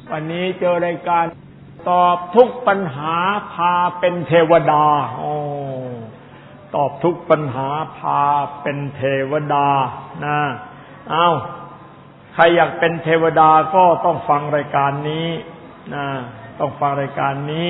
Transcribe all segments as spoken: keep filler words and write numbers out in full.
วันนี้เจอรายการตอบทุกปัญหาพาเป็นเทวดาโอ้ตอบทุกปัญหาพาเป็นเทวดานะเอาใครอยากเป็นเทวดาก็ต้องฟังรายการนี้นะต้องฟังรายการนี้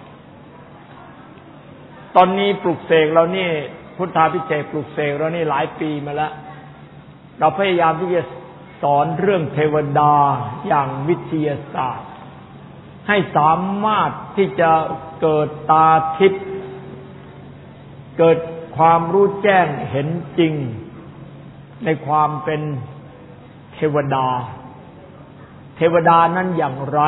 ตอนนี้ปลุกเสกเรานี่พุทธาภิเษกปลุกเสกเรานี่หลายปีมาแล้วเราพยายามที่จะสอนเรื่องเทวดาอย่างวิทยาศาสตร์ให้สามารถที่จะเกิดตาทิพย์เกิดความรู้แจ้งเห็นจริงในความเป็นเทวดาเทวดานั้นอย่างไร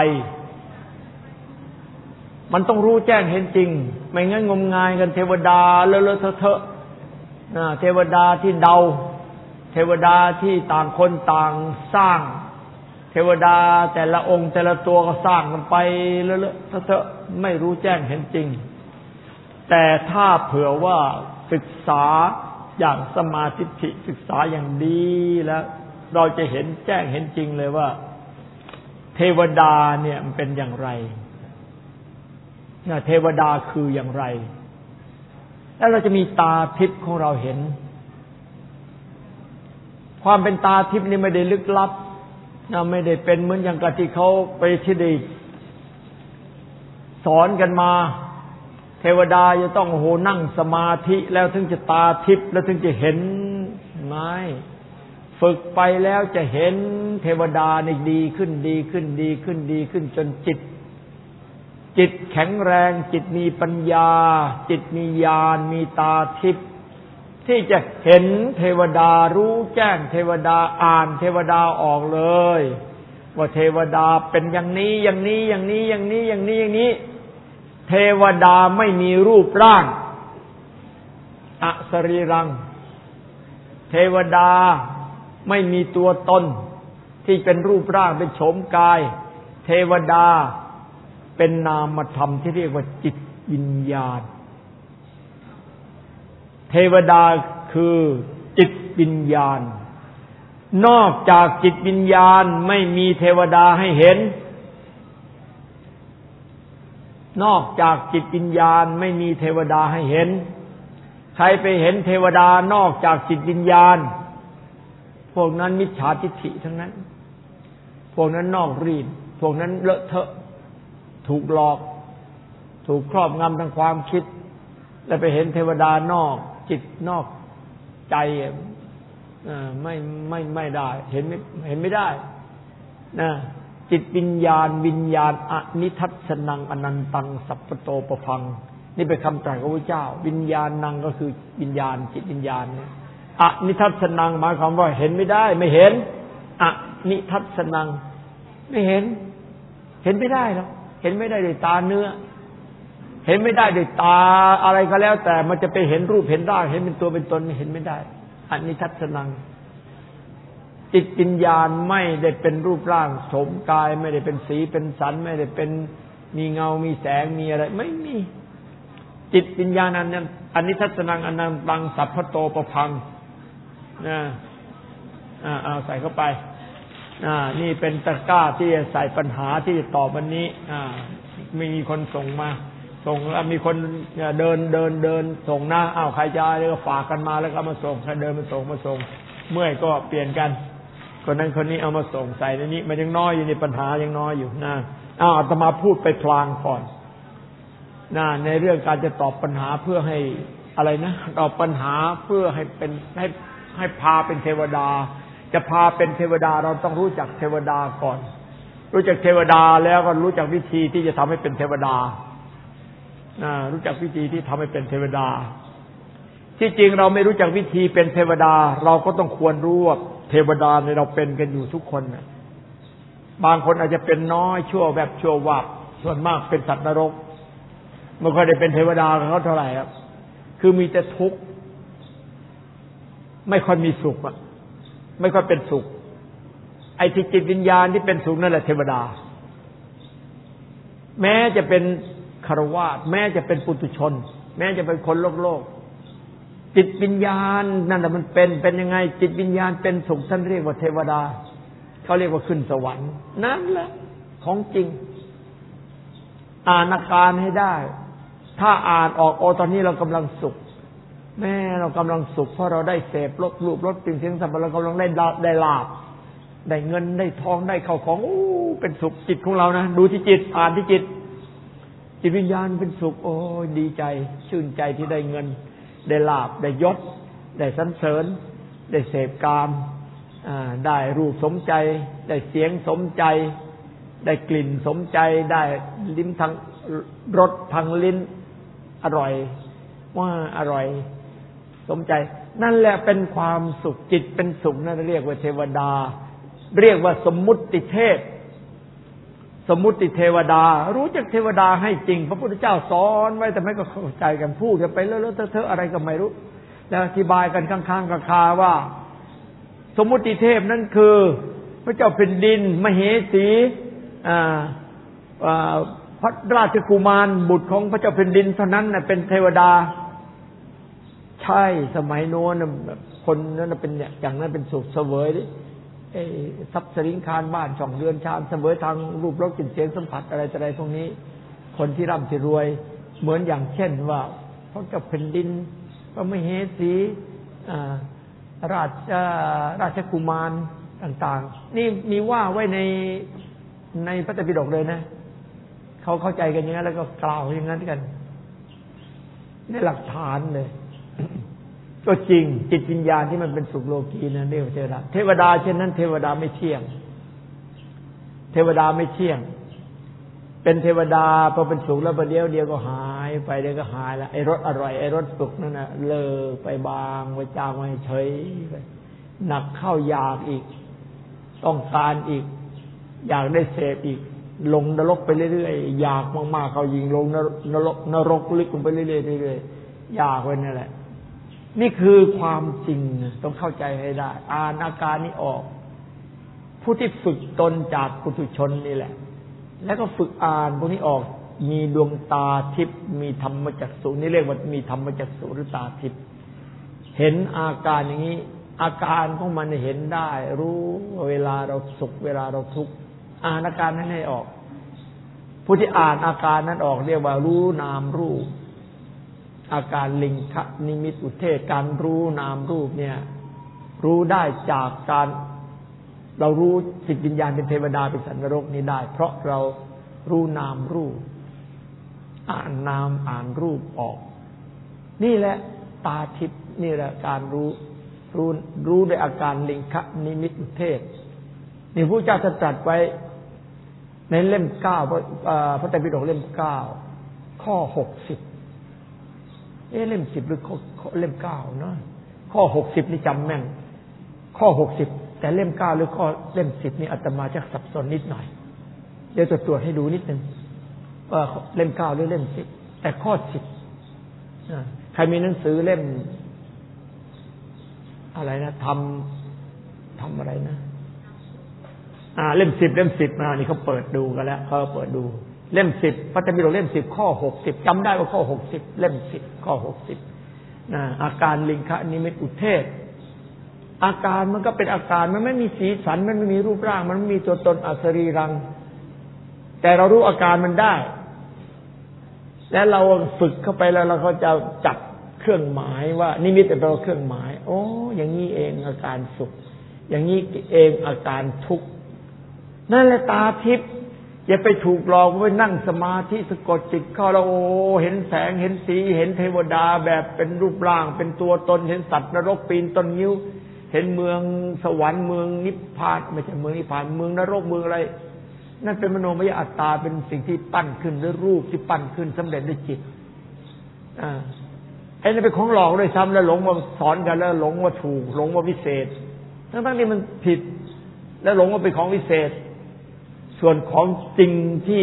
มันต้องรู้แจ้งเห็นจริงไม่งั้นงมงายกันเทวดาเลอะๆเทอะๆนะเทวดาที่เดาเทวดาที่ต่างคนต่างสร้างเทวดาแต่ละองค์แต่ละตัวก็สร้างกันไปเลอะๆเทอะๆไม่รู้แจ้งเห็นจริงแต่ถ้าเผื่อว่าศึกษาอย่างสมาธิิศึกษาอย่างดีแล้วเราจะเห็นแจ้งเห็นจริงเลยว่าเทวดาเนี่ยมันเป็นอย่างไรเทวดาคืออย่างไรแล้วเราจะมีตาทิพย์ของเราเห็นความเป็นตาทิพย์นี่ไม่ได้ลึกลับนะไม่ได้เป็นเหมือนอย่างกับที่เขาไปที่ได้สอนกันมาเทวดาจะต้องโอ้โหนั่งสมาธิแล้วถึงจะตาทิพย์แล้วถึงจะเห็นไม่ฝึกไปแล้วจะเห็นเทวดานี่ดีขึ้นดีขึ้นดีขึ้นดีขึ้นจนจิตจิตแข็งแรงจิตมีปัญญาจิตมีญาณมีตาทิพย์ที่จะเห็นเทวดารู้แจ้งเทวดาอ่านเทวดาออกเลยว่าเทวดาเป็นอย่างนี้อย่างนี้อย่างนี้อย่างนี้อย่างนี้อย่างนี้เทวดาไม่มีรูปร่างอสรีรังเทวดาไม่มีตัวตนที่เป็นรูปร่างเป็นโฉมกายเทวดาเป็นนามธรรมที่เรียกว่าจิตวิญญาณเทวดาคือจิตวิญญาณนอกจากจิตวิญญาณไม่มีเทวดาให้เห็นนอกจากจิตวิญญาณไม่มีเทวดาให้เห็นใครไปเห็นเทวดานอกจากจิตวิญญาณพวกนั้นมิจฉาทิฏฐิทั้งนั้นพวกนั้นนอกรีดพวกนั้นเลอะเทอะถูกหลอกถูกครอบงำทางความคิดแล้วไปเห็นเทวดานอกจิตนอกใจไม่ไม่ไม่ได้เห็นไม่เห็นไม่ได้นะจิตวิญญาณวิญญาณอนิทัศนังอนันตังสัพพโตปพังนี่เป็นคำตรัสของพระเจ้าวิญญาณนังก็คือวิญญาณจิตวิญญาณเนี่ยอนิทัศนังหมายความว่าเห็นไม่ได้ไม่เห็นอนิทัศนังไม่เห็นเห็นไม่ได้หรอกเห็นไม่ได้ด้วยตาเนื้อเห็นไม่ได้ด้วยตาอะไรก็แล้วแต่มันจะไปเห็นรูปเห็นร่างเห็นเป็นตัวเป็นตนเห็นไม่ได้อนิทัศนังจิตวิญญาณไม่ได้เป็นรูปร่างโฉมกายไม่ได้เป็นสีเป็นสันไม่ได้เป็นมีเงามีแสงมีอะไรไม่มีจิตวิญญาณนั้นอนิทัศนังอนันตังสัพพโตปพังนะอ่าเอาใส่เข้าไปอ่านี่เป็นตะกร้าที่จะใส่ปัญหาที่จะตอบวันนี้อ่าไม่มีคนส่งมาส่งแล้วมีคนเดินเดินเดินส่งนะอ้าวใครจะอะไรก็ฝากกันมาแล้วก็มาส่งใครเดินมาส่งมาส่งเมื่อยก็เปลี่ยนกันคนนั้นคนนี้เอามาส่งใส่ในนี้มันยังน้อยอยู่ในปัญหายังน้อยอยู่นะอ้าวอาตมาพูดไปพลางก่อนนะในเรื่องการจะตอบปัญหาเพื่อให้อะไรนะตอบปัญหาเพื่อให้เป็นให้ให้พาเป็นเทวดาจะพาเป็นเทวดาเราต้องรู้จักเทวดาก่อนรู้จักเทวดาแล้วก็รู้จักวิธีที่จะทำให้เป็นเทวดารู้จักวิธีที่ทำให้เป็นเทวดาที่จริงเราไม่รู้จักวิธีเป็นเทวดาเราก็ต้องควรรู้ว่าเทวดาในเราเป็นกันอยู่ทุกคนนะบางคนอาจจะเป็นน้อยชั่วแบบชั่ววับส่วนมากเป็นสัตว์นรกไม่ค่อยได้เป็นเทวดาเขาเท่าไหร่ครับคือมีแต่ทุกข์ไม่ค่อยมีสุขอ่ะไม่ค่อยเป็นสุขไอ้ที่จิตวิญญาณที่เป็นสุขนั่นแหละเทวดาแม้จะเป็นคฤหัสถ์แม้จะเป็นปุถุชนแม้จะเป็นคนโลกโลกจิตวิญญาณนั่นแหละมันเป็นเป็นยังไงจิตวิญญาณเป็นสุขท่านเรียกว่าเทวดาเขาเรียกว่าขึ้นสวรรค์นั่นแหละของจริงอ่านอาการให้ได้ถ้าอ่านออกโอตอนนี้เรากำลังสุขแม่เรากำลังสุขเพราะเราได้เสพรสรูปรสกลิ่นเสียงสัมผัสเรากำลังได้ได้ลาภได้เงินได้ทองได้เข้าของโอ้เป็นสุขจิตของเรานะดูที่จิตอ่านที่จิตจิตวิญญาณเป็นสุขโอ้ดีใจชื่นใจที่ได้เงินได้ลาภได้ยศได้สรรเสริญได้เสพกามได้รูปสมใจได้เสียงสมใจได้กลิ่นสมใจได้ลิ้มทางรสทางลิ้นอร่อยว่าอร่อยสมใจนั่นแหละเป็นความสุขจิตเป็นสุขนั่นเรียกว่าเทวดาเรียกว่าสมมุติเทพสมมุติเทวดารู้จักเทวดาให้จริงพระพุทธเจ้าสอนไว้แต่ไม่ก็เข้าใจกันพูดกันไปเลอะๆเทอะๆอะไรก็ไม่รู้แล้วอธิบายกันข้างๆคาๆว่าสมมุติเทพนั่นคือพระเจ้าแผ่นดินมเหสีอ่าอ่าพระราชกุมารบุตรของพระเจ้าแผ่นดินเท่านั้นน่ะเป็นเทวดาใช่สมัยโน้นคนนั้นเป็นอย่างนั้นเป็นสุขเสวยไอ้ทรัพย์สินคานบ้านช่องเรือนชานเสวยทางรูปรสกลิ่นเสียงสัมผัสอะไรอะไรพวกนี้คนที่ร่ำที่รวยเหมือนอย่างเช่นว่าพระเจ้าแผ่นดินพระมเหสีราชราชกุมารต่างๆนี่มีว่าไว้ในในพระไตรปิฎกเลยนะเขาเข้าใจกันอย่างนั้นแล้วก็กล่าวอย่างนั้นกันในหลักฐานเลยก็จริงจิตวิญญาณที่มันเป็นสุขโลกีนั่นเรียกว่าเทวดาเทวดาเช่นนั้นเทวดาไม่เที่ยงเทวดาไม่เที่ยงเป็นเทวดาพอเป็นสุขแล้วประเดี๋ยวเดียวก็หายไปเดี๋ยวก็หายแล้วไอ้รสอร่อยไอ้รสสุขนั่นน่ะเลิกไปบางไปจางไปเฉยไปหนักเข้าอยากอีกต้องการอีกอยากได้เสพอีกลงนรกไปเรื่อยๆอยากมากๆเขายิงลงนรกนรกลึกลงไปเรื่อยๆเรื่อยๆอยากไว้นั่นแหละนี่คือความจริงต้องเข้าใจให้ได้อ่านอาการนี้ออกผู้ที่ฝึกตนจากปุถุชนนี่แหละแล้วก็ฝึกอ่านพวกนี้ออกมีดวงตาทิพย์มีธรรมจักษุนี่เรียกว่ามีธรรมจักษุหรือตาทิพย์เห็นอาการอย่างนี้อาการของมันเห็นได้รู้เวลาเราสุขเวลาเราทุกข์อ่านอาการนั้นให้ออกผู้ที่อ่านอาการนั้นออกเรียกว่ารู้นามรูปอาการลิงคะนิมิตอุเทศการรู้นามรูปเนี่ยรู้ได้จากการเรารู้จิตวิญญาณเป็นเทวดาเป็นสัตว์นรกนี้ได้เพราะเรารู้นามรูปอ่านนามอ่านรูปออกนี่แหละตาทิพย์นี่แหละการรู้รู้รู้ด้วยอาการลิงคะนิมิตอุเทศนี่พระเจ้าตรัสไว้ในเล่มเก้าพระไตรปิฎกเล่มเก้าข้อหกสิบเอ๊ะเล่มสิบหรือเล่มเก้าเนาะข้อหกสิบนี่จำแม่นข้อหกสิบแต่เล่มเก้าหรือข้อเล่มสิบนี่อาตมาจะสับสนนิดหน่อยเดี๋ยวจะตรวจให้ดูนิดนึงว่าเล่มเก้าหรือเล่มสิบแต่ข้อสิบใครมีหนังสือเล่มอะไรนะทำทำอะไรนะอ่าเล่มสิบเล่มสิบมานี่เขาเปิดดูกันแล้วเขาเปิดดูเล่มสิบพระไตรปิฎกเล่มสิบข้อหกสิบจำได้ว่าข้อหกสิบเล่มสิบข้อหกสิบนะอาการลิงคะนิมิตอุเทศอาการมันก็เป็นอาการมันไม่มีสีสันมันไม่มีรูปร่างมันไม่มีตัวตนอสรีรังแต่เรารู้อาการมันได้และเราฝึกเข้าไปแล้วเราก็จะจับเครื่องหมายว่านิมิตเป็นเครื่องหมายโอ้อย่างนี้เองอาการสุขอย่างนี้เองอาการทุกข์นั่นแหละตาทิพย์อย่าไปถูกหลอกไปนั่งสมาธิสะกดจิตเข้าแล้วโอ้เห็นแสงเห็นสีเห็นเทวดาแบบเป็นรูปร่างเป็นตัวตนเห็นสัตว์นรกปีนต้นงิ้วเห็นเมืองสวรรค์เมืองนิพพานไม่ใช่เมืองนิพพานเมืองนรกเมืองอะไรนั่นเป็นมโนมยอัตตาเป็นสิ่งที่ปั้นขึ้นด้วยรูปที่ปั้นขึ้นสำเร็จด้วยจิตอ่าไอ้นี่เป็นของหลอกด้วยซ้ำแล้วหลงว่าสอนกันแล้วหลงว่าถูกหลงว่าวิเศษทั้งๆที่มันผิดแล้วหลงว่าเป็นของวิเศษส่วนของจริงที่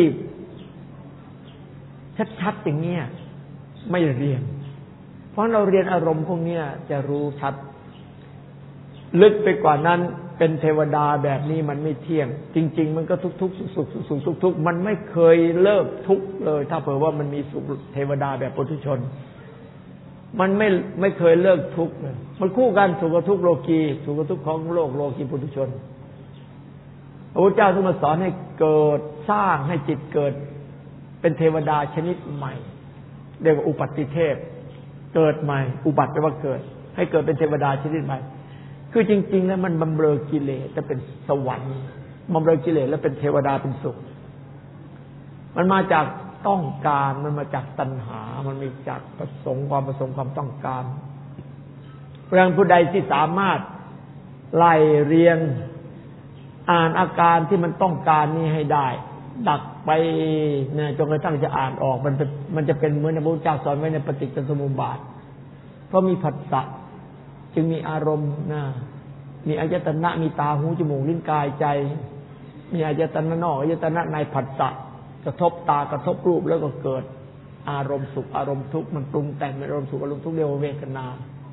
ชัดๆอย่างเนี้ยไม่เรียนเพราะเราเรียนอารมณ์พวกนี้จะรู้ชัดลึกไปกว่านั้นเป็นเทวดาแบบนี้มันไม่เที่ยงจริงๆมันก็ทุกๆสุขๆทุกๆมันไม่เคยเลิกทุกข์เลยถ้าเผื่อว่ามันมีสุขเทวดาแบบปุถุชนมันไม่ไม่เคยเลิกทุกข์เลยมันคู่กันสุขกับทุกข์โลกีสุขกับทุกข์ของโลกโลกีปุถุชนเพระพุทธเจ้าทรงมาสอนให้เกิดสร้างให้จิตเกิดเป็นเทวดาชนิดใหม่เรียกว่าอุปัตติเทพเกิดใหม่อุบัติแปลว่าเกิดให้เกิดเป็นเทวดาชนิดใหม่คือจริงๆแล้วมันบำเรอกิเลสจะเป็นสวรรค์บำเรอกิเลสแล้วเป็นเทวดาเป็นสุขมันมาจากต้องการมันมาจากตัณหามันมีจากประสงค์ความประสงค์ความต้องการเพราะฉะนั้นผู้ใดที่สามารถไล่เรียงอ่านอาการที่มันต้องการนี้ให้ได้ดักไปเนี่ยจนกระทั่งจะอ่านออกมันเป็นมันจะเป็นเหมือนพระพุทธเจ้าสอนไว้ในปฏิจจสมุปบาทเพราะมีผัสสะจึงมีอารมณ์นะมีอายตนะมีตาหูจมูกลิ้นกายใจมีอายตนะนอกอายตนะในผัสสะกระทบตากระทบรูปแล้วก็เกิดอารมณ์สุขอารมณ์ทุกข์มันปรุงแต่งเป็นอารมณ์สุขอารมณ์ทุกข์เรียกว่าเวทนา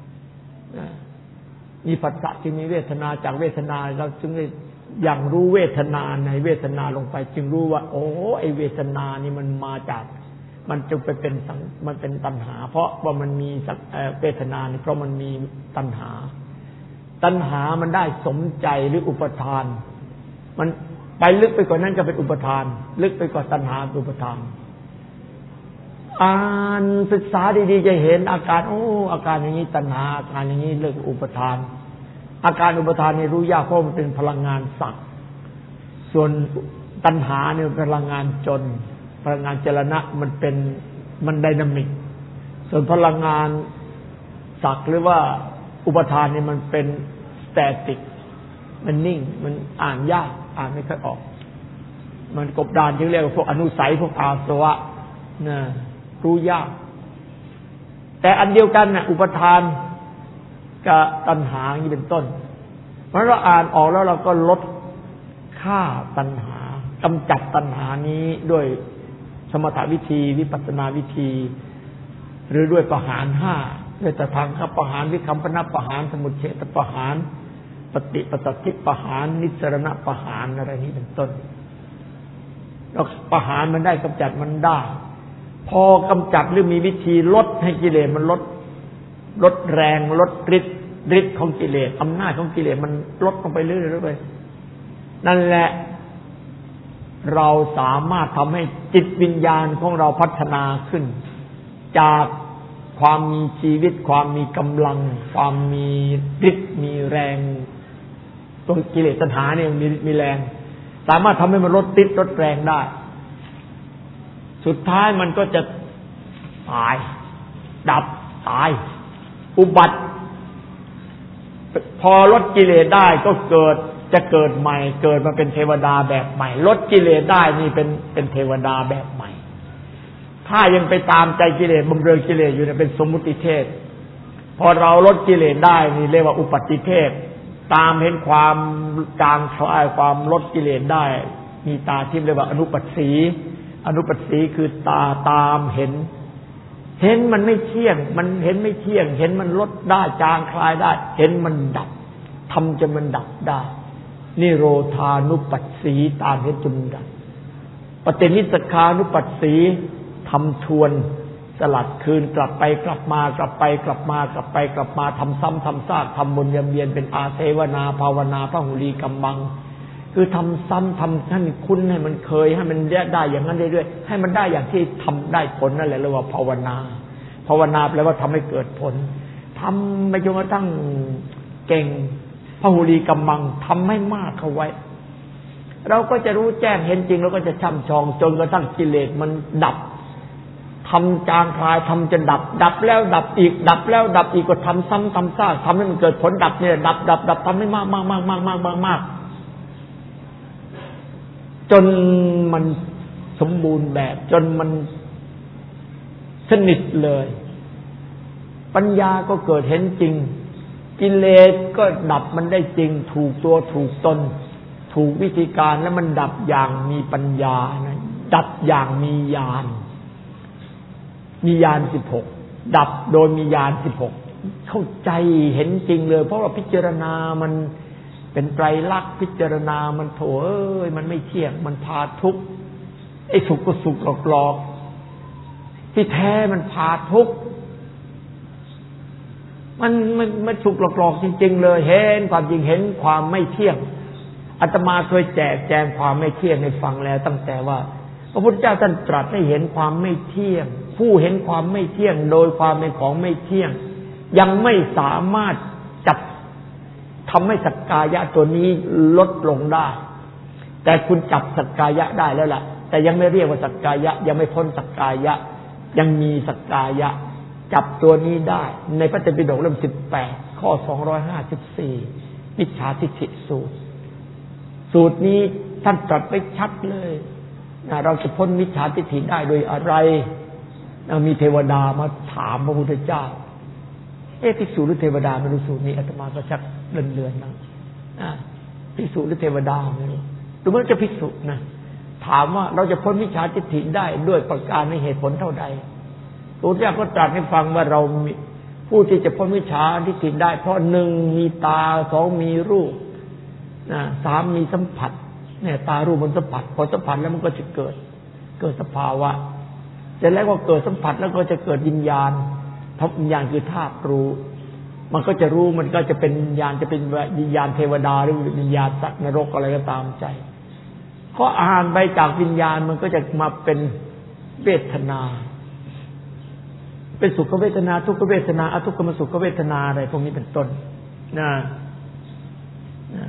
มีผัสสะจึงมีเวทนาจากเวทนาเราจึงได้อย่างรู้เวทนาในเวทนาลงไปจึงรู้ว่าโอ้ไอเวทนานี่มันมาจากมันจึงไปเป็นมันเป็นตัณหาเพราะว่ามันมีเวทนานี่เพราะมันมีตัณหาตัณหามันได้สมใจหรืออุปทานมันไปลึกไปกว่านั้นก็เป็นอุปทานลึกไปกว่าตัณหาอุปทานอ่านศึกษาดีๆจะเห็นอาการโอ้อาการอย่างนี้ตัณหาอาการอย่างนี้เรื่องอุปทานอาการอุปทานนี่รู้ยากเพราะมันเป็นพลังงานสักส่วนตัณหาเนี่ยพลังงานจนพลังงานเจรณะมันเป็นมันไดนามิกส่วนพลังงานสักหรือว่าอุปทานนี่มันเป็นสแตติกมันนิ่งมันอ่านยากอ่านไม่ค่อยออกมันกบดานที่เรียกว่าพวกอนุสัยพวกอาสวะนะรู้ยากแต่อันเดียวกันน่ะอุปทานกับตัณหาอย่างนี้เป็นต้นเพราะเราอ่านออกแล้วเราก็ลดค่าตัณหากำจัดตัณหานี้ด้วยสมถวิธีวิปัสสนาวิธีหรือด้วยประหารห้าด้วยตถางคประหารวิคัมปนประหารสมุจเฉทประหารปฏิปตัตถิประหารนิสรณประหารอะไรนี้เป็นต้นเราประหารมันได้กำจัดมันได้พอกำจัดหรือมีวิธีลดให้กิเลสมันลดลดแรงลดฤทธิ์ฤทธิ์ของกิเลสอำนาจของกิเลสมันลดลงไปเรื่อยๆไปนั่นแหละเราสามารถทำให้จิตวิญญาณของเราพัฒนาขึ้นจากความมีชีวิตความมีกำลังความมีฤทธิ์มีแรงตัวกิเลสตัณหาเนี่ยมีมีแรงสามารถทำให้มันลดฤทธิ์ลดแรงได้สุดท้ายมันก็จะตายดับตายอุบัติพอลดกิเลสได้ก็เกิดจะเกิดใหม่เกิดมาเป็นเทวดาแบบใหม่ลดกิเลสได้นี่เป็นเป็นเทวดาแบบใหม่ถ้ายังไปตามใจกิเลสบำเรอกิเลสอยู่เนี่ยเป็นสมมุติเทพพอเราลดกิเลสได้นี่เรียกว่าอุปัตติเทพตามเห็นความจางคลายความลดกิเลสได้มีตาทิพย์เรียกว่าอนุปัสสีอนุปัสสีคือตาตามเห็นเห็นมันไม่เที่ยงมันเห็นไม่เที่ยงเห็นมันลดได้จางคลายได้เห็นมันดับทำจนมันดับได้นิโรธานุปัสสีตามเห็นจนดับปฏินิสสคานุปัสสีทำทวนสลัดคืนกลับไปกลับมากลับไปกลับมากลับไปกลับมาทำซ้ำทำซากทำวนเวียนเป็นอาเสวนาภาวนาพหุลีกัมมังคือทำซ้ำทำให้มันคุ้นให้มันเคยให้มันได้อย่างนั้นเรื่อยๆให้มันได้อย่างที่ทำได้ผลนั่นแหละเรียกว่าภาวนาภาวนาแปลว่าทำให้เกิดผลทำไปจนกระทั่งเก่งพหุลีกัมมังทำให้มากเข้าไว้เราก็จะรู้แจ้งเห็นจริงเราก็จะช่ำชองจนกระทั่งกิเลสมันดับทำจางคลายทำจนดับดับแล้วดับอีกดับแล้วดับอีกก็ทำซ้ำทำซากทำให้มันเกิดผลดับเนี่ยดับดับดับทำให้มากมากมากมากมากมากมากจนมันสมบูรณ์แบบจนมันสนิทเลยปัญญาก็เกิดเห็นจริงกิเลสก็ดับมันได้จริงถูกตัวถูกตนถูกวิธีการแล้วมันดับอย่างมีปัญญานะดับอย่างมีญาณมีญาณสิบหกดับโดยมีญาณสิบหกเข้าใจเห็นจริงเลยเพราะว่าพิจารณามันเป็นไตรลักษณ์พิจารณามันโถเอ้ยมันไม่เที่ยงมันพาทุกข์ไอ้สุขก็สุขหลอกๆที่แท้มันพาทุกข์มันมันมันสุขหลอกๆจริงๆเลยเห็นความจริงเห็นความไม่เที่ยงอาตมาเคยแจกแจงความไม่เที่ยงให้ฟังแล้วตั้งแต่ว่าพระพุทธเจ้าท่านตรัสให้เห็นความไม่เที่ยงผู้เห็นความไม่เที่ยงโดยความเป็นของไม่เที่ยงยังไม่สามารถจับทำให้สักกายะตัวนี้ลดลงได้แต่คุณจับสักกายะได้แล้วล่ะแต่ยังไม่เรียกว่าสักกายะยังไม่พ้นสักกายะยังมีสักกายะจับตัวนี้ได้ในพระไตรปิฎกเล่มสิบแปดข้อสองร้อยห้าสิบสี่มิจฉาทิฏฐิสูตรสูตรนี้ท่านตรัสไว้ชัดเลยนะเราจะพ้นมิจฉาทิฏฐิได้โดยอะไรมีเทวดามาถามพระพุทธเจ้าเอ๊ะภิกษุหรือเทวดาไม่รู้สูตรนี้อาตมาก็ชักเลื่อนๆนะภิกษุหรือเทวดาไม่รู้ดูเหมือนจะภิกษุนะถามว่าเราจะพ้นมิจฉาทิฏฐิได้ด้วยประการในเหตุผลเท่าใดพระพุทธเจ้าก็ตรัสให้ฟังว่าเราผู้ที่จะพ้นมิจฉาทิฏฐิได้เพราะหนึ่งมีตาสองมีรูปนะสามมีสัมผัสเนี่ยตารูปมันสัมผัสพอสัมผัสแล้วมันก็จะเกิดเกิดสภาวะเสร็จแล้วก็เกิดสัมผัสแล้วก็จะเกิดวิญญาณเพราะวิญญาณคือธาตุรู้มันก็จะรู้มันก็จะเป็นวิญญาณจะเป็นวิญญาณเทวดาหรือวิญญาณสัตว์นรกอะไรก็ตามใจเพราะอ่านไปจากวิญญาณมันก็จะมาเป็นเวทนาเป็นสุขเวทนาทุกขเวทนาอทุกขมสุขเวทนาอะไรพวกนี้เป็นต้นนะนะ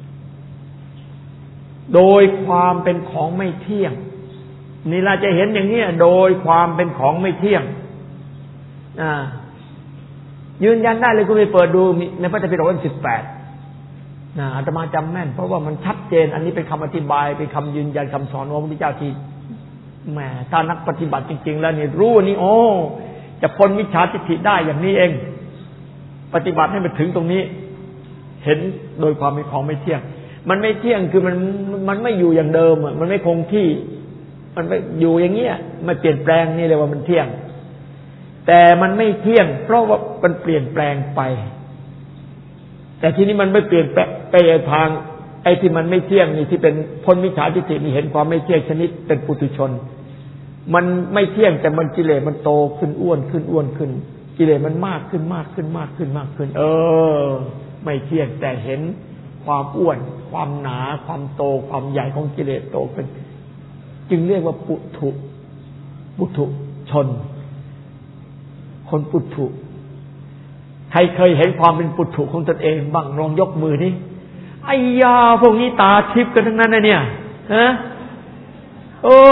โดยความเป็นของไม่เที่ยงนี่เราจะเห็นอย่างนี้โดยความเป็นของไม่เที่ยงอ่ายืนยันได้เลยคุณไปเปิดดูในพระไตรปิฎกเล่มสิบแปดนะอาตมาจำแม่นเพราะว่ามันชัดเจนอันนี้เป็นคำอธิบายเป็นคำยืนยันคำสอนของพระพุทธเจ้าที่แหมถ้านักปฏิบัติจริงๆแล้วนี่รู้นี่โอ้จะพ้นมิจฉาทิฏฐิได้อย่างนี้เองปฏิบัติให้มันถึงตรงนี้เห็นโดยความเป็นของไม่เที่ยงมันไม่เที่ยงคือมันมันไม่อยู่อย่างเดิมอ่ะมันไม่คงที่มันไม่อยู่อย่างเงี้ยไม่เปลี่ยนแปลงนี่เลยว่ามันเที่ยงแต่มันไม่เที่ยงเพราะว่ามันเปลี่ยนแปลงไปแต่ทีนี้มันไม่เปลี่ยนแปลงไปทางไอ้ที่มันไม่เที่ยงนี่ที่เป็นพ้นมิจฉาทิฏฐินี่เห็นความไม่เที่ยงชนิดเป็นปุถุชนมันไม่เที่ยงแต่มันกิเลสมันโตขึ้นอ้วนขึ้นอ้วนขึ้นกิเลสมันมากขึ้นมากขึ้นมากขึ้นมากขึ้นเออไม่เที่ยงแต่เห็นความอ้วนความหนาความโตความใหญ่ของกิเลสโตขึ้นจึงเรียกว่าปุถุปุถุชนคนปุถุใครเคยเห็นความเป็นปุถุของตนเองบ้างลองยกมือนี่ไอ้ยาพวกนี้ตาทิพย์กันทั้งนั้นนะเนี่ยฮะโอ้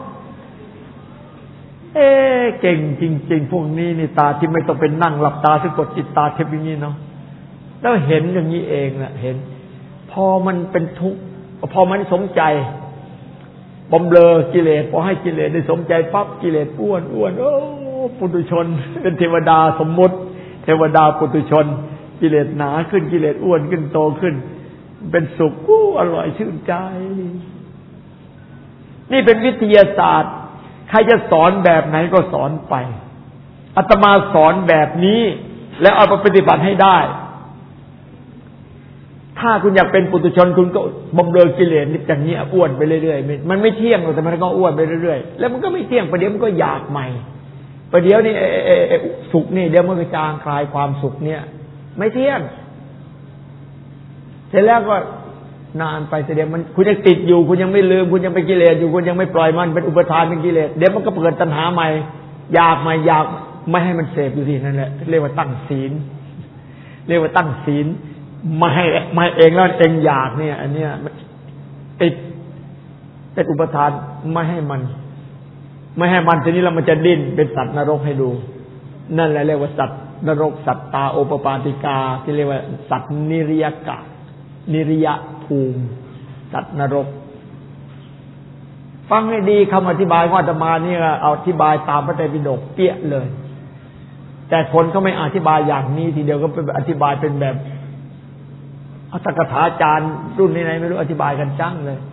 เอ๊ะเก่งจริงๆพวกนี้นี่ตาที่ไม่ต้องเป็นนั่งหลับตาสะกดจิตตาทิพย์อย่างนี้เนาะแล้วเห็นอย่างนี้เองน่ะเห็นพอมันเป็นทุกข์พอมันสมใจบำเรอกิเลสพอให้กิเลสได้สมใจปั๊บกิเลสอ้วนอ้วนโอ้ปุถุชนเป็นเทวดาสมมุติเทวดาปุถุชนกิเลสหนาขึ้นกิเลสอ้วนขึ้นโตขึ้นเป็นสุขกู้อร่อยชื่นใจนี่เป็นวิทยาศาสตร์ใครจะสอนแบบไหนก็สอนไปอาตมาสอนแบบนี้แล้วเอาไปปฏิบัติให้ได้ถ้าคุณอยากเป็นปุถุชนคุณก็บำเรอกิเลสนิดอย่างนี้อ้วนไปเรื่อยๆมันไม่เที่ยงหรอกแต่มันก็อ้วนไปเรื่อยๆแล้วมันก็ไม่เที่ยงประเดี๋ยวมันก็อยากใหม่ประเดี๋ยวนี่สุขนี่เดี๋ยวมันก็จางคลายความสุขเนี่ยไม่เที่ยงเสร็จแล้วก็นานไปเดี๋ยวมันคุณยังติดอยู่คุณยังไม่ลืมคุณยังเป็นกิเลสอยู่คุณยังไม่ปล่อยมันเป็นอุปทานเป็นกิเลสเดี๋ยวมันก็เปิดตัณหาใหม่อยากใหม่อยากไม่ให้มันเสพอยู่ที่นั่นแหละเรียกว่าตั้งศีลเรียกว่าตั้งศีลไม่ให้ไม่เองแล้วเองอยากเนี่ยอันเนี้ยติดเป็นอุปทานไม่ให้มันไม่ให้มันทีนี้เรามันจะดิ้นเป็นสัตว์นรกให้ดูนั่นแหละเรียกว่าสัตว์นรกสัตตาโอปปาติกาที่เรียกว่าสัตว์นิริยกะนิริยภูมิสัตว์นรกฟังให้ดีคำอธิบายของอาตมานี่เอาอธิบายตามพระไตรปิฎกเปี้ยเลยแต่คนเขาไม่อธิบายอย่างนี้ทีเดียวก็เป็นอธิบายเป็นแบบอัตถกถาจารย์รุ่นไหนๆไม่รู้อธิบายกันจังเลย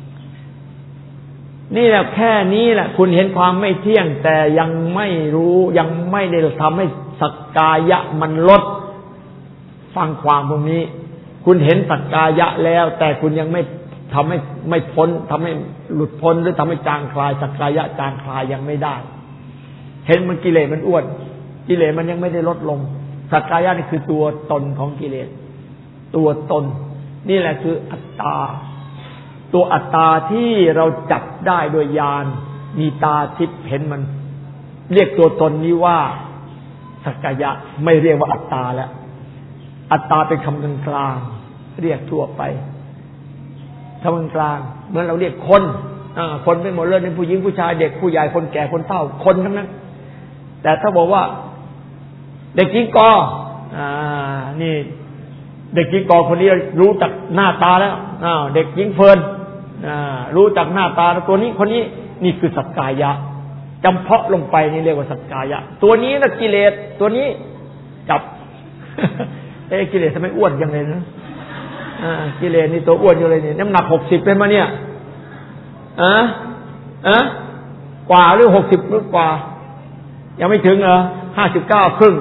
นี่แหละแค่นี้แหละคุณเห็นความไม่เที่ยงแต่ยังไม่รู้ยังไม่ได้ทำให้สักกายะมันลดฟังความตรงนี้คุณเห็นสักกายะแล้วแต่คุณยังไม่ทำให้ไม่พ้นทำให้หลุดพ้นหรือทำให้จางคลายสักกายะจางคลายยังไม่ได้เห็นมันกิเลสมันอ้วนกิเลสมันยังไม่ได้ลดลงสักกายะนี่คือตัวตนของกิเลสตัวตนนี่แหละคืออัตตาตัวอัตตาที่เราจับได้โดยญาณมีตาทิพย์เห็นมันเรียกตัวตนนี้ว่าสักกายะไม่เรียกว่าอัตตาแล้วอัตตาเป็นคำกลางๆเรียกทั่วไปคำกลางๆเหมือนเราเรียกคนคนเป็นหมดเลยเป็นผู้หญิงผู้ชายเด็กผู้ใหญ่คนแก่คนเฒ่าคนทั้งนั้นแต่ถ้าบอกว่าเด็กหญิงกออ่านี่เด็กหญิงกอคนนี้รู้จักหน้าตาแล้วอ้าวเด็กหญิงเฟิร์นอ่ารู้จักหน้าตาแล้วตัวนี้คนนี้นี่คือสักกายะจำเพาะลงไปนี่เรียกว่าสักกายะตัวนี้นะกิเลสตัวนี้จับเอ้กิเลสทำไมอ้วนจังเลยนะอ่ากิเลสนี่ตัวอ้วนอยู่เลยนี่น้ำหนักหกสิบเป็นมาเนี่ยอ่ะอ่ะกว่าหรือหกสิบหรือกว่ายังไม่ถึงเหรอห้าสิบเก้าครึ่ง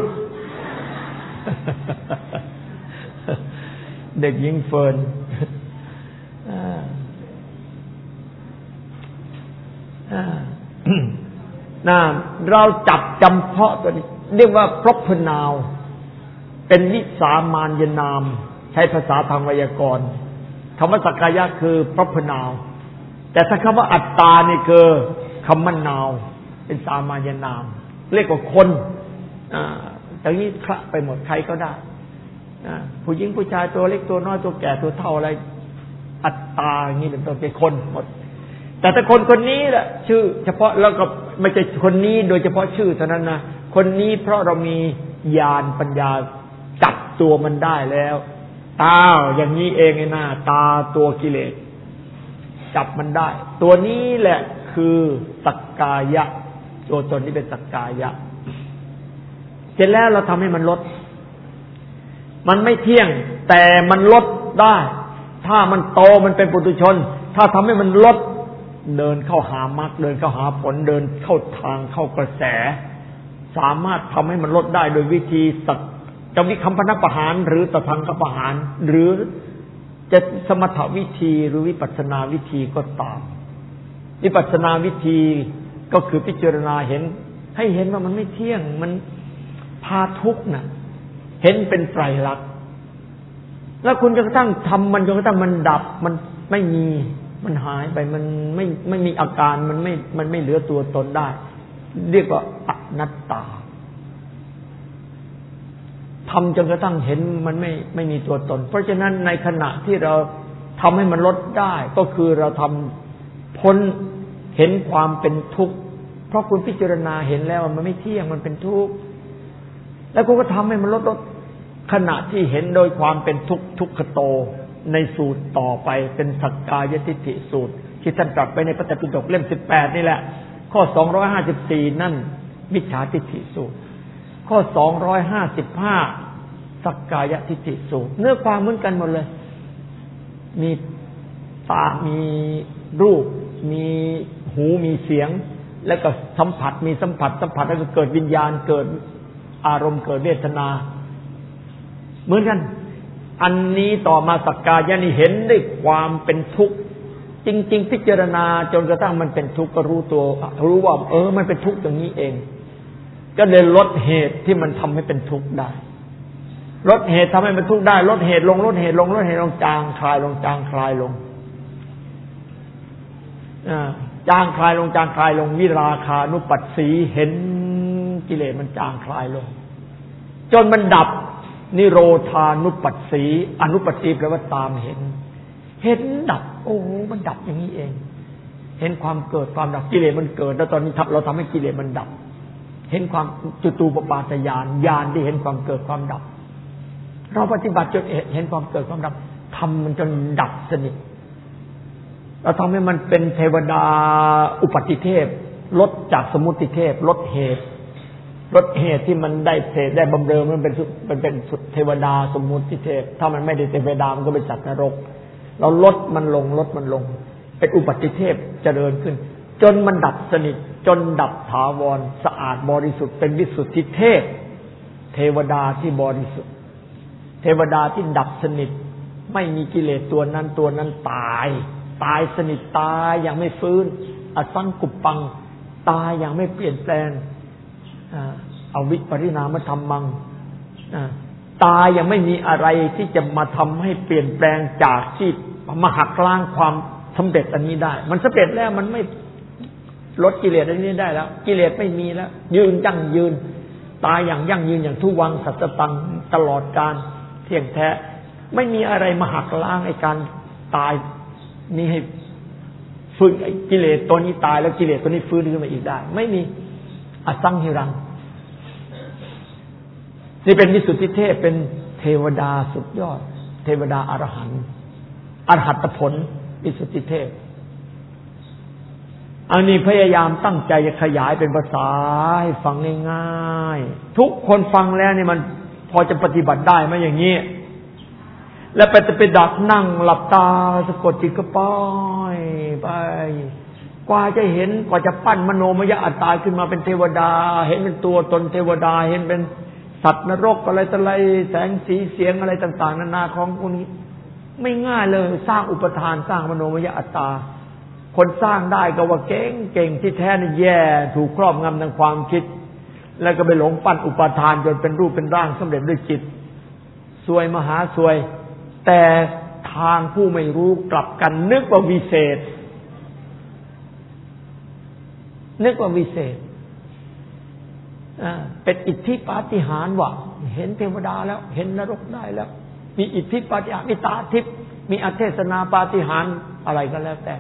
เด็กหญิงเฟิร์นน่าเราจับจำเพาะตัวนี้เรียกว่า proper noun เป็นวิสามัญนามใช้ภาษาทางไวยากรณ์คำว่าสักกายะคือ proper noun แต่ถ้าคำว่าอัตตานี่คือคำมัน noun เป็นสามัญนามเรียกว่าคนอ่าอย่างนี้คละไปหมดใครก็ได้ผู้หญิงผู้ชายตัวเล็กตัวน้อยตัวแก่ตัวเฒ่าอะไรอัตตาอย่างนี้เป็นต้นเป็นคนหมดแต่ถ้าคนคนนี้แหละชื่อเฉพาะแล้วก็ไม่ใช่คนนี้โดยเฉพาะชื่อเท่านั้นนะคนนี้เพราะเรามีญาณปัญญาจับตัวมันได้แล้วตาอย่างนี้เองไอ้หน้าตาตัวกิเลสจับมันได้ตัวนี้แหละคือสักกายะตัวตนนี้เป็นสักกายะเสร็จแล้วเราทำให้มันลดมันไม่เที่ยงแต่มันลดได้ถ้ามันโตมันเป็นปุถุชนถ้าทำให้มันลดเดินเข้าหามรรคเดินเข้าหาผลเดินเข้าทางเข้ากระแสสามารถทำให้มันลดได้โดยวิธีสักจะวิคัมพนประหารหรือตทังคประหารหรือจะสมถวิธีหรือวิปัสสนาวิธีก็ตามวิปัสสนาวิธีก็คือพิจารณาเห็นให้เห็นว่ามันไม่เที่ยงมันพาทุกข์น่ะเห็นเป็นไตรลักษณ์แล้วคุณจะกระทั่งทำมันจนกระทั่งมันดับมันไม่มีมันหายไปมันไม่ไม่มีอาการมันไม่มันไม่เหลือตัวตนได้เรียกว่าอนัตตาทำจนกระทั่งเห็นมันไม่ไม่มีตัวตนเพราะฉะนั้นในขณะที่เราทำให้มันลดได้ก็คือเราทำพ้นเห็นความเป็นทุกข์เพราะคุณพิจารณาเห็นแล้วมันไม่เที่ยงมันเป็นทุกข์แล้วคุณก็ทำให้มันลดลดขณะที่เห็นโดยความเป็นทุกข์ทุกขโตในสูตรต่อไปเป็นสักกายทิฏฐิสูตรที่ท่านตรัสไปในพระไตรปิฎกเล่มสิบแปดนี่แหละข้อสองร้อยห้าสิบสี่นั่นมิจฉาทิฏฐิสูตรข้อสองร้อยห้าสิบห้าสักกายทิฏฐิสูตรเนื้อความเหมือนกันหมดเลยมีตามีรูปมีหูมีเสียงแล้วก็สัมผัสมีสัมผัสสัมผัสแล้วก็เกิดวิญญาณเกิดอารมณ์เกิดเวทนาเหมือนกันอันนี้ต่อมาสักกายะนี่เห็นด้วยความเป็นทุกข์จริงๆพิจารณาจนกระทั่งมันเป็นทุกข์ก็รู้ตัวรู้ว่าเออมันเป็นทุกข์อย่างนี้เองก็เลยลดเหตุที่มันทำให้เป็นทุกข์ได้ลดเหตุทำให้มันทุกข์ได้ลดเหตุลงลดเหตุลงลดเหตุลงจางคลายลงจางคลายลงอ่าจางคลายลงจางคลายลงวิราคานุปัสสีเห็นกิเลสมันจางคลายลงจนมันดับนิโรธานุปัสสีอนุปัสสีแปลว่าตามเห็นเห็นดับโอ้มันดับอย่างนี้เองเห็นความเกิดความดับกิเลสมันเกิดแล้วตอนนี้เราทำให้กิเลสมันดับเห็นความจุตูปปาตญาณญาณที่เห็นความเกิดความดับเราปฏิบัติจนเห็นความเกิดความดับทำมันจนดับสนิทเราทำให้มันเป็นเทวดาอุปาติเทพลดจากสมุติเทพลดเหตุลดเหตุที่มันได้เศษได้บำเรอมันเป็นเป็นเป็นเทวดาสมุติเทพถ้ามันไม่ได้เทวดามันก็เป็นสัตว์นรกเราลดมันลงลดมันลงเป็นอุปาติเทพเจริญขึ้นจนมันดับสนิทจนดับถาวรสะอาดบริสุทธิ์เป็นวิสุทธิเทพเทวดาที่บริสุทธิ์เทวดาที่ดับสนิทไม่มีกิเลสตัวนั้นตัวนั้นตายตายสนิทตายอย่างไม่ฟื้นอสังกุปปังตายอย่างไม่เปลี่ยนแปลงอวิปริณามธรรมังตายยังไม่มีอะไรที่จะมาทำให้เปลี่ยนแปลงจากที่มาหักล้างความสำเร็จอันนี้ได้มันสำเร็จแล้วมันไม่ลดกิเลสอันนี้ได้แล้วกิเลสไม่มีแล้วยืนยั่งยืนตายอย่างยั่งยืนอย่างทุวังสัจตังตลอดกาลเที่ยงแท้ไม่มีอะไรมาหักล้างไอ้การตายนี้ให้ฟื้นไอ้กิเลสตัวนี้ตายแล้วกิเลสตัวนี้ฟื้นขึ้นมาอีกได้ไม่มีอสังหิรังนี่เป็นวิสุทธิเทพเป็นเทวดาสุดยอดเทวดาอรหันต์อรหัตผลวิสุทธิเทพอันนี้พยายามตั้งใจจะขยายเป็นภาษาให้ฟังง่ายๆทุกคนฟังแล้วนี่มันพอจะปฏิบัติได้ไหมอย่างนี้แล้วไปจะไปดักนั่งหลับตาสะกดจิตก็ปล่อยไปกว่าจะเห็นกว่าจะปั้นมโนมยอัตตาขึ้นมาเป็นเทวดาเห็นเป็นตัวตนเทวดาเห็นเป็นสัตว์นรกอะไรต่ออะไรแสงสีเสียงอะไรต่างๆนานาของพวกนี้ไม่ง่ายเลยสร้างอุปทานสร้างมโนมยอัตตาคนสร้างได้ก็ว่าเก่งเก่งที่แท้นี่แย่ถูกครอบงำทางความคิดแล้วก็ไปหลงปั้นอุปทานจนเป็นรูปเป็นร่างสำเร็จด้วยจิตซวยมหาซวยแต่ทางผู้ไม่รู้กลับกันนึกว่าวิเศษนึกว่าวิเศษเป็นอิทธิปาฏิหาริย์ว่าเห็นเทวดาแล้วเห็นนรกได้แล้วมีอิทธิปาฏิหาริย์มีตาทิพย์มีอเทศนาปาฏิหาริย์อะไรก็แล้วแต่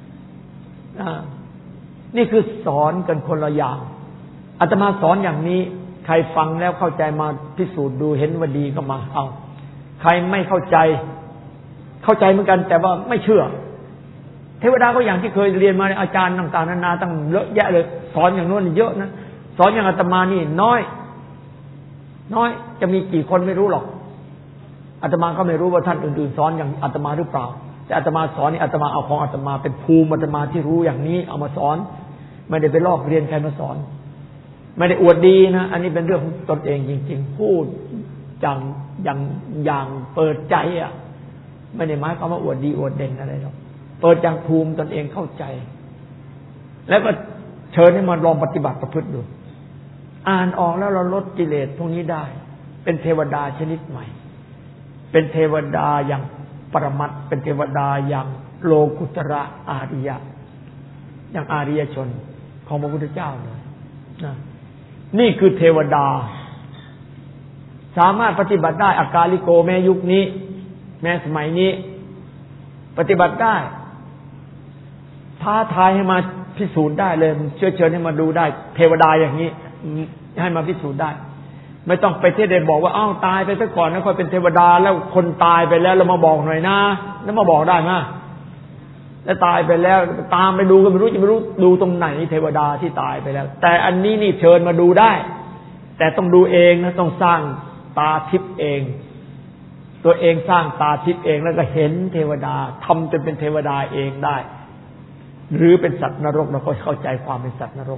นี่คือสอนกันคนละอย่างอาตมาสอนอย่างนี้ใครฟังแล้วเข้าใจมาพิสูจน์ดูเห็นว่าดีก็มาเอาใครไม่เข้าใจเข้าใจเหมือนกันแต่ว่าไม่เชื่อเทวดาก็อย่างที่เคยเรียนมาอาจารย์ต่างๆนานาตั้งเยอะแยะเลยสอนอย่างโน้นเยอะนะสอนอย่างอาตมานี่น้อยน้อยจะมีกี่คนไม่รู้หรอกอาตมาก็ไม่รู้ว่าท่านอื่นๆสอนอย่างอาตมาหรือเปล่าแต่อาตมาสอนนี่อาตมาเอาของอาตมาเป็นภูมิอาตมาที่รู้อย่างนี้เอามาสอนไม่ได้ไปลอกเรียนใครมาสอนไม่ได้อวดดีนะอันนี้เป็นเรื่องของตนเองจริงๆพูดอย่างอย่างอย่างเปิดใจอ่ะไม่ได้หมายความว่าอวดดีอวดเด่นอะไรหรอกเปิดอย่างภูมิตนเองเข้าใจแล้วก็เชิญให้มาลองปฏิบัติประพฤติดูอ่านออกแล้วเราลดกิเลสพวกนี้ได้เป็นเทวดาชนิดใหม่เป็นเทวดาอย่างปรมัตถ์เป็นเทวดาอย่างโลกุตระอาริยะอย่างอาริยชนของพระพุทธเจ้าเลยนะนี่คือเทวดาสามารถปฏิบัติได้อากาลิโกแม้ยุคนี้แม้สมัยนี้ปฏิบัติได้ท้าทายให้มาพิสูจน์ได้เลยเชิญเชิญให้มาดูได้เทวดาอย่างนี้ให้มาพิสูจน์ได้ไม่ต้องไปเทศเดชบอกว่าอ้าวตายไปซะก่อนนะค่อยเป็นเทวดาแล้วคนตายไปแล้วเรามาบอกหน่อยนะแล้วมาบอกได้ไหมแล้วตายไปแล้วตามไปดูก็ไม่รู้จะไม่รู้ดูตรงไหนเทวดาที่ตายไปแล้วแต่อันนี้นี่เชิญมาดูได้แต่ต้องดูเองนะต้องสร้างตาทิพย์เองตัวเองสร้างตาทิพย์เองแล้วก็เห็นเทวดาทำจนเป็นเทวดาเองได้หรือเป็นสัตว์นรกเราก็เข้าใจความเป็นสัตว์นรก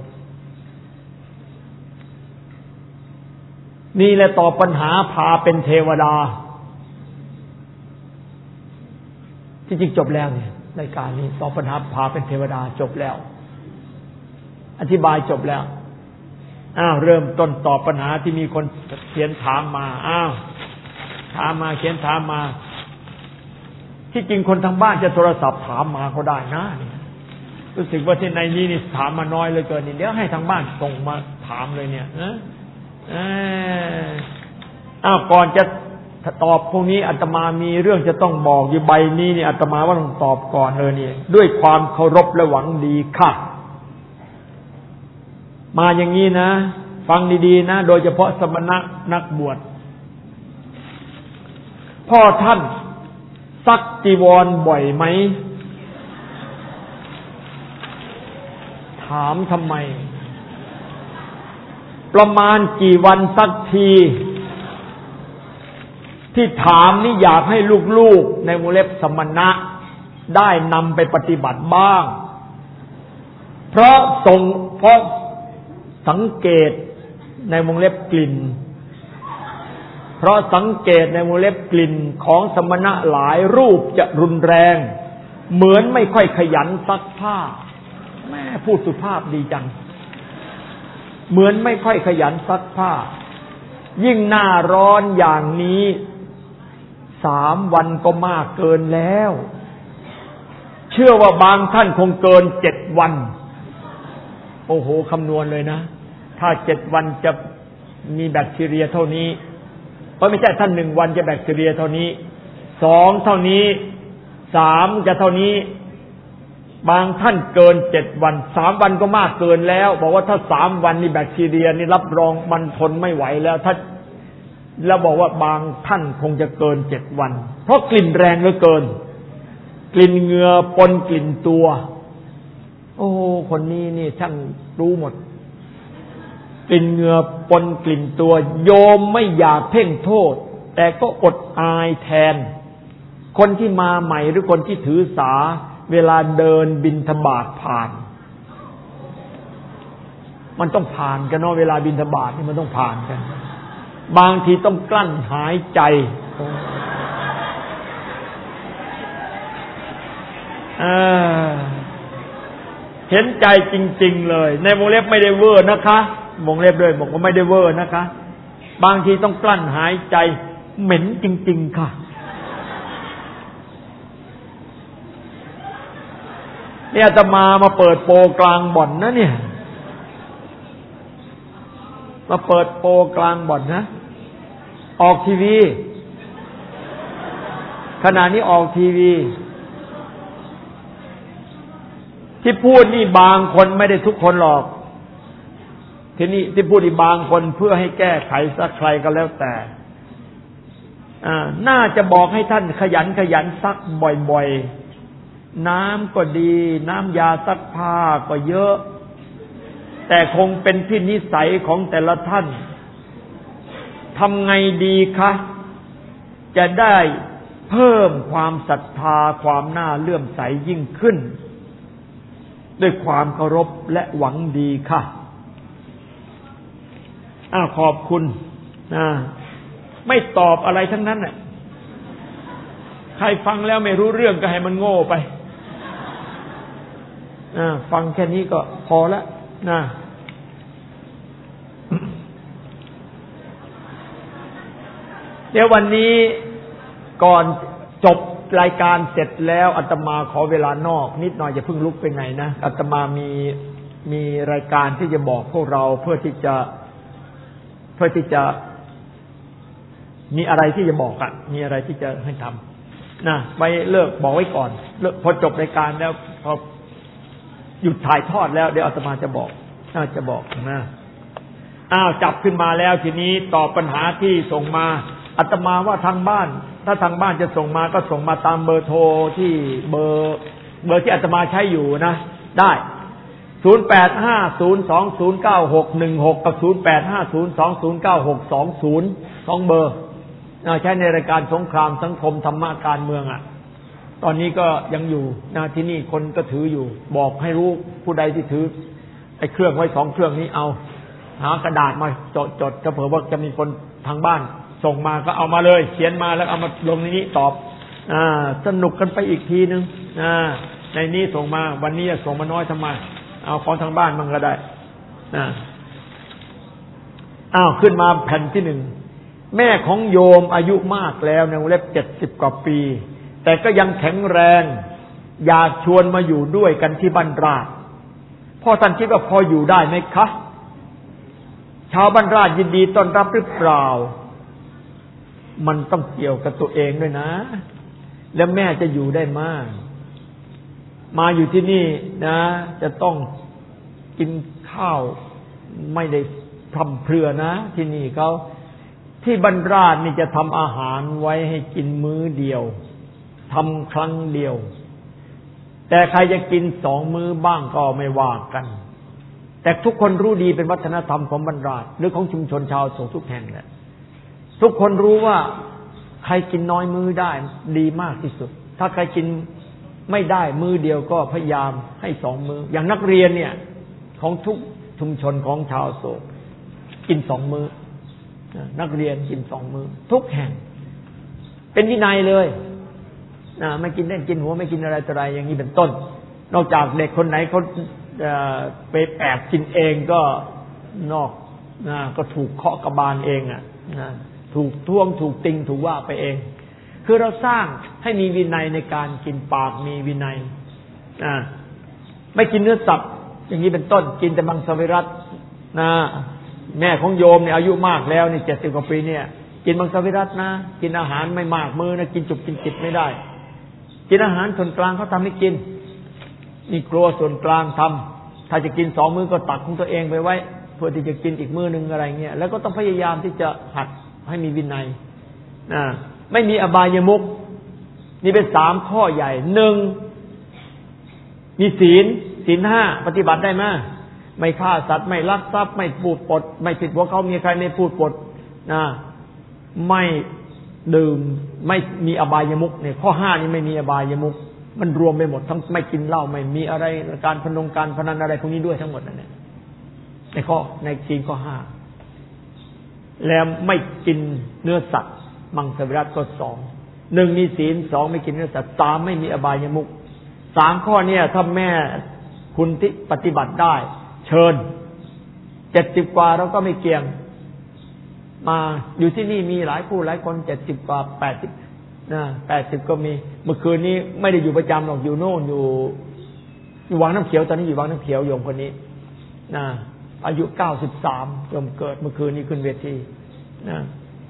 นี่แหละตอบปัญหาพาเป็นเทวดาที่จริงจบแล้วเนี่ยรายการนี้ตอบปัญหาพาเป็นเทวดาจบแล้วอธิบายจบแล้วอ้าวเริ่มต้นตอบปัญหาที่มีคนเขียนถามมาอ้าวถามมาเขียนถามมาที่จริงคนทางบ้านจะโทรศัพท์ถามมาเขาได้นะนี่รู้สึกว่าที่ในนี้นี่ถามมาน้อยเลยเกินนี่เดี๋ยวให้ทางบ้านส่งมาถามเลยเนี่ยนะอ้าวก่อนจะตอบพวกนี้อาตมามีเรื่องจะต้องบอกอยู่ใบนี้นี่อาตมาว่าต้องตอบก่อนเลยนี่ด้วยความเคารพและหวังดีค่ะมาอย่างนี้นะฟังดีๆนะโดยเฉพาะสมณะนักบวชพ่อท่านซักจีวรบ่อยไหมถามทำไมประมาณกี่วันสักทีที่ถามนี่อยากให้ลูกๆในวงเล็บสมณะได้นำไปปฏิบัติบ้างเพราะทรงเพราะสังเกตในวงเล็บกลิ่นเพราะสังเกตในวงเล็บกลิ่นของสมณะหลายรูปจะรุนแรงเหมือนไม่ค่อยขยันซักผ้าแม่พูดสุภาพดีจังเหมือนไม่ค่อยขยันซักผ้ายิ่งหน้าร้อนอย่างนี้สามวันก็มากเกินแล้วเชื่อว่าบางท่านคงเกินเจ็ดวันโอ้โหคำนวณเลยนะถ้าเจ็ดวันจะมีแบคทีเรียเท่านี้เพราะไม่ใช่ท่านหนึ่งวันจะแบคทีเรียเท่านี้สองเท่านี้สามจะเท่านี้บางท่านเกินเจ็ดวันสามวันก็มากเกินแล้วบอกว่าถ้าสามวันนี่แบคทีเรียนี่รับรองมันทนไม่ไหวแล้วถ้าแล้วบอกว่าบางท่านคงจะเกินเจ็ดวันเพราะกลิ่นแรงเหลือเกินกลิ่นเหงื่อปนกลิ่นตัวโอ้คนนี้นี่ช่างรู้หมดกลิ่นเหงื่อปนกลิ่นตัวโยมไม่อยากเพ่งโทษแต่ก็อดอายแทนคนที่มาใหม่หรือคนที่ถือสาเวลาเดินบิณฑบาตผ่านมันต้องผ่านกันเนาะเวลาบิณฑบาตนี่มันต้องผ่านกันบางทีต้องกลั้นหายใจเออเห็นใจจริงๆเลยในวงเล็บไม่ได้เวอร์นะคะวงเล็บด้วยบอกว่าไม่ได้เวอร์นะคะบางทีต้องกลั้นหายใจเหม็นจริงๆค่ะเนี่ยอาตมามาเปิดโปรกลางบ่อนนะเนี่ยมาเปิดโปรกลางบ่อนนะออกทีวีขณะนี้ออกทีวีที่พูดนี่บางคนไม่ได้ทุกคนหรอกทีนี้ที่พูดนี่บางคนเพื่อให้แก้ไขสักใครก็แล้วแต่อ่าน่าจะบอกให้ท่านขยันขยันซักบ่อยๆน้ำก็ดีน้ำยาซักผ้าก็เยอะแต่คงเป็นที่นิสัยของแต่ละท่านทำไงดีคะจะได้เพิ่มความศรัทธาความน่าเลื่อมใสยิ่งขึ้นด้วยความเคารพและหวังดีค่ะอ้าวขอบคุณนะไม่ตอบอะไรทั้งนั้นน่ะใครฟังแล้วไม่รู้เรื่องก็ให้มันโง่ไปอ่าฟังแค่นี้ก็พอแล้วนะเดี๋ยววันนี้ก่อนจบรายการเสร็จแล้วอาตมาขอเวลานอกนิดหน่อยอย่าเพิ่งลุกไปไหนนะอาตมามีมีรายการที่จะบอกพวกเราเพื่อที่จะเพื่อที่จะมีอะไรที่จะบอกอ่ะมีอะไรที่จะให้ทำนะไปเลิกบอกไว้ก่อนเลิกพอจบรายการแล้วพอหยุดถ่ายทอดแล้วเดี๋ยวอาตมาจะบอกน่าจะบอกนะอ้าวจับขึ้นมาแล้วทีนี้ตอบปัญหาที่ส่งมาอาตมาว่าทางบ้านถ้าทางบ้านจะส่งมาก็ส่งมาตามเบอร์โทรที่เบอร์เบอร์ที่อาตมาใช้อยู่นะได้ศูนย์ แปด ห้า ศูนย์ สอง ศูนย์ เก้า หก หนึ่ง หกกับศูนย์ แปด ห้า ศูนย์ สอง ศูนย์ เก้า หก สอง ศูนย์สองเบอร์ใช้ในรายการสงครามสังคมธรรมะการเมืองอ่ะตอนนี้ก็ยังอยู่นะที่นี่คนก็ถืออยู่บอกให้รู้ผู้ใดที่ถือไอ้เครื่องไว้สองเครื่องนี้เอาหากระดาษมาจดจดก็เผื่อว่าจะมีคนทางบ้านส่งมาก็เอามาเลยเขียนมาแล้วเอามาลงในนี้ตอบอ่าสนุกกันไปอีกทีนึงอ่าในนี้ส่งมาวันนี้ส่งมาน้อยทำไมเอาของทางบ้านมันก็ได้อ่าอ้าวขึ้นมาแผ่นที่หนึ่งแม่ของโยมอายุมากแล้วในวงเล็บเจ็ดสิบกว่าปีแต่ก็ยังแข็งแรงอยากชวนมาอยู่ด้วยกันที่บ้านราชพ่อท่านคิดว่าพออยู่ได้ไหมคะชาวบ้านราชยินดีต้อนรับหรือเปล่ามันต้องเกี่ยวกับตัวเองด้วยนะแล้วแม่จะอยู่ได้มากมาอยู่ที่นี่นะจะต้องกินข้าวไม่ได้พร่ำเพรื่อนะที่นี่เขาที่บรรราชนี่จะทำอาหารไว้ให้กินมื้อเดียวทำครั้งเดียวแต่ใครจะกินสองมื้อบ้างก็ไม่ว่ากันแต่ทุกคนรู้ดีเป็นวัฒนธรรมของบรรราชหรือของชุมชนชาวโศกทุกแห่งแหละทุกคนรู้ว่าใครกินน้อยมื้อได้ดีมากที่สุดถ้าใครกินไม่ได้มื้อเดียวก็พยายามให้สองมื้ออย่างนักเรียนเนี่ยของทุกชุมชนของชาวโศกกินสองมื้อนักเรียนกินสองมื้อทุกแห่งเป็นวินัยเลยนะไม่กินเล่นกินหัวไม่กินอะไรต่ออะไรอย่างนี้เป็นต้นนอกจากเด็กคนไหนเขาไปแอบกินเองก็นอกนะก็ถูกเคาะกระบาลเองอ่ะนะถูกท่วงถูกติงถูกว่าไปเองคือเราสร้างให้มีวินัยในการกินปากมีวินัยนะไม่กินเนื้อสัตว์อย่างนี้เป็นต้นกินแต่มังสวิรัตินะแม่ของโยมเนี่ยอายุมากแล้วนี่เจ็ดสิบกว่าปีเนี่ยกินมังสวิรัตินะกินอาหารไม่มากมือนะกินจุบกินจิบไม่ได้กินอาหารส่วนกลางเขาทำให้กินนี่กลัวส่วนกลางทำถ้าจะกินสองมื้อก็ตักของตัวเองไปไว้เพื่อที่จะกินอีกมื้อนึงอะไรเงี้ยแล้วก็ต้องพยายามที่จะหัดให้มีวินัยนะไม่มีอบายมุขนี่เป็นสามข้อใหญ่หนึ่งมีศีลศีลห้าปฏิบัติได้ไหมไม่ฆ่าสัตว์ไม่ลักทรัพย์ไม่พูดปดไม่ผิดหัวเขามีใครไม่พูดปดนะไม่ดื่มไม่มีอบายมุขเนี่ยข้อห้านี่ไม่มีอบายมุขมันรวมไปหมดทั้งไม่กินเหล้าไม่มีอะไรการพนงการพนันอะไรพวกนี้ด้วยทั้งหมดนั่นแหละในข้อในศีลข้อห้าแล้วไม่กินเนื้อสัตว์มังสวิรัติก็สองหนึ่งมีศีลสองไม่กินเนื้อสัตว์สามไม่มีอบายมุขสามข้อเนี่ยถ้าแม่คุณที่ปฏิบัติได้เชิญเจ็ดสิบกว่าเราก็ไม่เกี่ยงมาอยู่ที่นี่มีหลายผู้หลายคนเจ็ดสิบกว่าแปดสิบนะแปดสิบก็มีเมื่อคืนนี้ไม่ได้อยู่ประจำหรอกอยู่โน่นอยู่อยู่วังน้ำเขียวตอนนี้อยู่วังน้ำเขียวโยมคนนี้นะอายุเก้าสิบสามโยมเกิดเมื่อคืนนี้ขึ้นเวทีนะ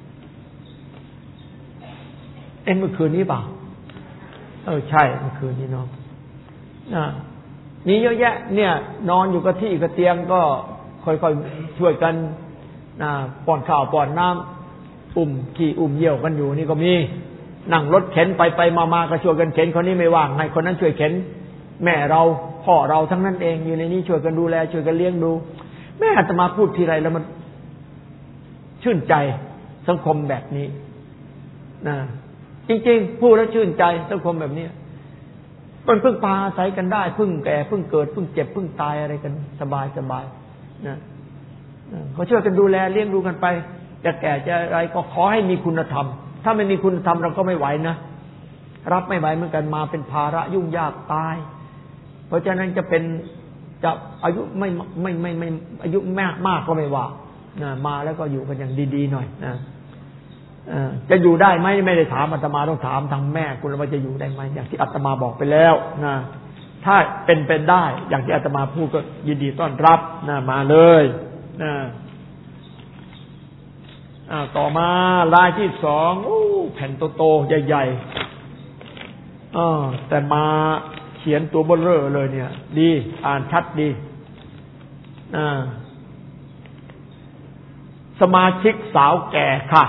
เอ็นเมื่อคืนนี้เปล่าเออใช่เมื่อคืนนี้น้องนะมีเยอะแยะเนี่ยนอนอยู่กับที่กับเตียงก็ค่อยๆช่วยกันนะป้อนข้าวป้อนน้ำอุ้มขี้อุ้มเยี่ยวกันอยู่นี่ก็มีนั่งรถเข็นไปไปมาๆก็ช่วยกันเข็นคนนี้ไม่ว่างให้คนนั้นช่วยเข็นแม่เราพ่อเราทั้งนั้นเองอยู่ในนี้ช่วยกันดูแลช่วยกันเลี้ยงดูแม่อาตมาพูดทีไรแล้วมันชื่นใจสังคมแบบนี้นะจริงๆพูดแล้วชื่นใจสังคมแบบนี้มันพึ่งพาอาศัยกันได้พึ่งแก่พึ่งเกิดพึ่งเจ็บพึ่งตายอะไรกันสบายสบายนะเขาช่วยกันดูแลเลี้ยงดูกันไปจะแก่จะอะไรก็ขอให้มีคุณธรรมถ้าไม่มีคุณธรรมเราก็ไม่ไหวนะรับไม่ไหวเหมือนกันมาเป็นภาระยุ่งยากตายเพราะฉะนั้นจะเป็นจะอายุไม่ไม่ไม่ไม่อายุมากมากก็ไม่ว่านะมาแล้วก็อยู่กันอย่างดีๆหน่อยนะจะอยู่ได้ไหมไม่ได้ถามอาตมาต้องถามทางแม่คุณว่าจะอยู่ได้ไหมอย่างที่อาตมาบอกไปแล้วนะถ้าเป็นเป็นได้อย่างที่อาตมาพูดก็ยินดีต้อนรับนะมาเลยนะอ่าต่อมาลายที่สองโอ้แผ่นโตๆใหญ่ๆอ่าแต่มาเขียนตัวเบ้อเร่อเลยเนี่ยดีอ่านชัดดีอ่าสมาชิกสาวแก่ค่ะ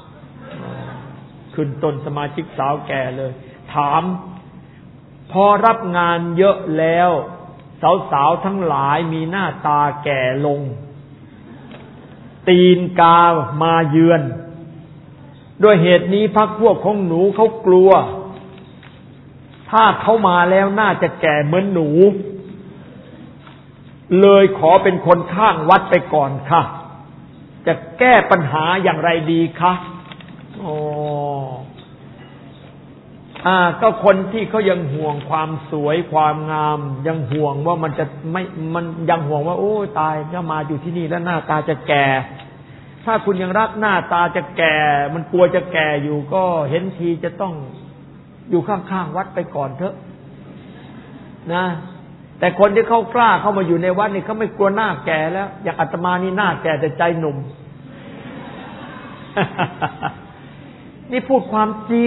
ขึ้นต้นสมาชิกสาวแก่เลยถามพอรับงานเยอะแล้วสาวๆทั้งหลายมีหน้าตาแก่ลงตีนกามาเยือนด้วยเหตุนี้พรรคพวกของหนูเขากลัวถ้าเขามาแล้วน่าจะแก่เหมือนหนูเลยขอเป็นคนข้างวัดไปก่อนค่ะจะแก้ปัญหาอย่างไรดีคะอ๋ออ่าก็คนที่เขายังห่วงความสวยความงามยังห่วงว่ามันจะไม่มันยังห่วงว่าโอ้ตายถ้ามาอยู่ที่นี่แล้วหน้าตาจะแก่ถ้าคุณยังรักหน้าตาจะแก่มันกลัวจะแก่อยู่ก็เห็นทีจะต้องอยู่ข้างๆวัดไปก่อนเถอะนะแต่คนที่เขากล้าเข้ามาอยู่ในวัดนี่เขาไม่กลัวหน้าแก่แล้วอย่างอาตมานี่หน้าแก่แต่ใจหนุ่ม นี่พูดความจริง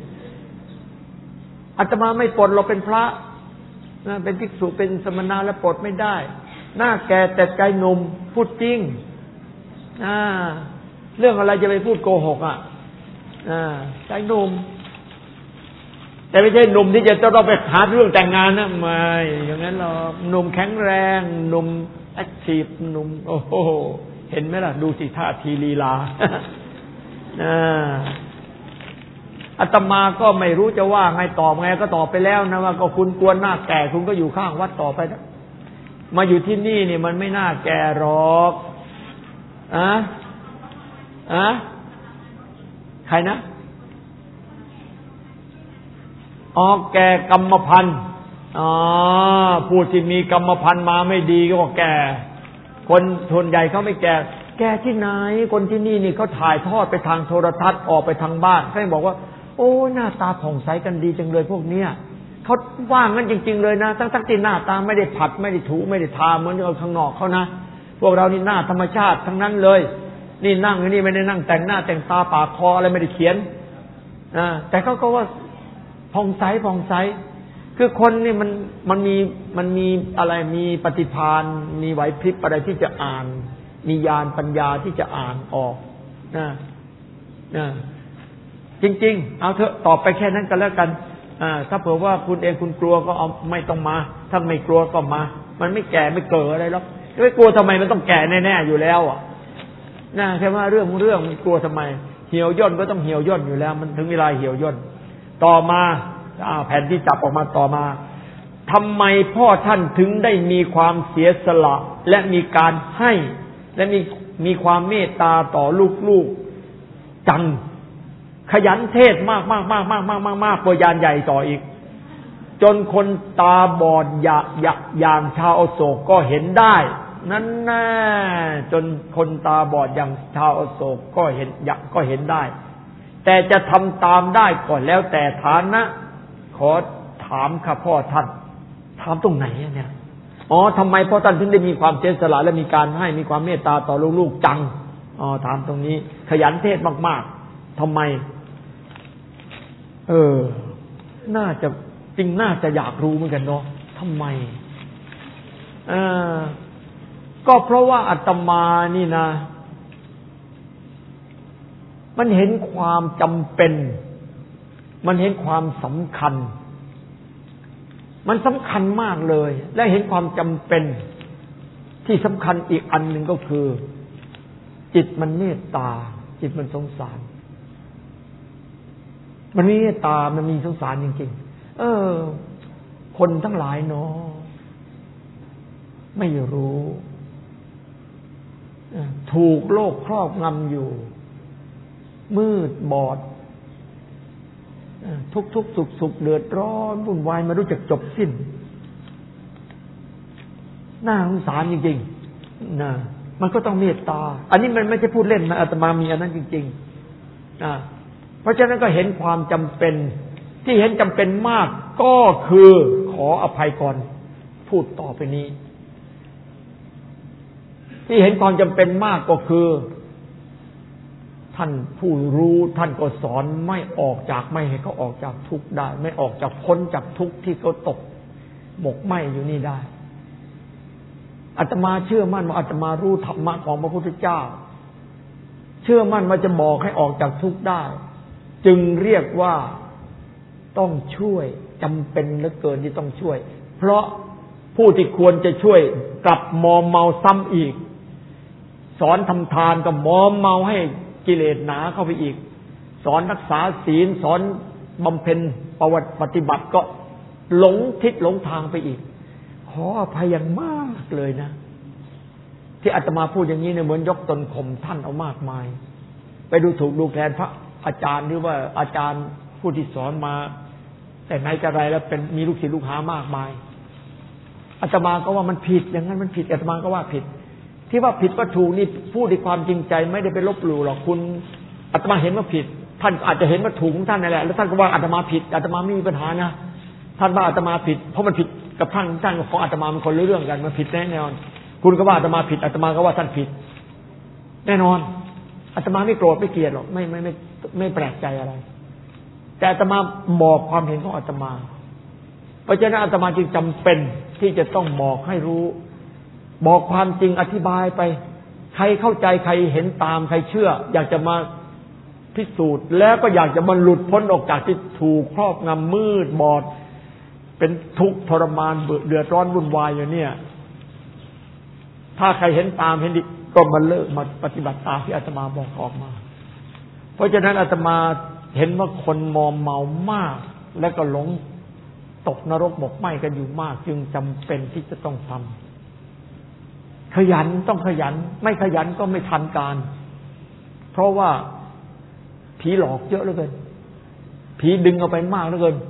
อาตมาไม่ปลดเราเป็นพระนะเป็นภิกษุเป็นสมณะแล้วปลดไม่ได้หน้าแก่แต่ใจหนุ่มพูดจริงอ่าเรื่องอะไรจะไปพูดโกหกอ่ะอ่าใจหนุ่มแต่ไม่ใช่หนุ่มที่จะต้องไปหาเรื่องแต่งงานนะไม่อย่างนั้นหรอกหนุ่มแข็งแรงหนุ่มแอคทีฟหนุ่มโอ้โหเห็นไหมล่ะดูสิท่าทีลีลาอ่าอาตมาก็ไม่รู้จะว่าไงตอบไงก็ตอบไปแล้วนะว่าก็คุณกลัวหน้าแก่คุณก็อยู่ข้างวัดต่อไปนะมาอยู่ที่นี่นี่มันไม่น่าแก่หรอกอะอะใครนะอ๋อแก่กรรมพันธุ์อ๋อผู้ที่มีกรรมพันธุ์มาไม่ดีก็แก่คนส่วนใหญ่เขาไม่แก่แก่ที่ไหนคนที่นี่นี่เขาถ่ายทอดไปทางโทรทัศน์ออกไปทางบ้านเขาบอกว่าโอ้หน้าตาผ่องใสกันดีจังเลยพวกเนี้ยเขาว่างั้นจริงๆเลยนะทั้งๆที่หน้าตาไม่ได้ผัดไม่ได้ถูไม่ได้ทาเหมือนกับข้างนอกเขานะพวกเรานี่หน้าธรรมชาติทั้งนั้นเลยนี่นั่งนี่ไม่ได้นั่งแต่งหน้าแต่งตาปากคออะไรไม่ได้เขียนอ่าแต่เขาก็ว่าผ่องใสผ่องใสคือคนนี่มันมันมีมันมีอะไรมีปฏิภาณมีไหวพริบอะไรที่จะอ่านมีญาณปัญญาที่จะอ่านออกนะนะจริงๆเอาเถอะตอบไปแค่นั้นกันแล้วกันอ่าถ้าเผื่อว่าคุณเองคุณกลัวก็เอาไม่ต้องมาถ้าไม่กลัวก็มามันไม่แก่ไม่เกิดอะไรหรอกไม่กลัวทำไมมันต้องแก่แน่ๆอยู่แล้วอ่ะนะแค่ว่าเรื่องเรื่องมันกลัวทำไมเหี่ยวย่นก็ต้องเหี่ยวย่นอยู่แล้วมันถึงเวลาเหี่ยวย่นต่อมาแผ่นที่จับออกมาต่อมาทำไมพ่อท่านถึงได้มีความเสียสละและมีการให้และมีมีความเมตตาต่อลูกๆจังขยันเทศมากมากมากมากมากมากมากกว่ายานใหญ่ต่ออีกจนคนตาบอดอย่าอย่างชาวอโศกก็เห็นได้นั่นแน่จนคนตาบอดอย่างชาวอโศกก็เห็นอยากก็เห็นได้แต่จะทำตามได้ก่อนแล้วแต่ฐานะขอถามข้าพ่อท่านถามตรงไหนเนี่ยอ๋อทำไมพ่อท่านถึงได้มีความเสียสละและมีการให้มีความเมตตาต่อลูกๆจังอ๋อถามตรงนี้ขยันเทศมากๆทำไมเออน่าจะจริงน่าจะอยากรู้เหมือนกันเนาะทำไมเออก็เพราะว่าอาตมานี่นะมันเห็นความจำเป็นมันเห็นความสำคัญมันสำคัญมากเลยและเห็นความจำเป็นที่สำคัญอีกอันหนึ่งก็คือจิตมันเมตตาจิตมันสงสารมันมีเมตตามันมีสงสารจริงๆเออคนทั้งหลายเนาะไม่รู้ถูกโลกครอบงำอยู่มืดบอดทุกทุกสุขสุขเดือดร้อนวุ่นวายไม่รู้จักจบสิ้นน่าสงสารจริงๆนะมันก็ต้องเมตตาอันนี้มันไม่ใช่พูดเล่นนะอาตมามีอันนั้นจริงๆนะเพราะฉะนั้นก็เห็นความจำเป็นที่เห็นจำเป็นมากก็คือขออภัยก่อนพูดต่อไปนี้ที่เห็นความจำเป็นมากก็คือท่านผู้รู้ท่านก็สอนไม่ออกจากไม่ให้เขาออกจากทุกข์ได้ไม่ออกจากพ้นจากทุกข์ที่เขาตกหมกไหมอยู่นี่ได้อาตมาเชื่อมั่นว่าอาตมารู้ธรรมะของพระพุทธเจ้าเชื่อมั่นว่าจะบอกให้ออกจากทุกข์ได้จึงเรียกว่าต้องช่วยจำเป็นเหลือเกินที่ต้องช่วยเพราะผู้ที่ควรจะช่วยกลับมอมเมาซ้ำอีกสอนทำทานก็มอมเมาให้กิเลสหนาเข้าไปอีกสอนรักษาศีลสอนบำเพ็ญประวัติปฏิบัติก็หลงทิศหลงทางไปอีกขออภัยอย่างมากเลยนะที่อาตมาพูดอย่างนี้เนี่ยเหมือนยกตนข่มท่านเอามากมายไปดูถูกดูแคลนพระอาจารย์หรือว่าอาจารย์ผู้ที่สอนมาแต่ไหนแต่ไรแล้วเป็นมีลูกศิษย์ลูกหามากมายอาตมาก็ว่ามันผิดอย่างนั้นมันผิดอาตมาก็ว่าผิดที่ว่าผิดว่าถูกนี่พูดด้วยความจริงใจไม่ได้ไปลบหลู่หรอกคุณอาตมาเห็นว่าผิดท่านอาจจะเห็นว่าถูกของท่านนั่นแหละแล้วท่านก็ว่าอาตมาผิดอาตมาไม่มีปัญหานะท่านว่าอาตมาผิดเพราะมันผิดกับท่านท่านของอาตมามันคนละเรื่องกันมันผิดแน่นอนคุณก็ว่าอาตมาผิดอาตมาก็ว่าท่านผิดแน่นอนอาตมาไม่โกรธไม่เกลียดหรอกไม่ไม่ไม่ไม่แปลกใจอะไรแต่อาตมาบอกความเห็นของอาตมาเพราะฉะนั้นอาตมาจึงจำเป็นที่จะต้องบอกให้รู้บอกความจริงอธิบายไปใครเข้าใจใครเห็นตามใครเชื่ออยากจะมาพิสูจน์แล้วก็อยากจะมาหลุดพ้นออกจากที่ถูกครอบงำมืดบอดเป็นทุกข์ทรมานเดือดร้อนวุ่นวายอยู่เนี่ยถ้าใครเห็นตามเห็นดีก็มาเลิกมาปฏิบัติตามที่อาตมาบอกออกมาเพราะฉะนั้นอาตมาเห็นว่าคนมอมเมามากและก็หลงตกนรกหมกไหม้กันอยู่มากจึงจำเป็นที่จะต้องทำขยันต้องขยันไม่ขยันก็ไม่ทันการเพราะว่าผีหลอกเยอะเหลือเกินผีดึงเอาไปมากเหลือเกิน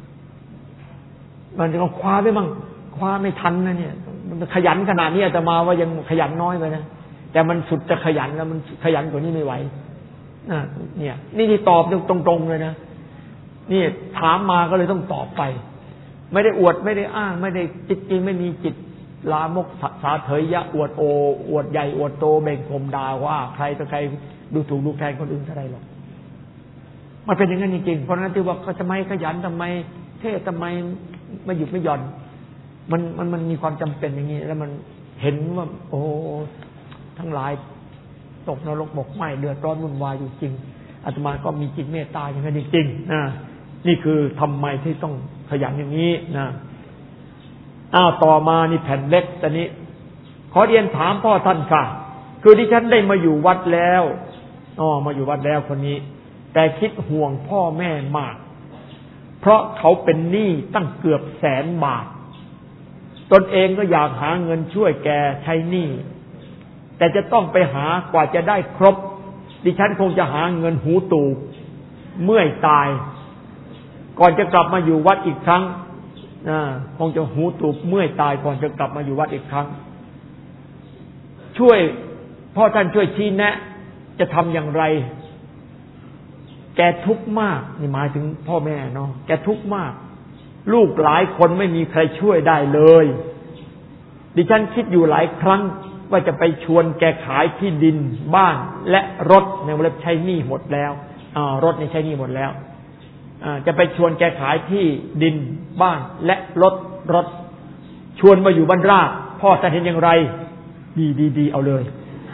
มันจะคว้าไปมั่งคว้าไม่ทันนะเนี่ยมันขยันขนาดนี้อาตมาว่ายังขยันน้อยไปนะแต่มันสุดจะขยันแล้วมันขยันกว่านี้ไม่ไหวนะเนี่ยนี่ที่ตอบตรงๆเลยนะนี่ถามมาก็เลยต้องตอบไปไม่ได้อวดไม่ได้อ้างไม่ได้จิตจริงไม่มีจิตลามกสาเถยยะอวดโออวดใหญ่อวดโตเบ่งข่มด่าว่าใครต่อใครดูถูกดูแคลนคนอื่นเท่าไรหรอกมันเป็นอย่างนั้นจริงๆเพราะฉะนั้นที่ว่าเขาทำไมขยันทำไมเทศทำไมไม่หยุดไม่หย่อนมันมันมันมีความจำเป็นอย่างนี้แล้วมันเห็นว่าโอ้ทั้งหลายตกนรกหมกไหม้เดือดร้อนวุ่นวายอยู่จริงอาตมาก็มีจิตเมตตาอย่างนั้นจริงๆนะนี่คือทำไมที่ต้องขยันอย่างนี้นะอ้าวต่อมานี่แผ่นเล็กตอนนี้ขอเรียนถามพ่อท่านค่ะคือที่ฉันได้มาอยู่วัดแล้วอ๋อมาอยู่วัดแล้วคนนี้แต่คิดห่วงพ่อแม่มากเพราะเขาเป็นหนี้ตั้งเกือบแสนบาทตนเองก็อยากหาเงินช่วยแกใช้หนี้แต่จะต้องไปหากว่าจะได้ครบดิฉันคงจะหาเงินหูตูบเมื่อยตายก่อนจะกลับมาอยู่วัดอีกครั้งคงจะหูตูบเมื่อยตายก่อนจะกลับมาอยู่วัดอีกครั้งช่วยพ่อท่านช่วยชี้แนะจะทำอย่างไรแกทุกข์มากนี่หมายถึงพ่อแม่เนาะแกทุกข์มากลูกหลายคนไม่มีใครช่วยได้เลยดิฉันคิดอยู่หลายครั้งว่าจะไปชวนแกขายที่ดินบ้านและรถในวงเล็บใช้หนี้หมดแล้วอ่ารถนี่ใช้หนี้หมดแล้วอ่าจะไปชวนแกขายที่ดินบ้านและรถรถชวนมาอยู่บ้านราชพ่อท่านเห็นอย่างไรดีดีดีเอาเลย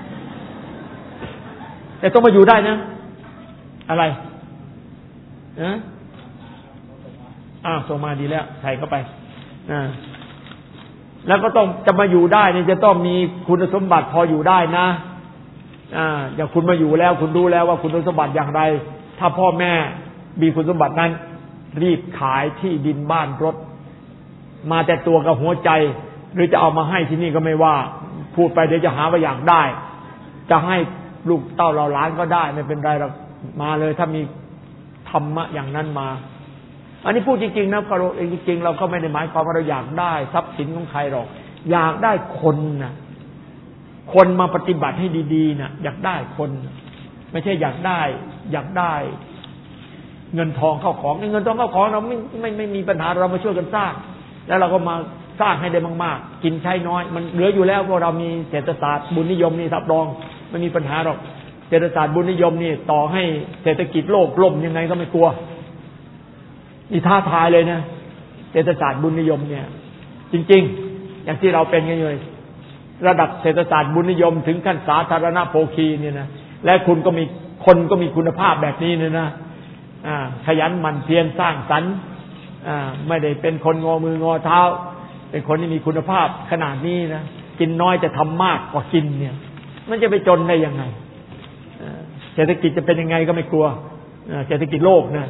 แต่ต้องมาอยู่ได้นะอะไรนะอ้าวส่งมาดีแล้วใส่เข้าไปอ่าแล้วก็ต้องจะมาอยู่ได้เนี่ยจะต้องมีคุณสมบัติพออยู่ได้นะอ่าอย่างคุณมาอยู่แล้วคุณรู้แล้วว่าคุณสมบัติอย่างไรถ้าพ่อแม่มีคุณสมบัตินั้นรีบขายที่ดินบ้านรถมาแต่ตัวกับหัวใจหรือจะเอามาให้ที่นี่ก็ไม่ว่าพูดไปเดี๋ยวจะหาว่าอยากได้จะให้ลูกเต้าเราหลานก็ได้ไม่เป็นไรหรอกมาเลยถ้ามีธรรมะอย่างนั้นมาอันนี้พูดจริงๆนะเราจริงๆเราก็ไม่ได้หมายความว่าเราอยากได้ทรัพย์สินของใครหรอกอยากได้คนนะคนมาปฏิบัติให้ดีๆนะอยากได้คนไม่ใช่อยากได้อยากได้เงินทองเข้าของเงินทองเข้าของเราไม่ไม่ไม่มีปัญหาเรามาช่วยกันสร้างแล้วเราก็มาสร้างให้ได้มากๆกินใช้น้อยมันเหลืออยู่แล้วเพราะเรามีเศรษฐศาสตร์บุญนิยมนี่รับรองไม่มีปัญหาหรอกเศรษฐศาสตร์บุญนิยมนี่ต่อให้เศรษฐกิจโลกล่มยังไงก็ไม่กลัวนี่ท้าทายเลยนะเศรษฐศาสตร์บุญนิยมเนี่ยจริงๆอย่างที่เราเป็นกันอยู่ระดับเศรษฐศาสตร์บุญนิยมถึงขั้นสาธารณโภคีเนี่ยนะและคุณก็มีคนก็มีคุณภาพแบบนี้เนี่ยนะอ่าขยันหมั่นเพียรสร้างสรรค์อ่าไม่ได้เป็นคนงอมืองอเท้าเป็นคนที่มีคุณภาพขนาดนี้นะกินน้อยจะทำมากกว่ากินเนี่ยมันจะไปจนได้ยังไงเศรษฐกิจจะเป็นยังไงก็ไม่กลัวเศรษฐกิจโลกนะ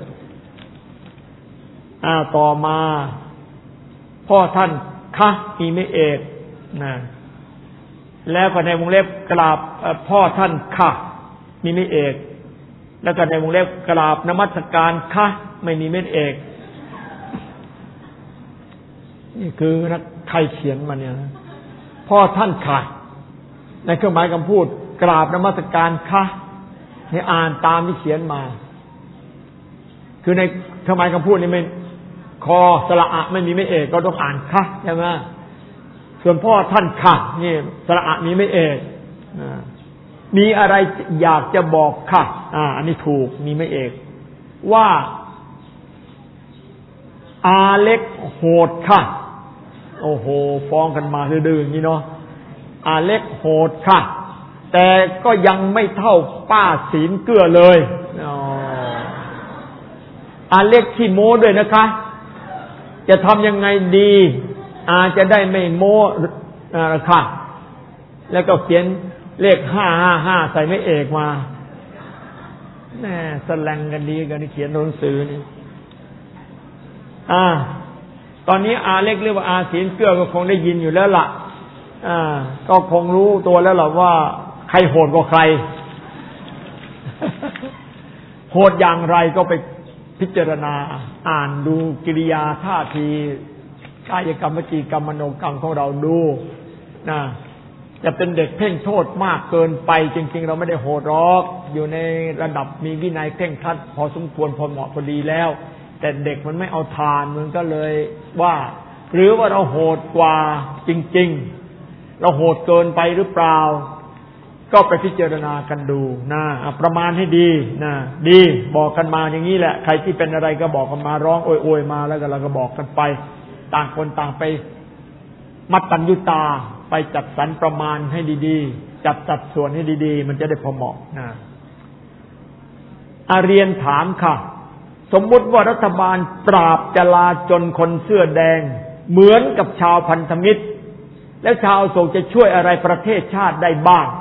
อ่าต่อมาพ่อท่านคะมีไม่เอกนะแล้วก็ในวงเล็บกราบพ่อท่านค่ะมีไม่เอกแล้วก็ในวงเล็บกราบนมัสการค่ะไม่มีไม่เอกนี่คือใครเขียนมาเนี่ยนะพ่อท่านค่ะในเครื่องหมายคำพูดกราบนมัสการค่ะนี่อ่านตามที่เขียนมาคือในเครื่องหมายคำพูดนี่ไม่คอสระอะไม่มีไม่เอกก็ต้องอ่านค่ะใช่ไหมส่วนพ่อท่านค่ะนี่สระอะมีไม่เอกมีอะไรอยากจะบอกค่ะอ่าอันนี้ถูกมีไม่เอกว่าอาเล็กโหดค่ะโอ้โหฟ้องกันมาดื้อๆอย่างนี้เนาะอาเล็กโหดค่ะแต่ก็ยังไม่เท่าป้าศีลเกื้อเลยอ๋ออาเล็กขี้โม้ด้วยนะคะจะทำยังไงดีอาจะได้ไม่โม้ค่ะแล้วก็เขียนเลขห้าห้าห้าใส่ไม่เอกมาแหมแสลงกันดีกันที่เขียนหนังสือนี่อ่าตอนนี้อาเล็กเรียกว่าอาศีลเกื้อก็คงได้ยินอยู่แล้วล่ะอ่าก็คงรู้ตัวแล้วล่ะว่าใครโหดกว่าใครโหดอย่างไรก็ไปพิจารณาอ่านดูกิริยาท่าทีกายกรรมวจีกรรมมโนกรรมของเราดูนะจะเป็นเด็กเพ่งโทษมากเกินไปจริงๆเราไม่ได้โหดหรอกอยู่ในระดับมีวินัยเคร่งครัดพอสมควรพอเหมาะพอดีแล้วแต่เด็กมันไม่เอาทานมันก็เลยว่าหรือว่าเราโหดกว่าจริงๆเราโหดเกินไปหรือเปล่าก็ไปพิจารณากันดูนะประมาณให้ดีนะดีบอกกันมาอย่างนี้แหละใครที่เป็นอะไรก็บอกกันมาร้องโอยๆมาแล้วก็เราก็บอกกันไปต่างคนต่างไปมัตตัญญุตาไปจัดสรรประมาณให้ดีๆจัดจัดส่วนให้ดีๆมันจะได้พอเหมาะนะอาเรียนถามค่ะสมมุติว่ารัฐบาลปราบจลาจลคนเสื้อแดงเหมือนกับชาวพันธมิตรแล้วชาวอโศกจะช่วยอะไรประเทศชาติได้บ้าง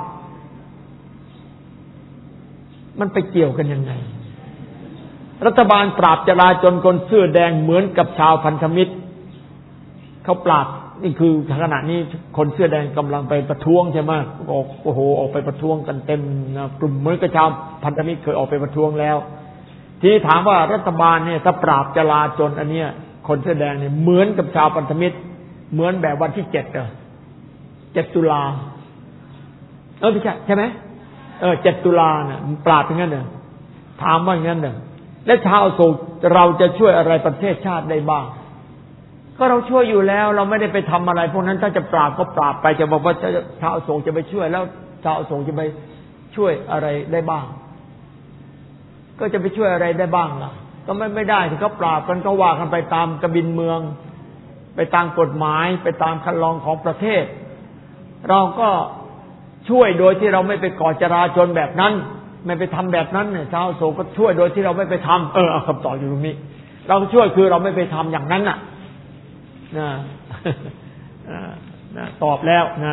มันไปเกี่ยวกันยังไงรัฐบาลปราบจลาจลคนเสื้อแดงเหมือนกับชาวพันธมิตรเขาปราบนี่คือขณะนี้คนเสื้อแดงกำลังไปประท้วงใช่ไหมออกโอ้โหออกไปประท้วงกันเต็มนะกลุ่มเหมือนกับชาวพันธมิตรเคยออกไปประท้วงแล้วที่ถามว่ารัฐบาลเนี่ยถ้าปราบจลาจลอันเนี้ยคนเสื้อแดงเนี่ยเหมือนกับชาวพันธมิตรเหมือนแบบวันที่เจ็ดเออเจ็ดตุลาเออไม่ใช่ใช่ไหมเออเจ็ดตุลาเนี่ยปราบอย่างนั้นเหรอถามว่าอย่างนั้นเหรอและชาวอโศกเราจะช่วยอะไรประเทศชาติได้บ้างก็เราช่วยอยู่แล้วเราไม่ได้ไปทำอะไรพวกนั้นถ้าจะปราบก็ปราบไปจะบอกว่าชาวอโศกจะไปช่วยแล้วชาวอโศกจะไปช่วยอะไรได้บ้างก็จะไปช่วยอะไรได้บ้างล่ะก็ไม่ไม่ได้ที่เขาปราบกันก็ว่ากันไปตามกบินเมืองไปตามกฎหมายไปตามคันลองของประเทศเราก็ช่วยโดยที่เราไม่ไปก่อจราจลแบบนั้นไม่ไปทำแบบนั้นเนี่ยชาวอโศกก็ช่วยโดยที่เราไม่ไปทำเออเอาคำตอบอยู่ตรงนี้เราช่วยคือเราไม่ไปทำอย่างนั้นน่ะนะนะตอบแล้วนะ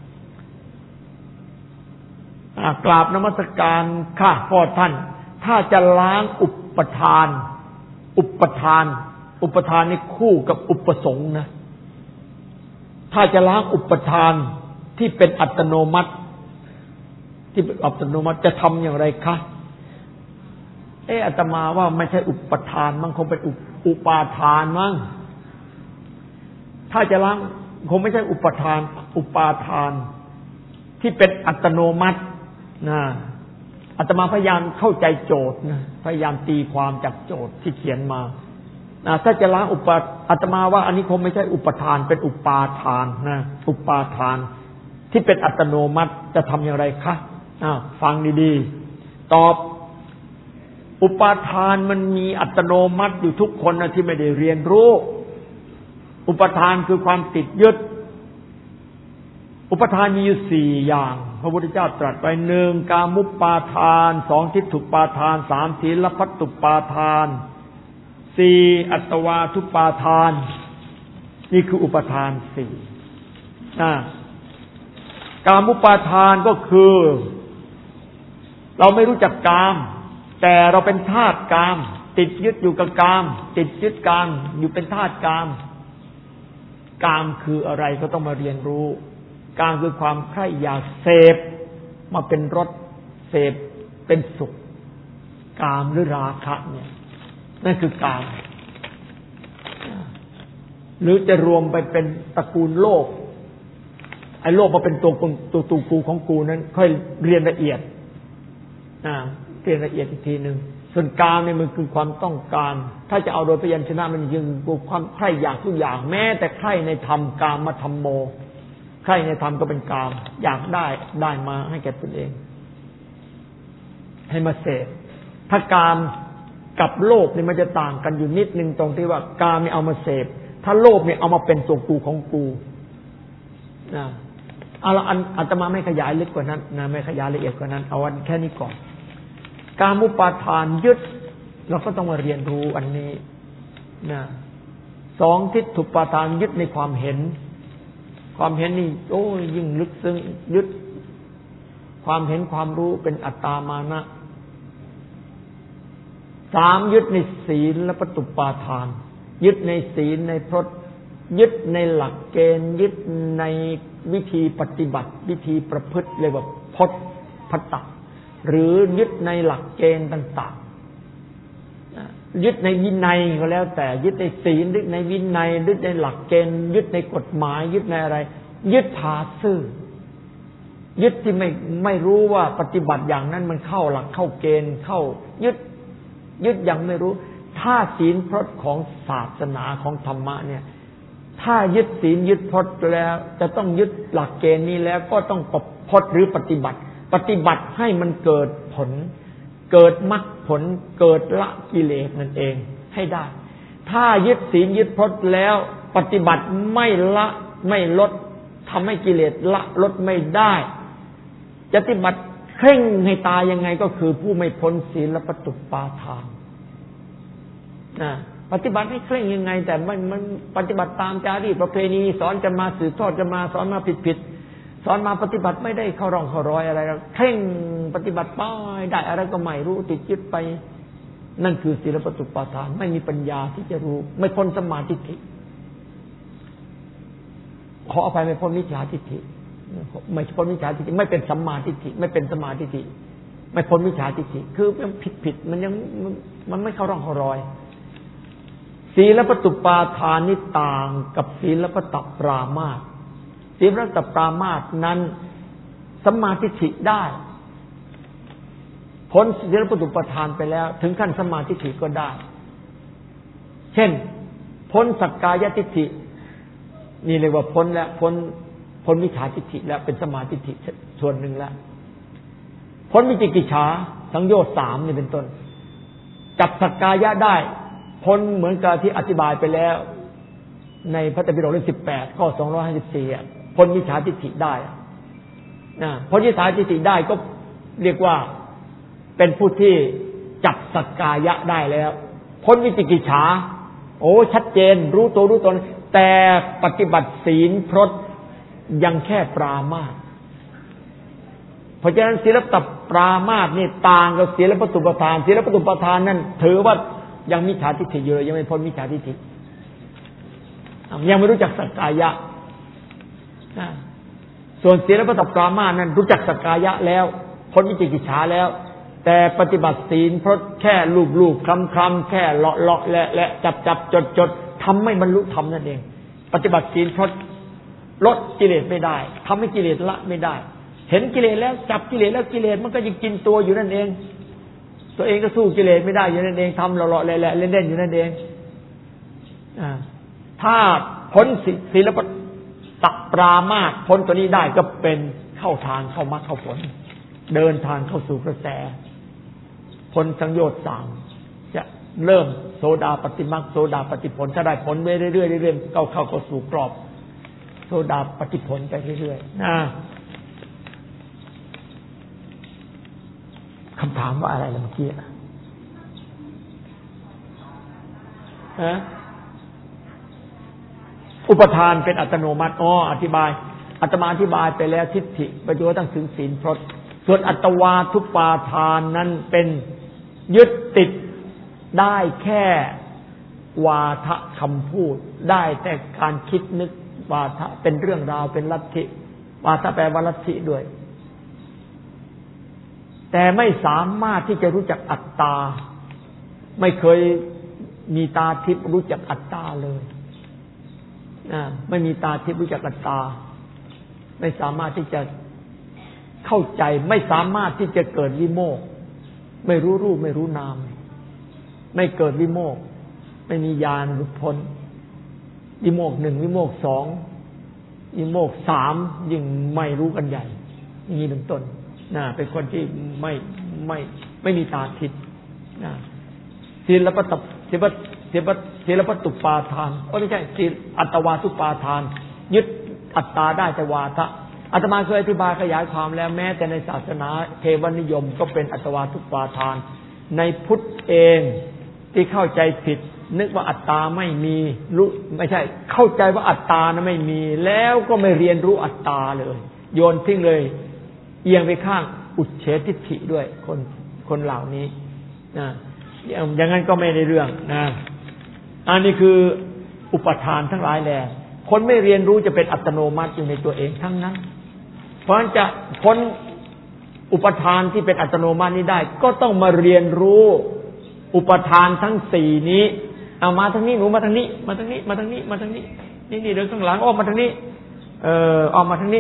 กราบนมัสการค่ะพ่อท่านถ้าจะล้างอุปทานอุปทานอุปทานนี่คู่กับอุปสงค์นะถ้าจะล้างอุปทานที่เป็นอัตโนมัติที่เป็นอัตโนมัติจะทำอย่างไรคะเอออาตมาว่าไม่ใช่อุปทานมันคงเป็นอุปาทานมั้งถ้าจะล้างคงไม่ใช่อุปทานอุปาทานที่เป็นอัตโนมัตินะอาตมาพยายามเข้าใจโจทย์นะพยายามตีความจากโจทย์ที่เขียนมานะถ้าจะล้างอุปอาตมาว่าอันนี้คงไม่ใช่อุปทานเป็นอุปาทานนะอุปาทานที่เป็นอัตโนมัติจะทำอย่างไรคะอ้าวฟังดีๆตอบอุปาทานมันมีอัตโนมัติอยู่ทุกคนนะที่ไม่ได้เรียนรู้อุปทานคือความติดยึดอุปทานมีอยู่สี่อย่างพระพุทธเจ้าตรัสไว้หนึ่งกามุปาทานสองทิฏฐุปาทานสามศีลพัตตุปาทานสี่อัตวาทุปาทานนี่คืออุปทานสี่อ่ากามุปาทานก็คือเราไม่รู้จักกามแต่เราเป็นทาสกามติดยึดอยู่กับกามติดยึดกามอยู่เป็นทาสกามกามคืออะไรก็ต้องมาเรียนรู้กามคือความใคร่อยากเสพมาเป็นรสเสพเป็นสุขกามหรือราคะเนี่ยนั่นคือกามหรือจะรวมไปเป็นตระกูลโลภไอ้โลภมาเป็นตัวตัวตัวกูของกูนั้นค่อยเรียนละเอียดอ่าเรียนละเอียดอีกทีนึงส่วนกามเนี่ยมันคือความต้องการถ้าจะเอาโดยพยัญชนะมันยังคือความใคร่อยากทุกอย่างแม้แต่ใคร่ในธรรมกามมาธรรมโมใคร่ในธรรมก็เป็นกามอยากได้ได้มาให้แก่ตนเองให้มาเสพถ้ากามกับโลภนี่มันจะต่างกันอยู่นิดนึงตรงที่ว่ากามนี่เอามาเสพถ้าโลภเนี่ยเอามาเป็นตัวกูของกูนะเอาละอันอาตมาไม่ขยายลึกกว่านั้นนะไม่ขยายละเอียดกว่านั้นเอาวันแค่นี้ก่อนกามุปาทานยึดเราก็ต้องมาเรียนรู้อันนี้นะสองทิฏฐุปาทานยึดในความเห็นความเห็นนี่โอ้ยยิ่งลึกซึ้งยึดความเห็นความรู้เป็นอัตตามานะสามยึดในศีลและปฏิปาทานยึดในศีลในพรตยึดในหลักเกณฑ์ยึดในวิธีปฏิบัติวิธีประพฤติเรียกว่าพจน์พัตตะหรือยึดในหลักเกณฑ์ต่างๆยึดในวินัยก็แล้วแต่ยึดในศีลยึดในวินัยยึดในหลักเกณฑ์ยึดในกฎหมายยึดในอะไรยึดพาซื่อยึดที่ไม่ไม่รู้ว่าปฏิบัติอย่างนั้นมันเข้าหลักเข้าเกณฑ์เข้ายึดยึดอย่างไม่รู้ถ้าศีลพจน์ของศาสนาของธรรมะเนี่ยถ้ายึดศีลยึดพจน์แล้วจะต้องยึดหลักเกณฑ์นี้แล้วก็ต้องประพฤติหรือปฏิบัติปฏิบัติให้มันเกิดผลเกิดมรรคผลเกิดละกิเลสนั่นเองให้ได้ถ้ายึดศีลยึดพจน์แล้วปฏิบัติไม่ละไม่ลดทำให้กิเลสละลดไม่ได้จะปฏิบัติเคร่งให้ตายยังไงก็คือผู้ไม่พ้นศีลปตุปาทานนะปฏิบัติให้เคร่งยังไงแต่มันมันปฏิบัติตามจารีตประเพณีสอนจะมาสืบทอดจะมาสอนมาผิดผิดสอนมาปฏิบัติไม่ได้เข้าร่องเข้ารอยอะไรเคร่งปฏิบัติไปได้อะไรก็ไม่รู้ติดยึดไปนั่นคือศีลปตุปาทานไม่มีปัญญาที่จะรู้ไม่พ้นสมาธิทิขออภัยไม่พ้นมิจฉาทิฏฐิไม่พ้นมิจฉาทิฏฐิไม่เป็นสัมมาทิฏฐิไม่เป็นสมาธิทิฏฐิไม่พ้นมิจฉาทิฏฐิคือมันผิดผิดมันยังมันไม่เข้าร่องเข้ารอยศีลปตุปาทานนี่ต่างกับศีลปตปรามาสศีลปตปรามาสนั้นสัมมาทิฏฐิได้พ้นศีลปตุปาทานไปแล้วถึงขั้นสัมมาทิฏฐิก็ได้เช่นพ้นสักกายทิฏฐินี่เรียกว่าพ้นแล้วพ้นพ้นมิจฉาทิฏฐิแล้วเป็นสมาธิทิฏฐิส่วนหนึ่งแล้วพ้นวิจิกิจฉาสังโยชน์สามนี่เป็นต้นจับสักกายะได้พ้นเหมือนกับที่อธิบายไปแล้วในพระไตรปิฎกเล่มสิบแปดข้อสองร้อยห้าสิบสี่พ้นมิจฉาทิฏฐิได้นะพ้นมิจฉาทิฏฐิได้ก็เรียกว่าเป็นผู้ที่จับสักกายะได้แล้วพ้นวิจิกิจฉาโอ้ชัดเจนรู้ตัวรู้ตนแต่ปฏิบัติศีลพรตยังแค่ปรามาสเพราะฉะนั้นศีลปปรามาสนี่ต่างกับศีลปตุปทานศีลปตุปทานนั่นถือว่ายังมิจฉาทิฏฐิอยู่เลยยังไม่พ้นมิจฉาทิฏฐิยังไม่รู้จักสักกายะส่วนศีลปตุปรามาสนั้นรู้จักสักกายะแล้วพ้นวิจิกิจฉาแล้วแต่ปฏิบัติศีลพรตแค่ลูบๆคลำๆแค่เลาะๆและๆจับๆจดๆทำไม่บรรลุธรรมนั่นเองปฏิบัติศีลพรตลดกิเลสไม่ได้ทำให้กิเลสละไม่ได้เห็นกิเลสแล้วจับกิเลสแล้วกิเลสมันก็ยังกินตัวอยู่นั่นเองตัวเองก็สู้กิเลสไม่ได้อยู่นั่นเองทำเลาะๆแหละๆเล่นๆอยู่นั่นเองถ้าพ้นศีลปตปรามาสพ้นตัวนี้ได้ก็เป็นเข้าทางเข้ามรรคเข้าผลเดินทางเข้าสู่กระแสพ้นสังโยชน์สามจะเริ่มโสดาปฏิมรรคโสดาปฏิผลถ้าได้ผลไปเรื่อยๆเรื่อยๆเข้าเข้าเข้าสู่กรอบโสดาปฏิผลไปเรื่อยๆนะคำถามว่าอะไรล่ะเมื่อกี้ฮะอุปทานเป็นอัตโนมัติอ๋ออธิบายอาตมาอธิบายไปแล้วทิฏฐิประโยชน์ตั้งถึงศีลพรตส่วนอัตวาทุปาทานนั้นเป็นยึดติดได้แค่วาทะคำพูดได้แต่การคิดนึกวาทะเป็นเรื่องราวเป็นลัทธิวาทะแปลว่าลัทธิด้วยแต่ไม่สามารถที่จะรู้จักอัตตาไม่เคยมีตาทิพย์รู้จักอัตตาเลยนะไม่มีตาทิพย์รู้จักอัตตาไม่สามารถที่จะเข้าใจไม่สามารถที่จะเกิดวิโมกข์ไม่รู้รูปไม่รู้นามไม่เกิดวิโมกข์ไม่มีญาณหลุดพ้นวิโมกข์หนึ่งวิโมกข์สองวิโมกข์สามยิ่งไม่รู้กันใหญ่อย่างนี้เป็นต้นนะเป็นคนที่ไม่ไม่ไม่มีตาทิพย์นะศีลปตศีลปศีลปศีลปตุปาทานโอ้ไม่ใช่ศีลอัตวาทุปาทานยึดอัตตาได้แต่วาทะอาตมาเคยอธิบายขยายความแล้วแม้แต่ในศาสนาเทวนิยมก็เป็นอัตวาทุปาทานในพุทธเองที่เข้าใจผิดนึกว่าอัตตาไม่มีรู้ไม่ใช่เข้าใจว่าอัตตานะไม่มีแล้วก็ไม่เรียนรู้อัตตาเลยโยนทิ้งเลยเอียงไปข้างอุเฉทิฏฐิด้วยคนคนเหล่านี้นะอย่างนั้นก็ไม่ได้เรื่องนะอันนี้คืออุปทานทั้งหลายแหละคนไม่เรียนรู้จะเป็นอัตโนมัติอยู่ในตัวเองทั้งนั้นเพราะฉะนั้นจะพ้นอุปทานที่เป็นอัตโนมัตินี้ได้ก็ต้องมาเรียนรู้อุปทานทั้งสี่นี้เอามาทางนี้หนูมาทางนี้มาทางนี้มาทางนี้มาทางนี้นี่นี่เดินข้างหลังออกมาทางนี้เอ่อออกมาทางนี้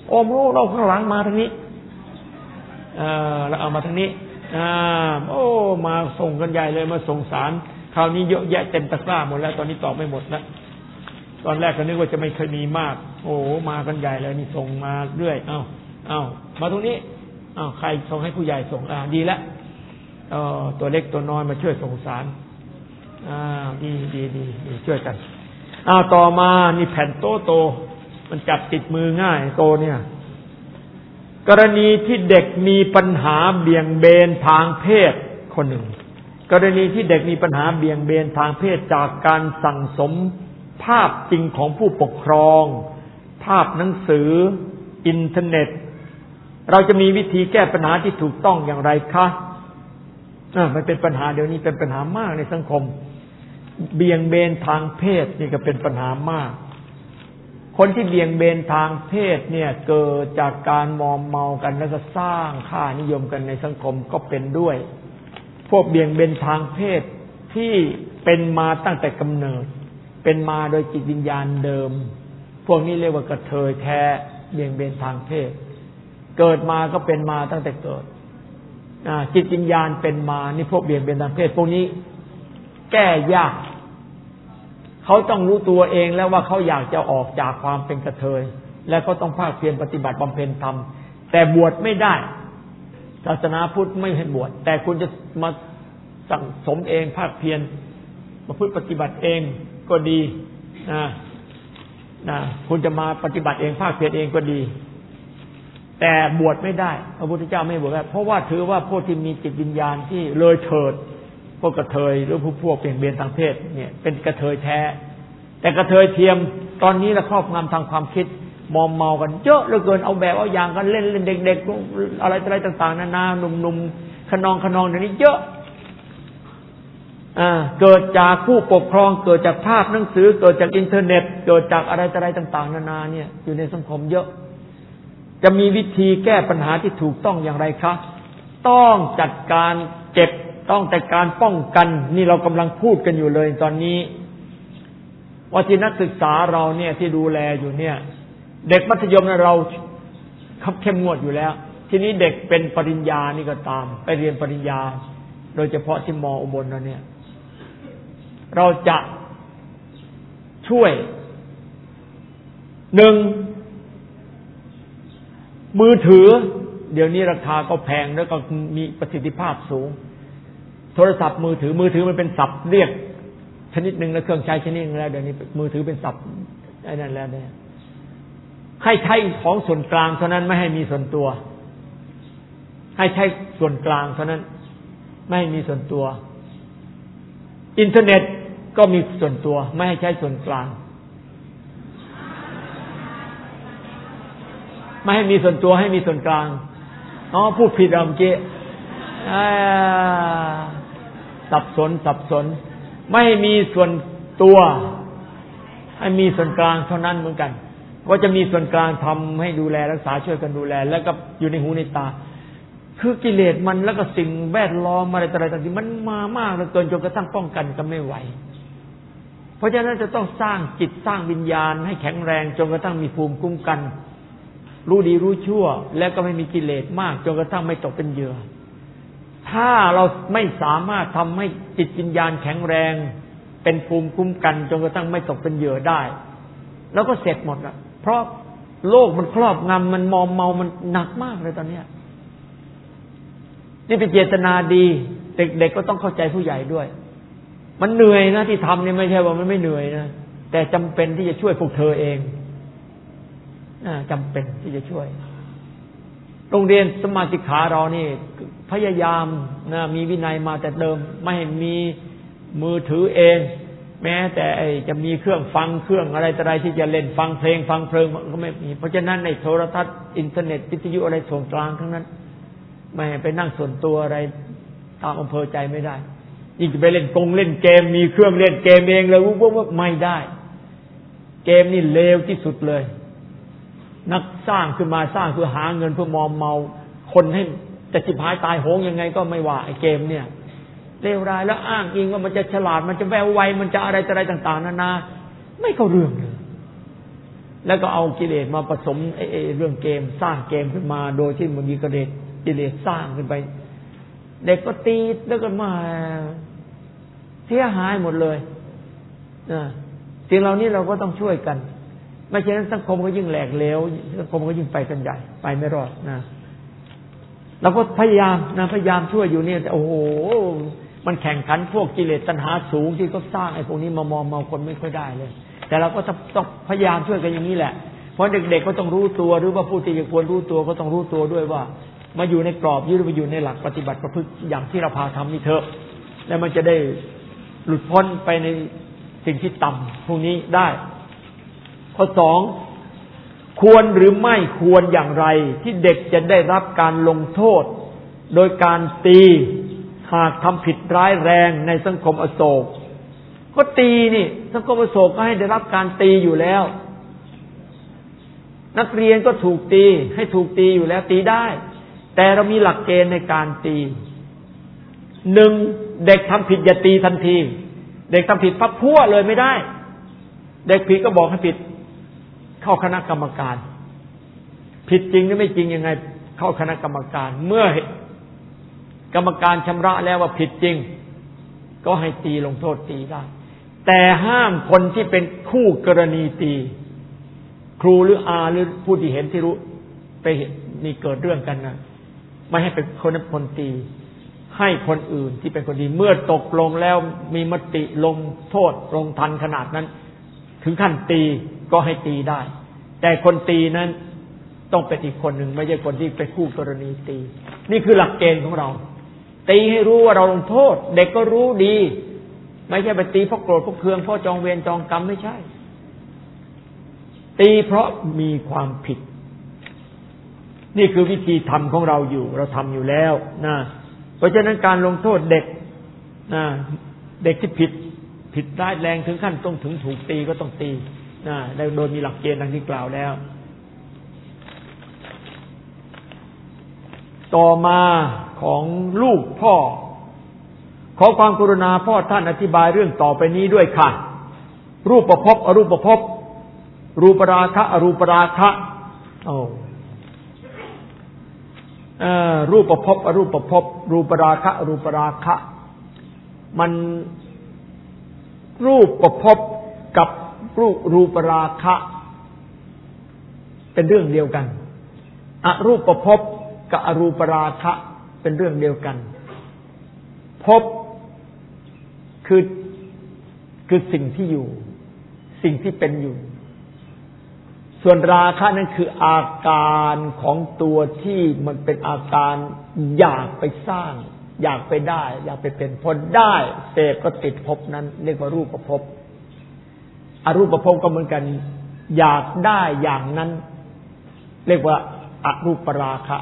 โอ้โหเราข้างหลังมาทางนี้เออเราเอามาทางนี้อ่าโอ้มาส่งกันใหญ่เลยมาส่งสารคราวนี้เยอะแยะเต็มตะกร้าหมดแล้วตอนนี้ตอบไม่หมดนะตอนแรกก็นึกว่าจะไม่เคยมีมากโอ้มากันใหญ่เลยนี่ส่งมาเรื่อยเอ้าเอ้ามาตรงนี้เอ้าใครส่งให้ผู้ใหญ่ส่งอ่าดีแล้วเออตัวเล็กตัวน้อยมาช่วยส่งสารอ่าดีดีดีดีช่วยกันอ้าวต่อมานี่แผ่นโตโตมันจับติดมือง่ายโตเนี่ยกรณีที่เด็กมีปัญหาเบี่ยงเบนทางเพศคนหนึ่งกรณีที่เด็กมีปัญหาเบี่ยงเบนทางเพศจากการสั่งสมภาพจริงของผู้ปกครองภาพหนังสืออินเทอร์เน็ตเราจะมีวิธีแก้ปัญหาที่ถูกต้องอย่างไรคะอ่ามันเป็นปัญหาเดี๋ยวนี้เป็นปัญหามากในสังคมเบี่ยงเบนทางเพศนี่ก็เป็นปัญหามากคนที่เบี่ยงเบนทางเพศเนี่ยเกิดจากการมอมเมากันแล้วก็สร้างค่านิยมกันในสังคมก็เป็นด้วยพวกเบี่ยงเบนทางเพศที่เป็นมาตั้งแต่กำเนิดเป็นมาโดยจิตวิญญาณเดิมพวกนี้เรียกว่ากระเทยแท้เบี่ยงเบนทางเพศเกิดมาก็เป็นมาตั้งแต่เกิดจิตวิญญาณเป็นมานี่พวกเบี่ยงเบนทางเพศพวกนี้แก้ยากเขาต้องรู้ตัวเองแล้วว่าเขาอยากจะออกจากความเป็นกระเทยและเขาต้องภาคเพียรปฏิบัติบำเพ็ญธรรมแต่บวชไม่ได้ศาสนาพุทธไม่ให้บวชแต่คุณจะมาสั่งสมเองภาคเพียรมาพุทธปฏิบัติเองก็ดีนะนะคุณจะมาปฏิบัติเองภาคเพียรเองก็ดีแต่บวชไม่ได้พระพุทธเจ้าไม่บวชเพราะว่าถือว่าพวกที่มีจิตวิญญาณที่เลยเถิดพวกกระเทยหรือผู้พวกเปลี่ยนเบนทางเพศเนี่ยเป็นกระเทยแท้แต่กระเทยเทียมตอนนี้ละครอบงำทางความคิดมอมเมากันเยอะเหลือเกินเอาแบบเอาอย่างกันเล่นเล่นเด็กๆอะไรอะไรต่างๆนานาหนุ่มๆขนองขนองเดี๋ยวนี้เยอะอ่าเกิดจากผู้ปกครองเกิดจากภาพหนังสือเกิดจากอินเทอร์เน็ตเกิดจากอะไรอะไรต่างๆนานาเนี่ยอยู่ในสังคมเยอะจะมีวิธีแก้ปัญหาที่ถูกต้องอย่างไรคะต้องจัดการเก็บต้องแต่การป้องกันนี่เรากำลังพูดกันอยู่เลยตอนนี้ว่าที่นักศึกษาเราเนี่ยที่ดูแลอยู่เนี่ยเด็กมัธยมเราเข้มงวดอยู่แล้วทีนี้เด็กเป็นปริญญานี่ก็ตามไปเรียนปริญญาโดยเฉพาะที่ม.อุบลนะเนี่ยเราจะช่วยหนึ่งมือถือเดี๋ยวนี้ราคาก็แพงแล้วก็มีประสิทธิภาพสูงโทรศัพท์มือถือมือถือมันเป็นศัพท์เรียกชนิดหนึ่งแล้วเครื่องใช้ชนิดนึงแล้วเดี๋ยวนี้มือถือเป็นศัพท์ไอ้นั่นแล้วเนี่ยให้ใช้ของส่วนกลางเท่านั้นไม่ให้มีส่วนตัวให้ใช้ส่วนกลางเท่านั้นไม่ให้มีส่วนตัวอินเทอร์เน็ตก็มีส่วนตัวไม่ให้ใช้ส่วนกลางไม่ให้มีส่วนตัวให้มีส่วนกลางอ๋อพูดผิดเมื่อกี้สับสนสับสนไม่มีส่วนตัวให้มีส่วนกลางเท่านั้นเหมือนกันว่าจะมีส่วนกลางทำให้ดูแลรักษาช่วยกันดูแลแล้วก็อยู่ในหูในตาคือกิเลสมันแล้วก็สิ่งแวดล้อมอะไรต่ออะไรต่างๆมันมามากเหลือเกินจนกระทั่งป้องกันกันไม่ไหวเพราะฉะนั้นจะต้องสร้างจิตสร้างวิญญาณให้แข็งแรงจนกระทั่งมีภูมิคุ้มกันรู้ดีรู้ชั่วแล้วก็ไม่มีกิเลสมากจนกระทั่งไม่ตกเป็นเหยื่อถ้าเราไม่สามารถทำให้จิตวิญญาณแข็งแรงเป็นภูมิคุ้มกันจนกระทั่งไม่ตกเป็นเหยื่อได้แล้วก็เสร็จหมดละเพราะโลกมันครอบงำมันมอมเมามันหนักมากเลยตอนนี้นี่เป็นเจตนาดีเด็กๆก็ต้องเข้าใจผู้ใหญ่ด้วยมันเหนื่อยนะที่ทำนี่ไม่ใช่ว่ามันไม่เหนื่อยนะแต่จำเป็นที่จะช่วยพวกเธอเองจำเป็นที่จะช่วยโรงเรียนสมาธิขาเรานี่พยายามนะมีวินัยมาแต่เดิมไม่ให้มีมือถือเองแม้แต่จะมีเครื่องฟังเครื่องอะไรต่ออะไรที่จะเล่นฟังเพลงฟังเพลงก็ไม่มีเพราะฉะนั้นในโทรทัศน์อินเทอร์เน็ตวิทยุอะไรส่วนกลางทั้งนั้นไม่ไปนั่งส่วนตัวอะไรตามอำเภอใจไม่ได้ยิ่งจะไปเล่นกงเล่นเกมมีเครื่องเล่นเกมเองเลยวุ้บวุ้บไม่ได้เกมนี่เลวที่สุดเลยนักสร้างขึ้นมาสร้างเพื่อหาเงินเพื่อมอมเมาคนให้จะจิบหายตายโหงยังไงก็ไม่ว่าไอ้เกมเนี่ยเลวร้ายแล้วอ้างอิงว่ามันจะฉลาดมันจะแววไวมันจะอะไรอะไรต่างๆนานาไม่เข้าเรื่องเลยแล้วก็เอากิเลสมาผสมไอ้เรื่องเกมสร้างเกมขึ้นมาโดยที่มันมีกิเลสกิเลสสร้างขึ้นไปเด็กก็ตีแล้วก็มาเสียหายหมดเลยนะสิ่งเหล่านี้เราก็ต้องช่วยกันไม่เช่นนั้นสังคมก็ยิ่งแหลกเหลวสังคมก็ยิ่งไปกันใหญ่ไปไม่รอดนะเราก็พยายามนะพยายามช่วยอยู่เนี่ยแต่โอ้โหมันแข่งขันพวกกิเลสตัณหาสูงที่เขาสร้างไอ้พวกนี้มามองมาคนไม่ค่อยได้เลยแต่เราก็ต้องพยายามช่วยกันอย่างนี้แหละเพราะเด็กๆก็ต้องรู้ตัวหรือว่าผู้ที่ควรรู้ตัวก็ต้องรู้ตัวด้วยว่ามาอยู่ในกรอบยึดมาอยู่ในหลักปฏิบัติประพฤติอย่างที่เราพาทำนี่เถอะแล้วมันจะได้หลุดพ้นไปในสิ่งที่ต่ำพวกนี้ได้ข้อสองควรหรือไม่ควรอย่างไรที่เด็กจะได้รับการลงโทษโดยการตีหากทำผิดร้ายแรงในสังคมอโศกก็ตีนี่สังคมอโศกก็ให้ได้รับการตีอยู่แล้วนักเรียนก็ถูกตีให้ถูกตีอยู่แล้วตีได้แต่เรามีหลักเกณฑ์ในการตีหนึ่งเด็กทำผิดอย่าตีทันทีเด็กทำผิดปั๊บพั่วเลยไม่ได้เด็กผิดก็บอกให้ผิดเข้าคณะกรรมการผิดจริงหรือไม่จริงยังไงเข้าคณะกรรมการเมื่อกรรมการชำระแล้วว่าผิดจริงก็ให้ตีลงโทษตีได้แต่ห้ามคนที่เป็นคู่กรณีตีครูหรืออาหรือผู้ที่เห็นที่รู้ไปเห็นมีเกิดเรื่องกันนะไม่ให้เป็นคนนั้นคนตีให้คนอื่นที่เป็นคนดีเมื่อตกลงแล้วมีมติลงโทษลงทันขนาดนั้นถึงขั้นตีก็ให้ตีได้แต่คนตีนั้นต้องเป็นอีกคนหนึ่งไม่ใช่คนที่เป็นคู่กรณีตีนี่คือหลักเกณฑ์ของเราตีให้รู้ว่าเราลงโทษเด็กก็รู้ดีไม่ใช่ไปตีเพราะโกรธเพราะเคืองเพราะจองเวรจองกรรมไม่ใช่ตีเพราะมีความผิดนี่คือวิธีทำของเราอยู่เราทำอยู่แล้วนะเพราะฉะนั้นการลงโทษเด็กนะเด็กที่ผิดผิดร้ายแรงถึงขั้นต้องถึงถูกตีก็ต้องตีนะโดยมีหลักเกณฑ์ดังที่กล่าวแล้วต่อมาของลูกพ่อขอความกรุณาพ่อท่านอธิบายเรื่องต่อไปนี้ด้วยค่ะรูปภพอรูปภพรูปราคะอรูปราคะโอ้เอ่อรูปภพอรูปภพรูปราคะอรูปราคะมันรูปภพกับรูปรูปราคะเป็นเรื่องเดียวกันอรูปภพกับอรูปราคะเป็นเรื่องเดียวกันภพคือคือสิ่งที่อยู่สิ่งที่เป็นอยู่ส่วนราคะนั่นคืออาการของตัวที่มันเป็นอาการอยากไปสร้างอยากไปได้อยากไปเป็นพอได้เสพก็ติดภพนั้นเรียกว่ารูปภพอรูปภพก็เหมือนกันอยากได้อย่างนั้นเรียกว่าอรูปราคะ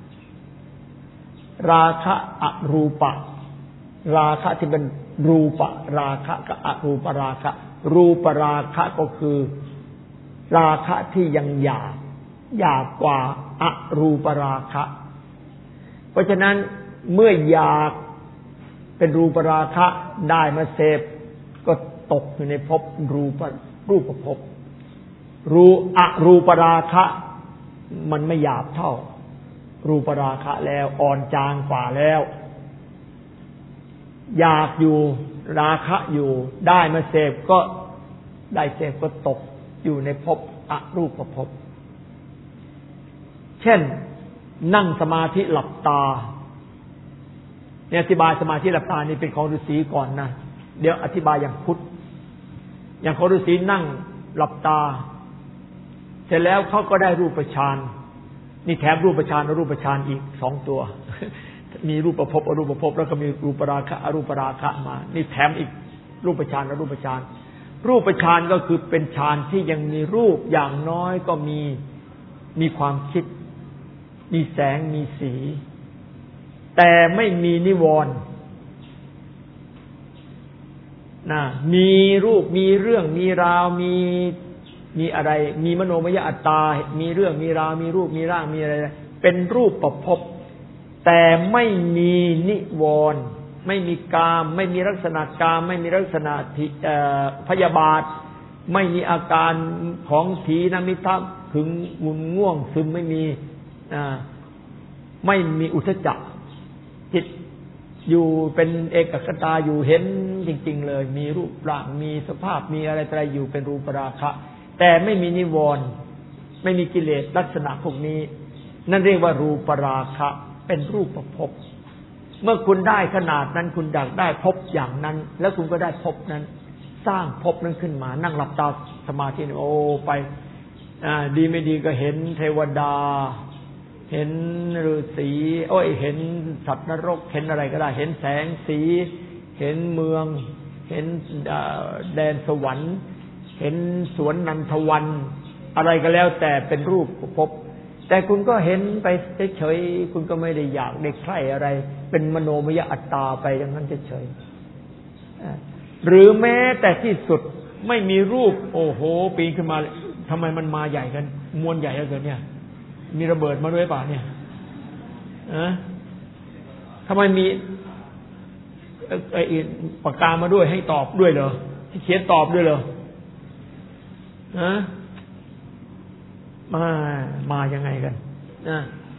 ราคะอรูปะราคะที่เป็นรูปะราคะกับอรูปราคะรูปราคะก็คือราคะที่ยังอยากอยากกว่าอรูปราคะเพราะฉะนั้นเมื่ออยากเป็นรูปราคะได้มาเสพก็ตกอยู่ในภพรูปรูปภพรูอรูปราคะมันไม่หยาบเท่ารูปราคะแล้วอ่อนจางกว่าแล้วอยากอยู่ราคะอยู่ได้มาเสพก็ได้เสพก็ตกอยู่ในภพอรูปภพเช่นนั่งสมาธิหลับตาเนี่ยอธิบายสมาธิหลับตานี่เป็นของฤาษีก่อนนะเดี๋ยวอธิบายอย่างพุทธอย่างของฤาษีนั่งหลับตาเสร็จแล้วเขาก็ได้รูปฌานนี่แถมรูปฌานอรูปฌานอีกสองตัวมีรูปภพอรูปภพแล้วก็มีรูปราคะอรูปราคะมานี่แถมอีกรูปฌานอรูปฌานรูปฌานก็คือเป็นฌานที่ยังมีรูปอย่างน้อยก็มีมีความคิดมีแสงมีสีแต่ไม่มีนิวรณ์นะมีรูปมีเรื่องมีราวมีมีอะไรมีมโนมยอัตตามีเรื่องมีราวมีรูปมีร่างมีอะไรเป็นรูปประพบแต่ไม่มีนิวรณ์ไม่มีกามไม่มีลักษณะกามไม่มีลักษณะพยาบาทไม่มีอาการของถีนมิทะขึงงุนง่วงซึมไม่มีอ่าไม่มีอุทธัจจะจิตอยู่เป็นเอกคตาอยู่เห็นจริงๆเลยมีรูปร่างมีสภาพมีอะไรอะไรอยู่เป็นรูปราคะแต่ไม่มีนิวรณ์ไม่มีกิเลสลักษณะพวกนี้นั่นเรียกว่ารูปราคะเป็นรูปภพเมื่อคุณได้ขนาดนั้นคุณอยากได้ภพอย่างนั้นแล้วคุณก็ได้ภพนั้นสร้างภพนั้นขึ้นมานั่งหลับตาสมาธิโอ้ไปอ่าดีไม่ดีก็เห็นเทวดาเห็นฤาษีโอ้ยเห็นสัตว์นรกเห็นอะไรก็ได้เห็นแสงสีเห็นเมืองเห็นแดนสวรรค์เห็นสวนนันทวันอะไรก็แล้วแต่เป็นรูปภพแต่คุณก็เห็นไปเฉยๆคุณก็ไม่ได้อยากได้ใคร่อะไรเป็นมโนมยอัตตาไปอย่างนั้นเฉยๆหรือแม้แต่ที่สุดไม่มีรูปโอ้โหปีนขึ้นมาทำไมมันมาใหญ่กันมวลใหญ่เหลือเกินเนี่ยมีระเบิดมาด้วยป่ะเนี่ยอะทำไมมีไอ้ปากกามาด้วยให้ตอบด้วยเหรอที่เขียนตอบด้วยเหรออะมามายังไงกันนะ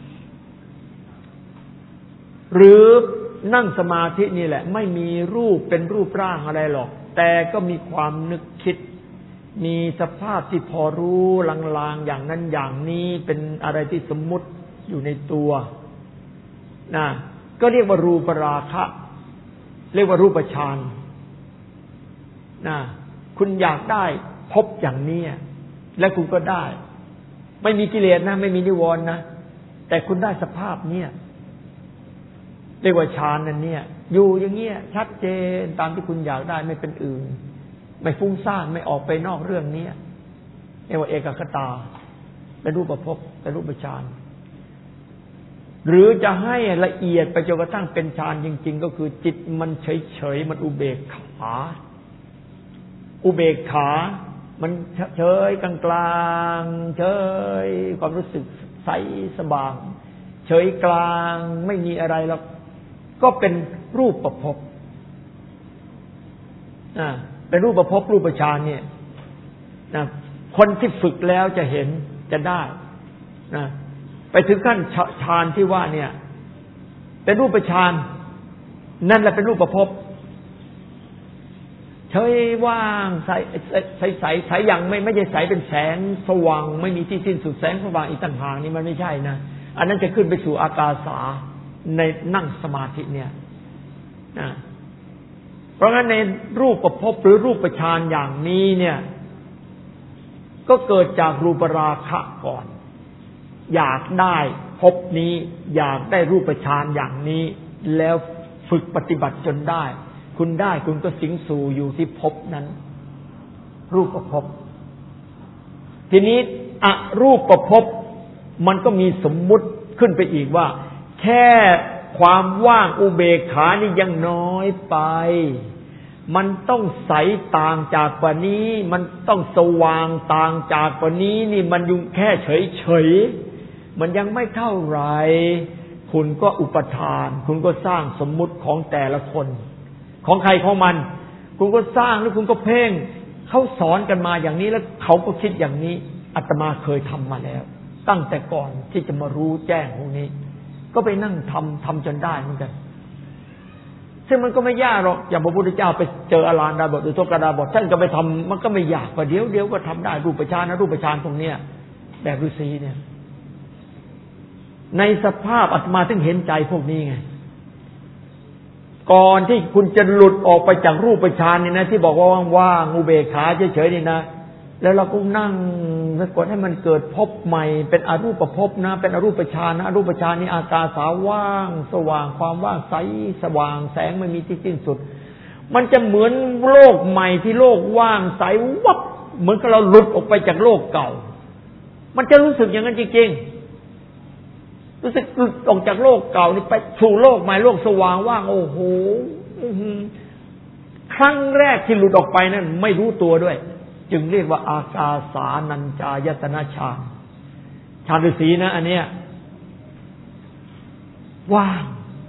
หรือนั่งสมาธินี่แหละไม่มีรูปเป็นรูปร่างอะไรหรอกแต่ก็มีความนึกคิดมีสภาพที่พอรู้ลางๆอย่างนั้นอย่างนี้เป็นอะไรที่สมมุติอยู่ในตัวนะก็เรียกว่ารูปราคะเรียกว่ารูปฌานนะคุณอยากได้พบอย่างนี้และคุณก็ได้ไม่มีกิเลสนะไม่มีนิวรณ์นะแต่คุณได้สภาพเนี่ยเรียกว่าฌานนั่นเนี่ยอยู่อย่างเงี้ยชัดเจนตามที่คุณอยากได้ไม่เป็นอื่นไม่ฟุ้งซ่านไม่ออกไปนอกเรื่องนี้เรียกว่าเอกคตาเป็นรูปภพเป็นรูปฌานหรือจะให้ละเอียดไปจนกระทั่งเป็นฌานจริงๆก็คือจิตมันเฉยๆมันอุเบกขาอุเบกขามันเฉยกลางๆเฉยความรู้สึกใสสบายเฉยกลางไม่มีอะไรแล้วก็เป็นรูปภพอ่าเป็นรูปภพรูปฌานเนี่ยนะคนที่ฝึกแล้วจะเห็นจะได้นะไปถึงขั้นฌานที่ว่าเนี่ยเป็นรูปฌานนั่นแหละเป็นรูปภพเฉยว่างใสใสใสใสอย่างไม่ไม่ใช่ใสเป็นแสงสว่างไม่มีที่สิ้นสุดแสงสว่างอีกต่างหากนี่มันไม่ใช่นะอันนั้นจะขึ้นไปสู่อากาสาในนั่งสมาธิเนี่ยนะเพราะงั้นในรูปภพหรือรูปฌานอย่างนี้เนี่ยก็เกิดจากรูปราคะก่อนอยากได้ภพนี้อยากได้รูปฌานอย่างนี้แล้วฝึกปฏิบัติจนได้คุณได้คุณก็สิงสู่อยู่ที่ภพนั้นรูปภพทีนี้อรูปภพมันก็มีสมมุติขึ้นไปอีกว่าแค่ความว่างอุเบกขานี่ยังน้อยไปมันต้องใสต่างจากกว่านี้มันต้องสว่างต่างจากกว่านี้นี่มันอยู่แค่เฉยๆมันยังไม่เท่าไหร่คุณก็อุปทานคุณก็สร้างสมมุติของแต่ละคนของใครของมันคุณก็สร้างแล้วคุณก็เพ่งเขาสอนกันมาอย่างนี้แล้วเขาก็คิดอย่างนี้อาตมาเคยทำมาแล้วตั้งแต่ก่อนที่จะมารู้แจ้งพวกนี้ก็ไปนั่งทำทำจนได้เหมือนกันซึ่งมันก็ไม่ยากหรอกอย่างพระพุทธเจ้าไปเจออรหันต์ดาบทหรือโสกดาบทท่านก็ไปทำมันก็ไม่ยากกว่าเดี๋ยวเดี๋ยวก็ทำได้รูปฌานนะรูปฌานตรงเนี้ยแบบฤาษีเนี่ยในสภาพอาตมาถึงเห็นใจพวกนี้ไงก่อนที่คุณจะหลุดออกไปจากรูปฌานนี่นะที่บอกว่าว่างๆอุเบกขาเฉยๆนี่นะแล้วเราก็นั่งสะกดให้มันเกิดภพใหม่เป็นอรูปภพนะเป็นอรูปฌานนะอรูปฌานนี่อากาสาว่างสว่างความว่างใสสว่างแสงไม่มีที่สิ้นสุดมันจะเหมือนโลกใหม่ที่โลกว่างใสวับเหมือนกับเราหลุดออกไปจากโลกเก่ามันจะรู้สึกอย่างนั้นจริงๆรู้สึกหลุดออกจากโลกเก่านี่ไปสู่โลกใหม่โลกสว่างว่างโอ้โหครั้งแรกที่หลุดออกไปนั้นไม่รู้ตัวด้วยจึงเรียกว่าอากาสานัญจายตนะฌานฌานฤาษีนะอันเนี้ยว่าง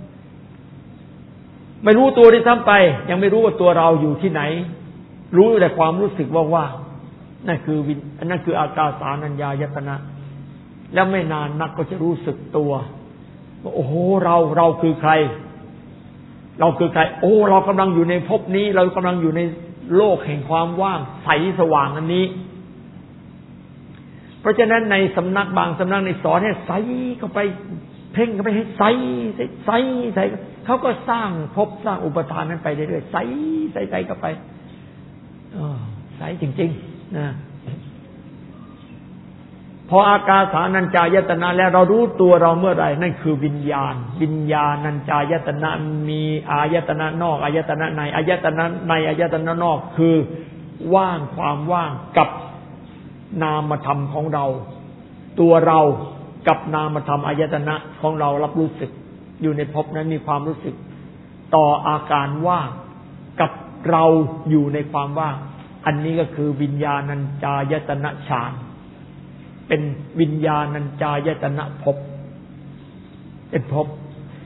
ไม่รู้ตัวด้วยซ้ำไปยังไม่รู้ว่าตัวเราอยู่ที่ไหนรู้แต่ความรู้สึกว่าว่างนั่นคือวิญนั่นคืออากาสานัญญายตนะแล้วไม่นานนักก็จะรู้สึกตัวว่าโอ้โหเราเราคือใครเราคือใครโอ้เรากำลังอยู่ในภพนี้เรากำลังอยู่ในโลกแห่งความว่างใสสว่างอันนี้เพราะฉะนั้นในสำนักบางสำนักในสอนให้ใสเข้าไปเพ่งเข้าไปให้ใสใสใสเขาก็สร้างภพสร้างอุปทานนั้นไปเรื่อยๆใสใสใสเข้าไปใสจริงๆนะพออากาสานัญจายตนะแล้วเรารู้ตัวเราเมื่อไหร่นั่นคือวิญญาณวิญญาณัญจายตนะมีอายตนะนอกอายตนะในอายตนะในอายตนะนอกคือว่างความว่างกับนามธรรมของเราตัวเรากับนามธรรมอายตนะของเรารับรู้สึกอยู่ในภพนั้นมีความรู้สึกต่ออาการว่างกับเราอยู่ในความว่างอันนี้ก็คือวิญญาณัญจายตนะฌานเป็นวิญญาณัญจายตนะภพเป็นภพ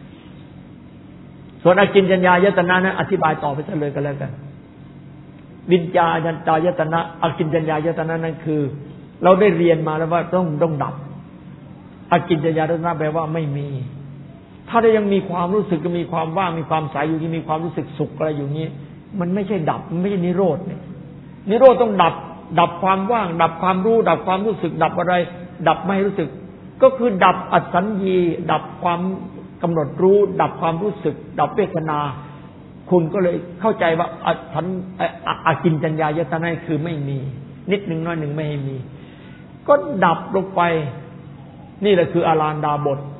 ส่วนอกิญจัญญายตนะนั้นอธิบายต่อไปเลยกันแล้วกันวิญญาณัญจายตนะอกิญจัญญายตนะนั้นคือเราได้เรียนมาแล้วว่าต้องต้องดับอกิญจัญญายตนะแปลว่าไม่มีถ้าได้ยังมีความรู้สึกก็มีความว่างมีความใสอยู่ที่มีความรู้สึกสุขอะไรอยู่นี้มันไม่ใช่ดับมันไม่ใช่นิโรธเนี่ยนิโรธต้องดับดับความว่างดับความรู้ดับความรู้สึกดับอะไรดับไม่รู้สึกก็คือดับอสัญญีดับความกำหนดรู้ดับความรู้สึกดับเวทนาคุณก็เลยเข้าใจว่าอสัญอกิญจัญญายตนะคือไม่มีนิดหนึ่งน้อยหนึ่งไม่ให้มีก็ดับลงไปนี่แหละคืออารันดาบท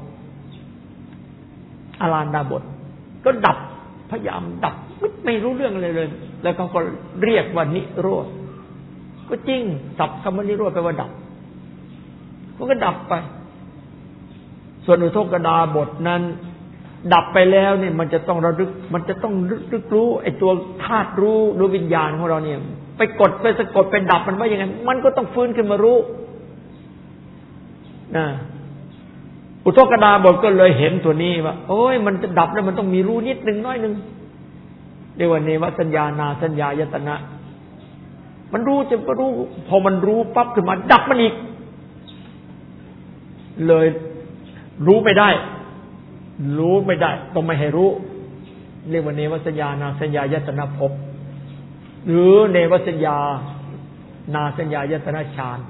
อารันดาบทก็ดับพยายามดับไม่รู้เรื่องอะไรเลยแล้วเขาก็เรียกว่านิโรธก็จริงศัพท์คำว่านิโรธแปลว่าดับมันก็ดับไปส่วนอุทกดาบทนั้นดับไปแล้วเนี่ยมันจะต้องระลึกมันจะต้องรึกรู้ไอ้ตัวธาตุรู้ดวงวิญญาณของเราเนี่ยไปกดไปสะกดไปดับมันว่าอย่างไงมันก็ต้องฟื้นขึ้นมารู้นะอุทกดาบทก็เลยเห็นตัวนี้ว่าโอ้ยมันจะดับแล้วมันต้องมีรู้นิดนึงน้อยนึงเรียกว่าเนวสัญญานาสัญญายตนะมันรู้จะก็รู้พอมันรู้ปั๊บขึ้นมาดับมันอีกเลยรู้ไม่ได้รู้ไม่ได้ต้องไม่ให้รู้เรียกว่าเนวสัญญานาสัญญายตนะภพหรือเนวสัญญานาสัญญายตนะฌาน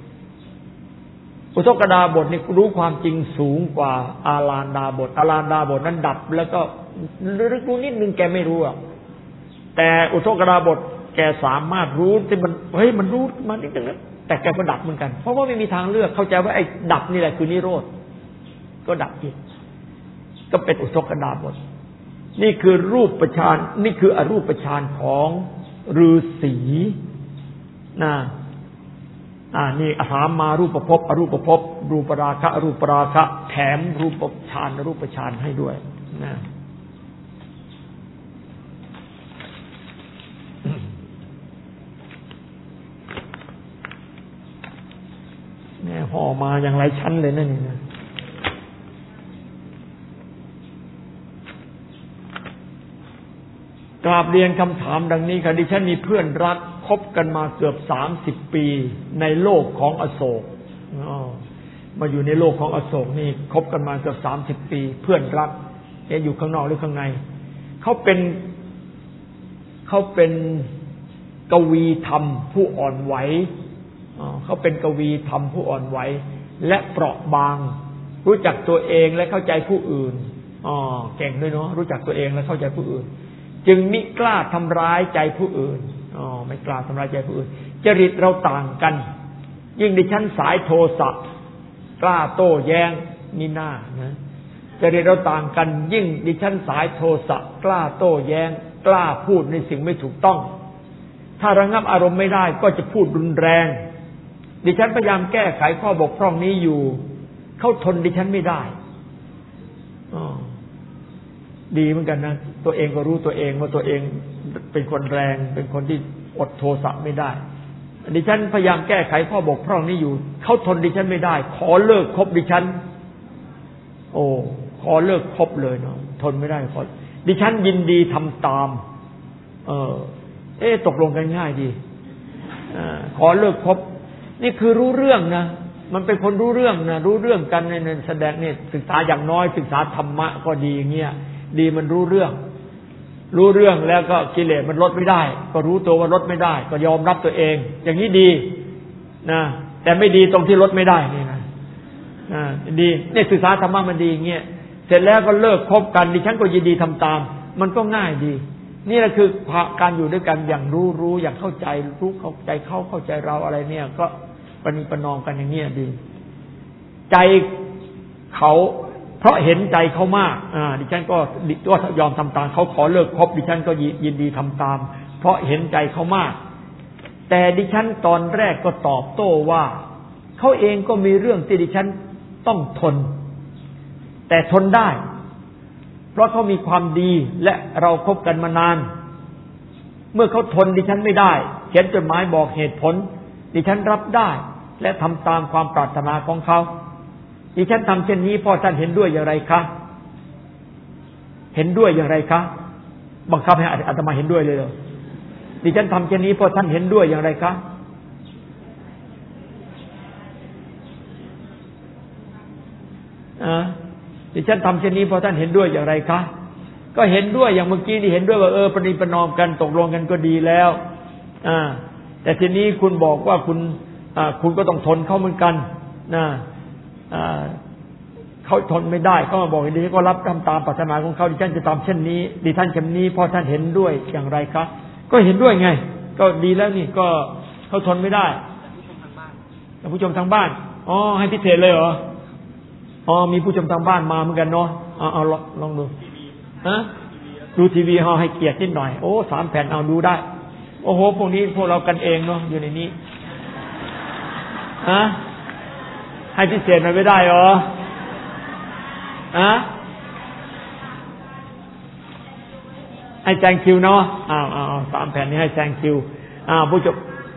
อุทกดาบทนี่รู้ความจริงสูงกว่าอารันดาบทอารันดาบทนั้นดับแล้วก็รึกรู้นิดนึงแกไม่รู้อ่ะแต่อุทกดาบทแกสามารถรู้ที่มันเฮ้ยมันรู้มานิดนึงนะแต่แกก็ดับเหมือนกันเพราะว่าไม่มีทางเลือกเข้าใจว่าไอ้ดับนี่แหละคือนิโรธก็ดับอีกก็เป็นอุทกดาบทนี่คือรูปฌานนี่คืออรูปฌานของฤาษีนะอ่านี่ถามมารูปภพอรูปภพรูปราคะอรูปราคะแถมรูปฌานอรูปฌานให้ด้วยนะแม่ห่อมาอย่างไรชั้นเลยนั่นนี่นะกราบเรียนคำถามดังนี้ค่ะดิฉันมีเพื่อนรักคบกันมาเกือบสามสิบปีในโลกของอโศกมาอยู่ในโลกของอโศกนี่คบกันมาเกือบสามสิบปีเพื่อนรักเอ๊ะอยู่ข้างนอกหรือข้างในเขาเป็นเขาเป็นกวีธรรมผู้อ่อนไหวเขาเป็นกวีธรรมผู้อ่อนไหวและเปราะบางรู้จักตัวเองและเข้าใจผู้อื่นอ๋อเก่งด้วยเนาะรู้จักตัวเองและเข้าใจผู้อื่นจึงมิกล้าทำร้ายใจผู้อื่นอ๋อไม่กล้าทำร้ายใจผู้อื่นจริตเราต่างกันยิ่งดิฉันสายโทสะกล้าโต้แย้งนี่หน้านะจริตเราต่างกันยิ่งดิฉันสายโทสะกล้าโต้แย้งกล้าพูดในสิ่งไม่ถูกต้องถ้าระงับอารมณ์ไม่ได้ก็จะพูดรุนแรงดิฉันพยายามแก้ไขข้อบกพร่องนี้อยู่เขาทนดิฉันไม่ได้อ๋อดีเหมือนกันนะตัวเองก็รู้ตัวเองว่าตัวเองเป็นคนแรงเป็นคนที่อดโทสะไม่ได้ดิฉันพยายามแก้ไขข้อบกพร่องนี้อยู่เขาทนดิฉันไม่ได้ขอเลิกคบดิฉันโอ้ขอเลิกคบเลยเนาะทนไม่ได้ขอดิฉันยินดีทำตามเออเอ๊ะตกลงกันง่ายดีขอเลิกคบนี่คือรู้เรื่องนะมันเป็นคนรู้เรื่องนะรู้เรื่องกันในแสดงเนี่ยศึกษาอย่างน้อยศึกษาธรรมะก็ดีอย่างเงี้ยดีมันรู้เรื่องรู้เรื่องแล้วก็กิเลสมันลดไม่ได้ก็รู้ตัวว่าลดไม่ได้ก็ยอมรับตัวเองอย่างนี้ดีนะแต่ไม่ดีตรงที่ลดไม่ได้นี่นะอ่าดีเนี่ยศึกษาธรรมะมันดีอย่างเงี้ยเสร็จแล้วก็เลิกคบกันดิฉันก็ยินดีทำตามมันก็ง่ายดีนี่แหละคือการอยู่ด้วยกันอย่างรู้รู้อย่างเข้าใจรู้เข้าใจเขาเข้าใจเราอะไรเนี่ยก็ปณิประนอมกันอย่างเงี้ยดีใจเขาเพราะเห็นใจเขามากอ่าดิฉันก็ก็ยอมทำตามเขาขอเลิกคบดิฉันก็ยินดีทำตามเพราะเห็นใจเขามากแต่ดิฉันตอนแรกก็ตอบโต้ว่าเขาเองก็มีเรื่องที่ดิฉันต้องทนแต่ทนได้เพราะเขามีความดีและเราคบกันมานานเมื่อเขาทนดิฉันไม่ได้เขียนจดหมายบอกเหตุผลดิฉันรับได้และทำตามความปรารถนาของเขาดิฉันทำเช่นนี้พ่อท่านเห็นด้วยอย่างไรคะเห็นด้วยอย่างไรคะบังคับให้อาตมาเห็นด้วยเลยเหรอดิฉันทำเช่นนี้พ่อท่านเห็นด้วยอย่างไรคะอ่าดิฉันทำเช่นนี้พอท่านเห็นด้วยอย่างไรคะก็เห็นด้วยอย่างเมื่อกี้นี่เห็นด้วยว่าเออประนีประนอมกันตกลงกันก็ดีแล้วอ่าแต่ทีนี้คุณบอกว่าคุณอ่าคุณก็ต้องทนเขาเหมือนกันนะอ่าเขาทนไม่ได้เขามาบอกดิฉันก็รับทำตามปรารถนาของเขาดิฉันจะทำเช่นนี้ดิท่านเช่นนี้พอท่านเห็นด้วยอย่างไรคะก็เห็นด้วยไงก็ดีแล้วนี่ก็เขาทนไม่ได้แต่ผู้ชมทางบ้านอ๋อให้พิเศษเลยเหรออ๋อมีผู้ชมทางบ้านมาเหมือนกันเนาะเอาเอาลองดูฮะดูทีวีเขาให้เกียรตินิดหน่อยโอ้สามแผ่นเอาดูได้โอ้โหพวกนี้พวกเรากันเองเนาะอยู่ในนี้ฮะให้พิเศษมันไม่ได้เหรอฮะให้แซงคิวเนาะอ้าวอ้าวสามแผ่นนี้ให้แซงคิวอ้าวผู้ชม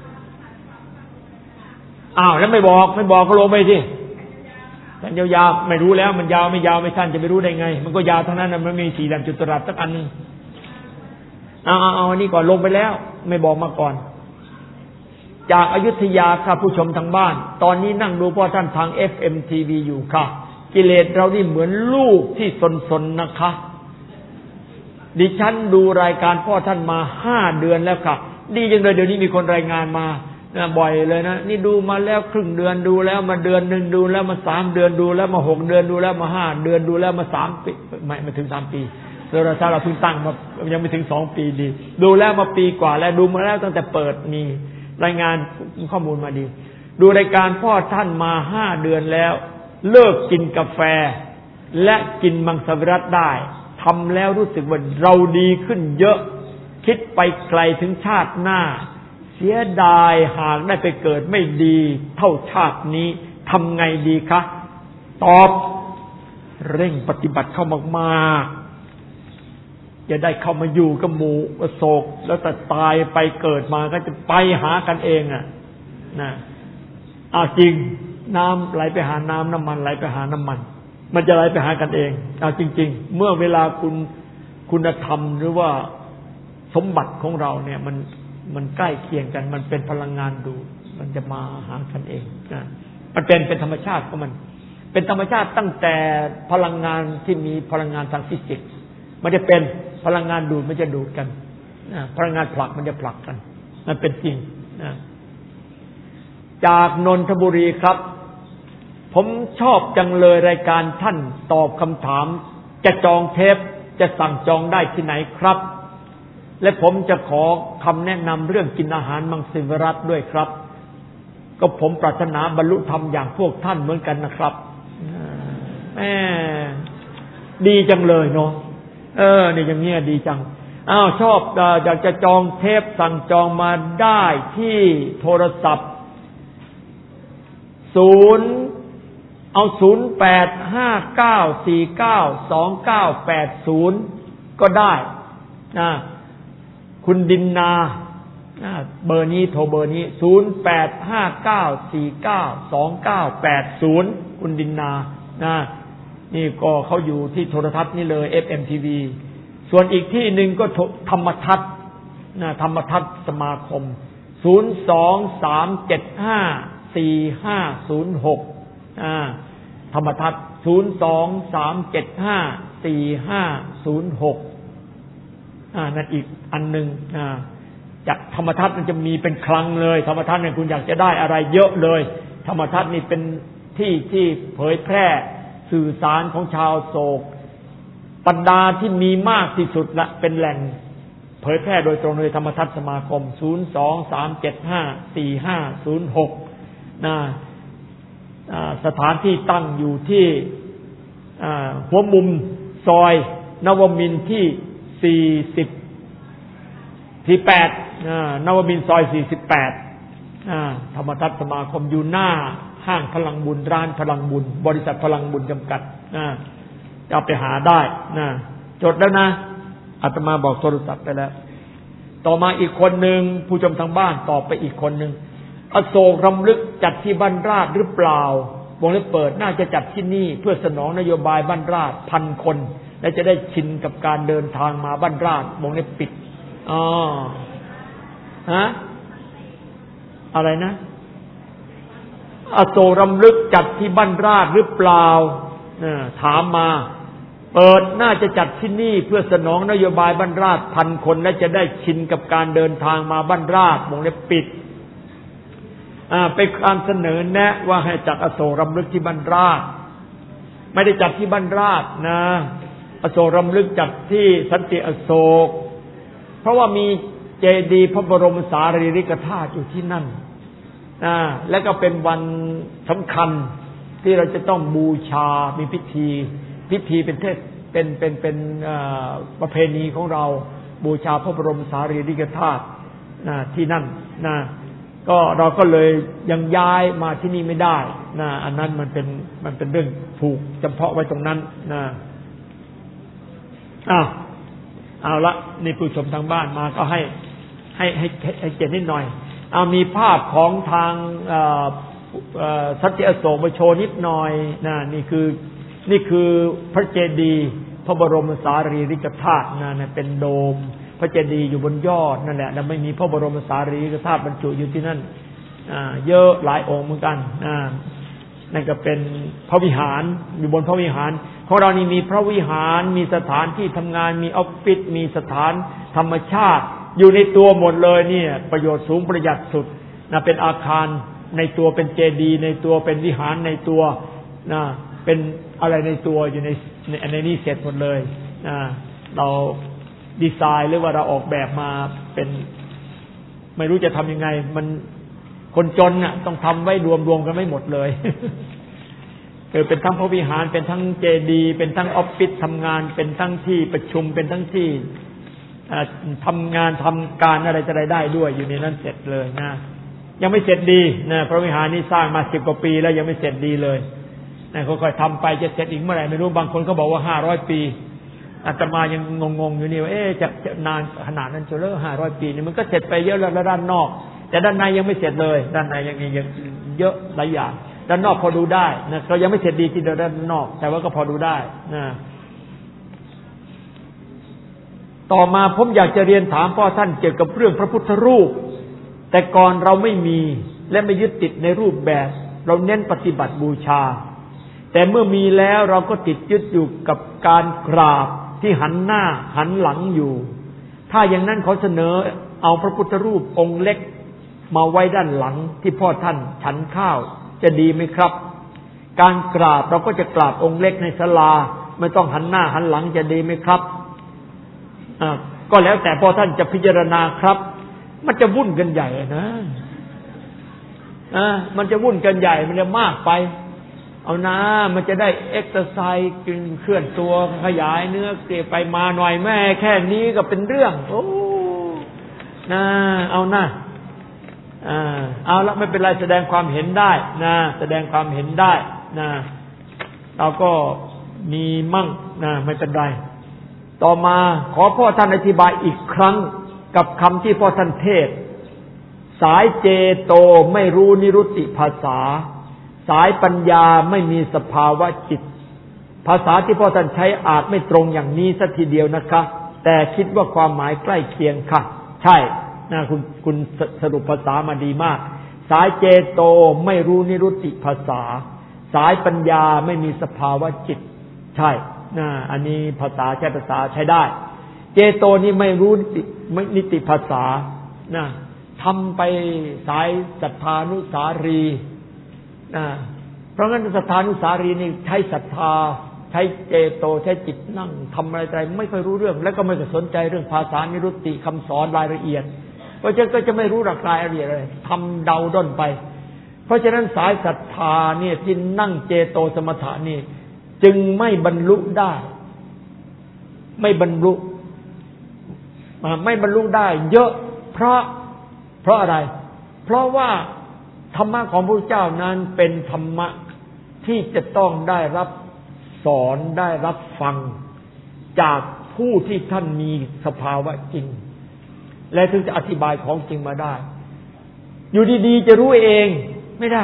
อ้าวแล้วไม่บอกไม่บอกก็ลงไปสิแต่ยาวๆไม่รู้แล้วมันยาวไม่ยาวไม่สั้นจะไปรู้ได้ไงมันก็ยาวทั้งนั้นมันไม่มีสี่เหลี่ยมจัตุรัสสักอันนึงเอาเอาเอาอันนี้ก่อนลงไปแล้วไม่บอกมาก่อนจากอยุธยาค่ะผู้ชมทางบ้านตอนนี้นั่งดูพ่อท่านทาง เอฟ เอ็ม ที วี อยู่ค่ะกิเลสเรานี่เหมือนลูกที่สนๆนะคะดิฉันดูรายการพ่อท่านมาห้าเดือนแล้วค่ะดีจังเลยเดี๋ยวนี้มีคนรายงานมานะบ่อยเลยนะนี่ดูมาแล้วครึ่งเดือนดูแล้วมาเดือนหนึ่งดูแล้วมาสามเดือนดูแล้วมาหกเดือนดูแล้วมาห้าเดือนดูแล้วมาสามปีไม่ไม่ถึงสามปีเราเราเราเพิ่งตั้งมายังไม่ถึงสองปีดีดูแล้วมาปีกว่าแล้วดูมาแล้วตั้งแต่เปิดมีรายงานข้อมูลมาดีดูรายการพ่อท่านมาห้าเดือนแล้วเลิกกินกาแฟและกินมังสวิรัติได้ทำแล้วรู้สึกว่าเราดีขึ้นเยอะคิดไปไกลถึงชาติหน้าเสียดายหากได้ไปเกิดไม่ดีเท่าชาตินี้ทำไงดีคะตอบเร่งปฏิบัติเข้ามากๆจะได้เข้ามาอยู่กับหมู่โศกแล้วแต่ตายไปเกิดมาก็จะไปหากันเองอ่ะนะอ้าวจริงน้ำไหลไปหาน้ำน้ำมันไหลไปหาน้ำมันมันจะไหลไปหากันเองเอาจริงๆเมื่อเวลาคุณคุณธรรมหรือว่าสมบัติของเราเนี่ยมันมันใกล้เคียงกันมันเป็นพลังงานดูมันจะมาหากันเองนะมันเป็นเป็นธรรมชาติของมันเป็นธรรมชาติตั้งแต่พลังงานที่มีพลังงานทางฟิสิกส์มันจะเป็นพลังงานดูดมันจะดูดกันนะพลังงานผลักมันจะผลักกันมันเป็นจริงนะจากนนทบุรีครับผมชอบจังเลยรายการท่านตอบคำถามจะจองเทปจะสั่งจองได้ที่ไหนครับและผมจะขอคำแนะนำเรื่องกินอาหารมังสวิรัติด้วยครับก็ผมปรารถนาบรรลุธรรมอย่างพวกท่านเหมือนกันนะครับแหมดีจังเลยเนาะเออนี่อย่างเงี้ยดีจังอ้าวชอบอยากจะจองเทปสั่งจองมาได้ที่โทรศัพท์ศูนย์เอาศูนย์แปดห้าเก้าสี่เก้าสองเก้าแปดศูนย์ก็ได้นะคุณดินนาเบอร์นี้โทรเบอร์นี้ศูนย์แปดห้าเก้าสี่เก้าสองเก้าแปดศูนย์คุณดินนานะนี่ก็เขาอยู่ที่โทรทัศน์นี่เลย เอฟ เอ็ม ที วี ส่วนอีกที่หนึ่งก็ธรรมทัศน์นะธรรมทัศน์สมาคมศูนย์ สอง สาม เจ็ด ห้า สี่ ห้า ศูนย์ หกอ่าธรรมทัศน์ศูนย์ สอง สาม เจ็ด ห้า สี่ ห้า ศูนย์ หกอ่านั่นอีกอันหนึ่งอ่าจากธรรมทัศน์มันจะมีเป็นคลังเลยธรรมทัศน์เนี่ยคุณอยากจะได้อะไรเยอะเลยธรรมทัศน์นี่เป็นที่ที่เผยแพร่สื่อสารของชาวโศกบรรดาที่มีมากที่สุดละเป็นแหล่งเผยแพร่โดยตรงเลยธรรมทัศน์สมาคมศูนย์ สอง สาม เจ็ด ห้า สี่ ห้า ศูนย์ หกนะสถานที่ตั้งอยู่ที่หัวมุมซอยนวมินทร์ที่สี่สิบที่แปดนวมินทร์ซอยสี่สิบแปดธรรมทัศน์สมาคมอยู่หน้าห้างพลังบุญร้านพลังบุญบริษัทพลังบุญจำกัดจะเอาไปหาได้นะจดแล้วนะอาตมาบอกโทรศัพท์ไปแล้วต่อมาอีกคนหนึ่งผู้ชมทางบ้านตอบไปอีกคนหนึ่งอโศกรำลึกจัดที่บ้านราชหรือเปล่าวงเล็บเปิดน่าจะจัดที่นี่เพื่อสนองนโยบายบ้านราชพันคนและจะได้ชินกับการเดินทางมาบ้านราชวงเล็บปิดอ๋อฮะอะไรนะอโศกรำลึกจัดที่บ้านราชหรือเปล่าถามมาเปิดน่าจะจัดที่นี่เพื่อสนองนโยบายบ้านราชพันคนและจะได้ชินกับการเดินทางมาบ้านราชวงเล็บปิดอ่าเป็นการเสนอแนะว่าให้จัดอโศกรำลึกที่บ้านราชไม่ได้จัดที่บ้านราชนะอโศกรำลึกจัดที่สันติอโศกเพราะว่ามีเจดีย์พระบรมสารีริกธาตุอยู่ที่นั่นอ่าและก็เป็นวันสำคัญที่เราจะต้องบูชามีพิธีพิธีเป็นเทศเป็นเป็นเป็นประเพณีของเราบูชาพระบรมสารีริกธาตุที่นั่นนะก็เราก็เลยยังย้ายมาที่นี่ไม่ได้นะอันนั้นมันเป็นมันเป็นเรื่องผูกจำเพาะไว้ตรงนั้นนะอ้าวเอาละนี่ผู้ชมทางบ้านมาก็ให้ให้ให้ให้เกียรตินิดหน่อยเอามีภาพของทางสันติอโศกมาโชว์นิดหน่อยนะนี่คือนี่คือพระเจดีย์พระบรมสารีริกธาตุนะเป็นโดมพระเจดีย์อยู่บนยอดนั่นแหละแล้วไม่มีพระบรมสารีริกธาตุบรรจุอยู่ที่นั่นเยอะหลายองค์เหมือนกันนั่นก็เป็นพระวิหารอยู่บนพระวิหารของเรานี่มีพระวิหารมีสถานที่ทำงานมีออฟฟิศมีสถานธรรมชาติอยู่ในตัวหมดเลยเนี่ยประโยชน์สูงประหยัดสุดนะเป็นอาคารในตัวเป็นเจดีย์ในตัวเป็นวิหารในตัวนะเป็นอะไรในตัวอยู่ในในในนี้เสร็จหมดเลยนะเราดีไซน์หรือว่าเราออกแบบมาเป็นไม่รู้จะทำยังไงมันคนจนน่ะต้องทำไว้รวมๆกันไม่หมดเลยคือเป็นทั้งพระวิหารเป็นทั้งเจดีย์เป็นทั้งออฟฟิศทำงานเป็นทั้งที่ประชุมเป็นทั้งที่ทำงานทำการอะไรจะได้ด้วยอยู่ในนั้นเสร็จเลยนะยังไม่เสร็จดีนะพระวิหารนี้สร้างมาสิบกว่าปีแล้วยังไม่เสร็จดีเลยนะค่อยๆทำไปจะเสร็จอีกเมื่อไหร่ไม่รู้บางคนก็บอกว่าห้าร้อยปีอาตมายังงงๆอยู่นี่ว่าเอ๊ะจะจะนานขนาดนั้นจะเลิกห้าร้อยปีนี่มันก็เสร็จไปเยอะแล้วด้านนอกแต่ด้านในยังไม่เสร็จเลยด้านในยังยังเยอะหลายอย่างด้านนอกพอดูได้นะก็ยังไม่เสร็จดีที่ด้านนอกแต่ว่าก็พอดูได้นะต่อมาผมอยากจะเรียนถามพ่อท่านเกี่ยวกับเรื่องพระพุทธรูปแต่ก่อนเราไม่มีและไม่ยึดติดในรูปแบบเราเน้นปฏิบัติบูชาแต่เมื่อมีแล้วเราก็ติดยึดอยู่กับการกราบที่หันหน้าหันหลังอยู่ถ้าอย่างนั้นเขาเสนอเอาพระพุทธรูปองค์เล็กมาไว้ด้านหลังที่พ่อท่านฉันข้าวจะดีไหมครับการกราบเราก็จะกราบองค์เล็กในศาลาไม่ต้องหันหน้าหันหลังจะดีไหมครับอ่าก็แล้วแต่พ่อท่านจะพิจารณาครับมันจะวุ่นกันใหญ่นะอ่ามันจะวุ่นกันใหญ่มันจะมากไปเอานะมันจะได้เอ็กซ์ไซส์เคลื่อนตัวขยายเนื้อเกลี่ยไปมาหน่อยแม่แค่นี้ก็เป็นเรื่องโอ้นะเอานะอ่าเอาละไม่เป็นไรแสดงความเห็นได้นะแสดงความเห็นได้นะเราก็มีมั่งนะไม่เป็นไรต่อมาขอพ่อท่านอธิบายอีกครั้งกับคำที่พ่อท่านเทศสายเจโตไม่รู้นิรุตติภาษาสายปัญญาไม่มีสภาวะจิตภาษาที่พ่อท่านใช้อาจไม่ตรงอย่างนี้สักทีเดียวนะคะแต่คิดว่าความหมายใกล้เคียงค่ะใช่นะคุณคุณสรุปภาษามาดีมากสายเจโตไม่รู้นิรุตติภาษาสายปัญญาไม่มีสภาวะจิตใช่นะอันนี้ภาษาใช้ภาษาใช้ได้เจโตนี่ไม่รู้นิติไม่นิติภาษานะทำไปสายศรัทธานุสารีนะเพราะงั้นศรัทธานุสารีนี่ใช้ศรัทธาใช้เจโตใช้จิตนั่งทำอะไรอะไรไม่ค่อยรู้เรื่องแล้วก็ไม่สนใจเรื่องภาษานิรุตติคำสอนรายละเอียดเพราะฉะนั้นก็จะไม่รู้หลักรายละเอียดเลยทำเดาด้นไปเพราะฉะนั้นสายศรัทธาเนี่ยที่นั่งเจโตสมถะนี่จึงไม่บรรลุได้ไม่บรรลุไม่บรรลุได้เยอะเพราะเพราะอะไรเพราะว่าธรรมะของพระเจ้านั้นเป็นธรรมะที่จะต้องได้รับสอนได้รับฟังจากผู้ที่ท่านมีสภาวะจริงและถึงจะอธิบายของจริงมาได้อยู่ดีๆจะรู้เองไม่ได้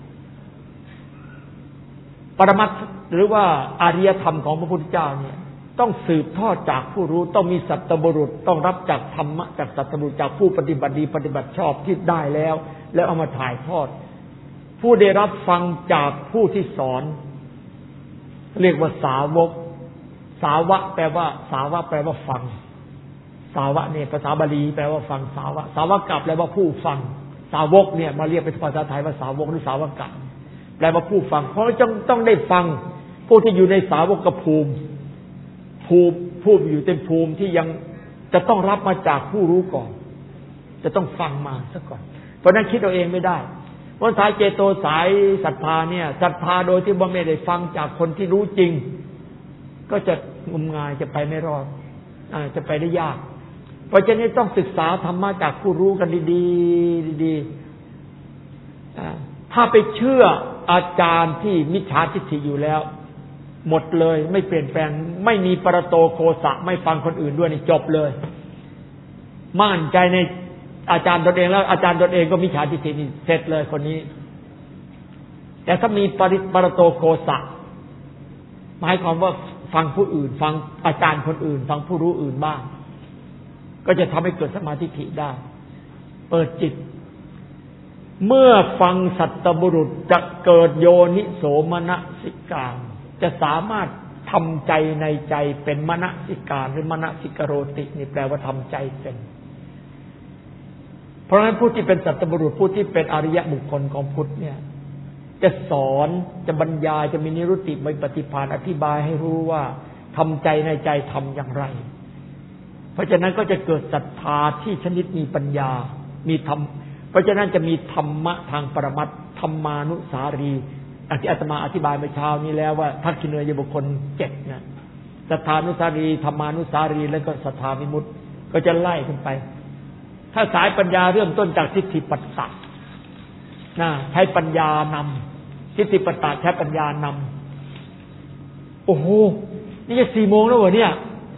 ปรมัตถ์หรือว่าอริยธรรมของพระพุทธเจ้าเนี่ยต้องสืบทอดจากผู้รู้ต้องมีสัตบุรุษต้องรับจากธรรมะจากสัตบุรุษจากผู้ปฏิบัติดีปฏิบัติชอบที่ได้แล้วแล้วเอามาถ่ายทอดผู้ได้รับฟังจากผู้ที่สอนเรียกว่าสาวกสาวะแปลว่าสาวะแปลว่าฟังสาวะเนี่ยภาษาบาลีแปลว่าฟังสาวะสาวกะแปลว่าผู้ฟังสาวกเนี่ยมาเรียกเป็นภาษาไทยว่าสาวกหรือสาวกะแปลว่าผู้ฟังเพราะจงต้องได้ฟังผู้ที่อยู่ในสาวกภูมิภูมิผู้อยู่ในภูมิที่ยังจะต้องรับมาจากผู้รู้ก่อนจะต้องฟังมาซะก่อนเพราะนั้นคิดเอาเองไม่ได้ว่าสายเจโตสายศรัทธาเนี่ยศรัทธาโดยที่ว่าไม่ได้ฟังจากคนที่รู้จริงก็จะงมงายจะไปไม่รอดอ่าจะไปได้ยากเพราะฉะนั้นต้องศึกษาธรรมะจากผู้รู้กันดีๆดีๆถ้าไปเชื่ออาจารย์ที่มิจฉาทิฏฐิอยู่แล้วหมดเลยไม่เปลี่ยนแปลงไม่มีปรโตโคสะไม่ฟังคนอื่นด้วยนี่จบเลยมั่นใจในอาจารย์ตนเองแล้วอาจารย์ตนเองก็มิจฉาทิฏฐินี่เสร็จเลยคนนี้แต่ถ้ามีปริปรโตโคสะหมายความว่าฟังผู้อื่นฟังอาจารย์คนอื่นฟังผู้รู้อื่นบ้างก็จะทำให้เกิดสมาธิถิได้เปิดจิตเมื่อฟังสัตตบุรุษจะเกิดโยนิโสมนสิการจะสามารถทำใจในใจเป็นมนสิการหรือมนสิกโรตินี่แปลว่าทำใจเป็นเพราะฉะนั้นผู้ที่เป็นสัตตบุรุษผู้ที่เป็นอริยบุคคลของพุทธเนี่ยจะสอนจะบรรยายจะมีนิรุตติมีปฏิภาณอธิบายให้รู้ว่าทำใจในใจทำอย่างไรเพราะฉะนั้นก็จะเกิดศรัทธาที่ชนิดมีปัญญามีธรรมเพราะฉะนั้นจะมีธรรมะทางปรมัตถ์ธรรมานุสารีที่อาตมาอธิบายเมื่อเช้านี้แล้วว่าทักขิเนยบุคคลเจ็ดนะศรัทธานุสารีธรรมานุสารีแล้วก็ศรัทธาวิมุตติก็จะไล่ขึ้นไปถ้าสายปัญญาเริ่มต้นจากทิฏฐิปัฏฐะนะใช้ปัญญานำทิฏฐิปัฏฐะใช้ปัญญานำโอ้โหนี่จะสี่โมงแล้วเหรอเนี่ย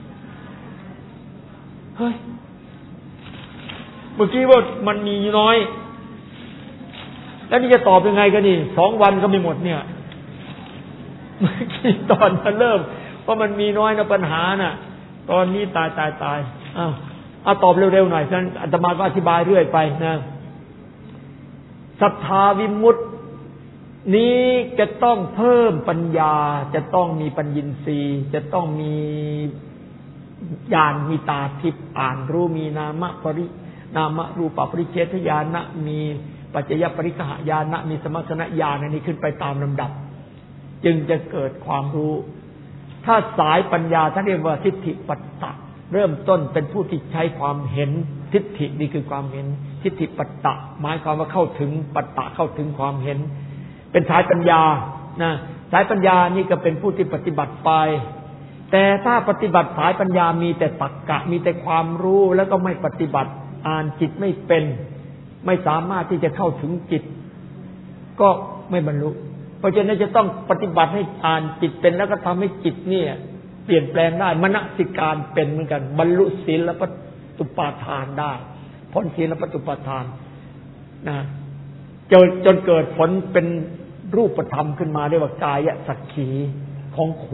เฮ้ยเมื่อกี้ว่ามันมีน้อยแล้วนี่จะตอบยังไงกันนี่สองวันก็ไม่หมดเนี่ยเมื่อกี้ตอนมาเริ่มเพราะมันมีน้อยนะปัญหาน่ะตอนนี้ตายตายตายอ้าวเอาตอบเร็วๆหน่อยฉะนั้นอาตมาก็อธิบายเรื่อยไปนะศรัทธาวิมุตตินี้จะต้องเพิ่มปัญญาจะต้องมีปัญญินทรีย์จะต้องมีญาณมีตาทิพย์อ่านรู้มีนามปรินามรูปปริเฉทญาณมีปัจจยปริคหญาณมีสมัชนะญาณอันนี้ขึ้นไปตามลำดับจึงจะเกิดความรู้ถ้าสายปัญญาท่านเรียกว่าทิฏฐิปัฏฐะเริ่มต้นเป็นผู้ที่ใช้ความเห็นทิฏฐินี่คือความเห็นทิฏฐิปัฏฐะหมายความว่าเข้าถึงปัฏฐะเข้าถึงความเห็นเป็นสายปัญญานะสายปัญญานี่ก็เป็นผู้ที่ปฏิบัติไปแต่ถ้าปฏิบัติสายปัญญามีแต่ตรรกะมีแต่ความรู้แล้วก็ไม่ปฏิบัติอ่านจิตไม่เป็นไม่สามารถที่จะเข้าถึงจิตก็ไม่บรรลุเพราะฉะนั้นจะต้องปฏิบัติให้อ่านจิตเป็นแล้วก็ทำให้จิตเนี่ยเปลี่ยนแปลงได้มนสิการเป็นเหมือนกันบรรลุศีลและปฏิปทานได้พ้นศีลและปฏิปทานนะจนจนเกิดผลเป็นรูปธรรมขึ้นมาเรียกว่ากายสักขีของคุณ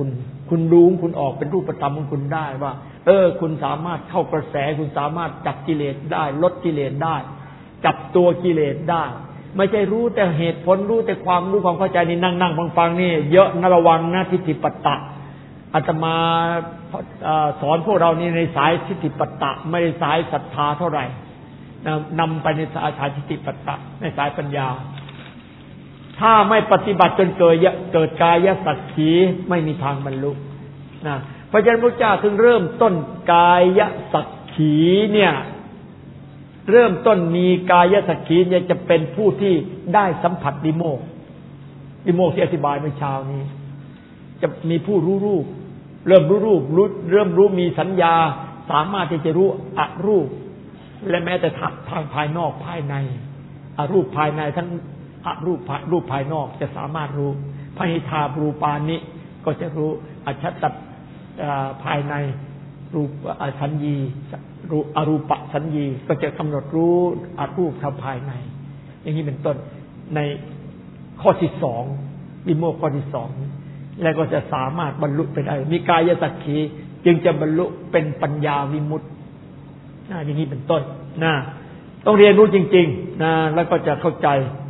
คุณดูคุณออกเป็นรูปธรรมของคุณได้ว่าเออคุณสามารถเข้ากระแสคุณสามารถจับกิเลสได้ลดกิเลสได้จับตัวกิเลสได้ไม่ใช่รู้แต่เหตุผลรู้แต่ความรู้ความเข้าใจนี่นั่งนั่งฟังฟังนี่เยอะนะระวังนะทิฏฐิปัตตะอาตมาสอนพวกเรานี่ในสายทิฏฐิปัตตะไม่ได้สายศรัทธาเท่าไหร่นำไปในสายทิฏฐิปัตตะในสายปัญญาถ้าไม่ปฏิบัติจนเกิดเกิดกายสักขีไม่มีทางบรรลุนะเพราะฉะนั้นพระเจ้าถึงเริ่มต้นกายสักขีเนี่ยเริ่มต้นมีกายสักขีเนี่ยจะเป็นผู้ที่ได้สัมผัสวิโมกข์วิโมกข์ที่อธิบายเมื่อเช้านี้จะมีผู้รู้รูปเริ่มรู้รูปรู้เริ่มรู้มีสัญญาสามารถที่จะรู้อรูปและแม้แต่ทางภายนอกภายในอรูปภายในทั้งอรูปรูปภายนอกจะสามารถรู้พหิทารูปานิก็จะรู้อชัตตภายในรูปสัญญีรูอรูปสัญญีก็จะกำหนดรู้อรูปทางภายในอย่างนี้เป็นต้นในข้อที่สองวิโมกข์ข้อที่สองแล้วก็จะสามารถบรรลุไปได้มีกายสักขีจึงจะบรรลุเป็นปัญญาวิมุตตินะอย่างนี้เป็นต้นนะต้องเรียนรู้จริงๆนะแล้วก็จะเข้าใจ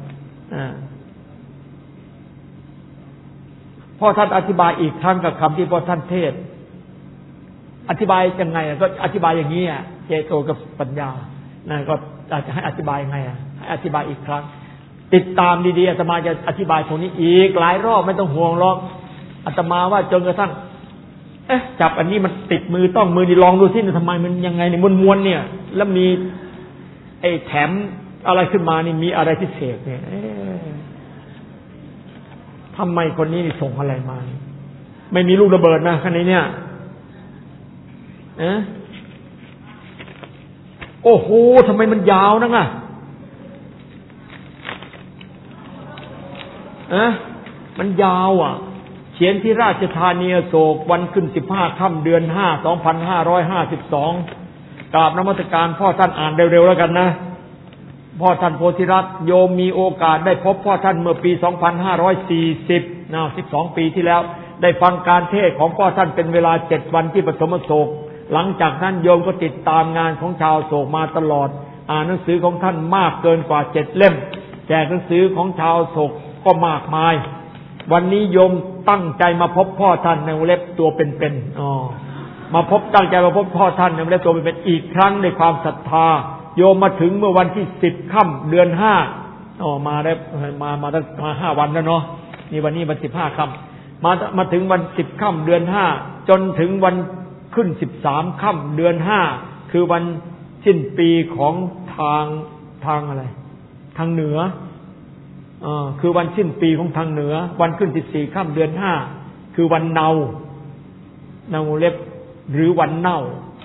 พ่อท่านอธิบายอีกครั้งกับคำที่พ่อท่านเทศอธิบายยังไงก็อธิบายอย่างนี้เจโตกับปัญญานะก็อาจจะให้อธิบายยังไงให้อธิบายอีกครั้งติดตามดีๆอาตมาจะอธิบายตรงนี้อีกหลายรอบไม่ต้องห่วงหรอกอาตมาว่าจนกระทั่งเอ๊ะจับอันนี้มันติดมือต้องมือนี่ลองดูสิทำไมมันยังไงเนี่ยม้วนๆเนี่ยแล้วมีไอ้แถมอะไรขึ้นมานี่มีอะไรพิเศษเนี่ยทำไมคนนี้นี่ส่งอะไรมาไม่มีลูกระเบิดนะข้างในเนี่ยเอ๊ะโอ้โหทำไมมันยาวนักอ่ะเอ๊ะมันยาวอ่ะเขียนที่ราชธานีอโศกวันขึ้นสิบห้าค่ำเดือนห้าสองพันห้าร้อยห้าสิบสองกราบนมัสการพ่อท่านอ่านเร็วๆแล้วกันนะพ่อท่านโพธิรัตน์โยมมีโอกาสได้พบพ่อท่านเมื่อปีสองพันห้าร้อยสี่สิบนะสิบสองปีที่แล้วได้ฟังการเทศน์ของพ่อท่านเป็นเวลาเจ็ดวันที่ปฐมโศกหลังจากนั้นโยมก็ติดตามงานของชาวโศกมาตลอดอ่านหนังสือของท่านมากเกินกว่าเจ็ดเล่มแจกหนังสือของชาวโศกก็มากมายวันนี้โยมตั้งใจมาพบพ่อท่านในวงเล็บตัวเป็นๆอ๋อมาพบตั้งใจมาพบพ่อท่านในวงเล็บตัวเป็นๆอีกครั้งในความศรัทธาโยมมาถึงเมื่อวันที่สิบค่ำเดือนห้าอ๋อมาได้มามาตั้งมาห้าวันแล้วเนาะนี่วันนี้วันสิบห้าค่ำมามาถึงวันสิบค่ำเดือนห้าจนถึงวันขึ้นสิบสามค่ำเดือนห้าคือวันสิ้นปีของทางทางอะไรทางเหนืออ่าคือวันสิ้นปีของทางเหนือวันขึ้นสิบสี่ค่ำเดือนห้าคือวันเนาเนาเล็บหรือวันเน่า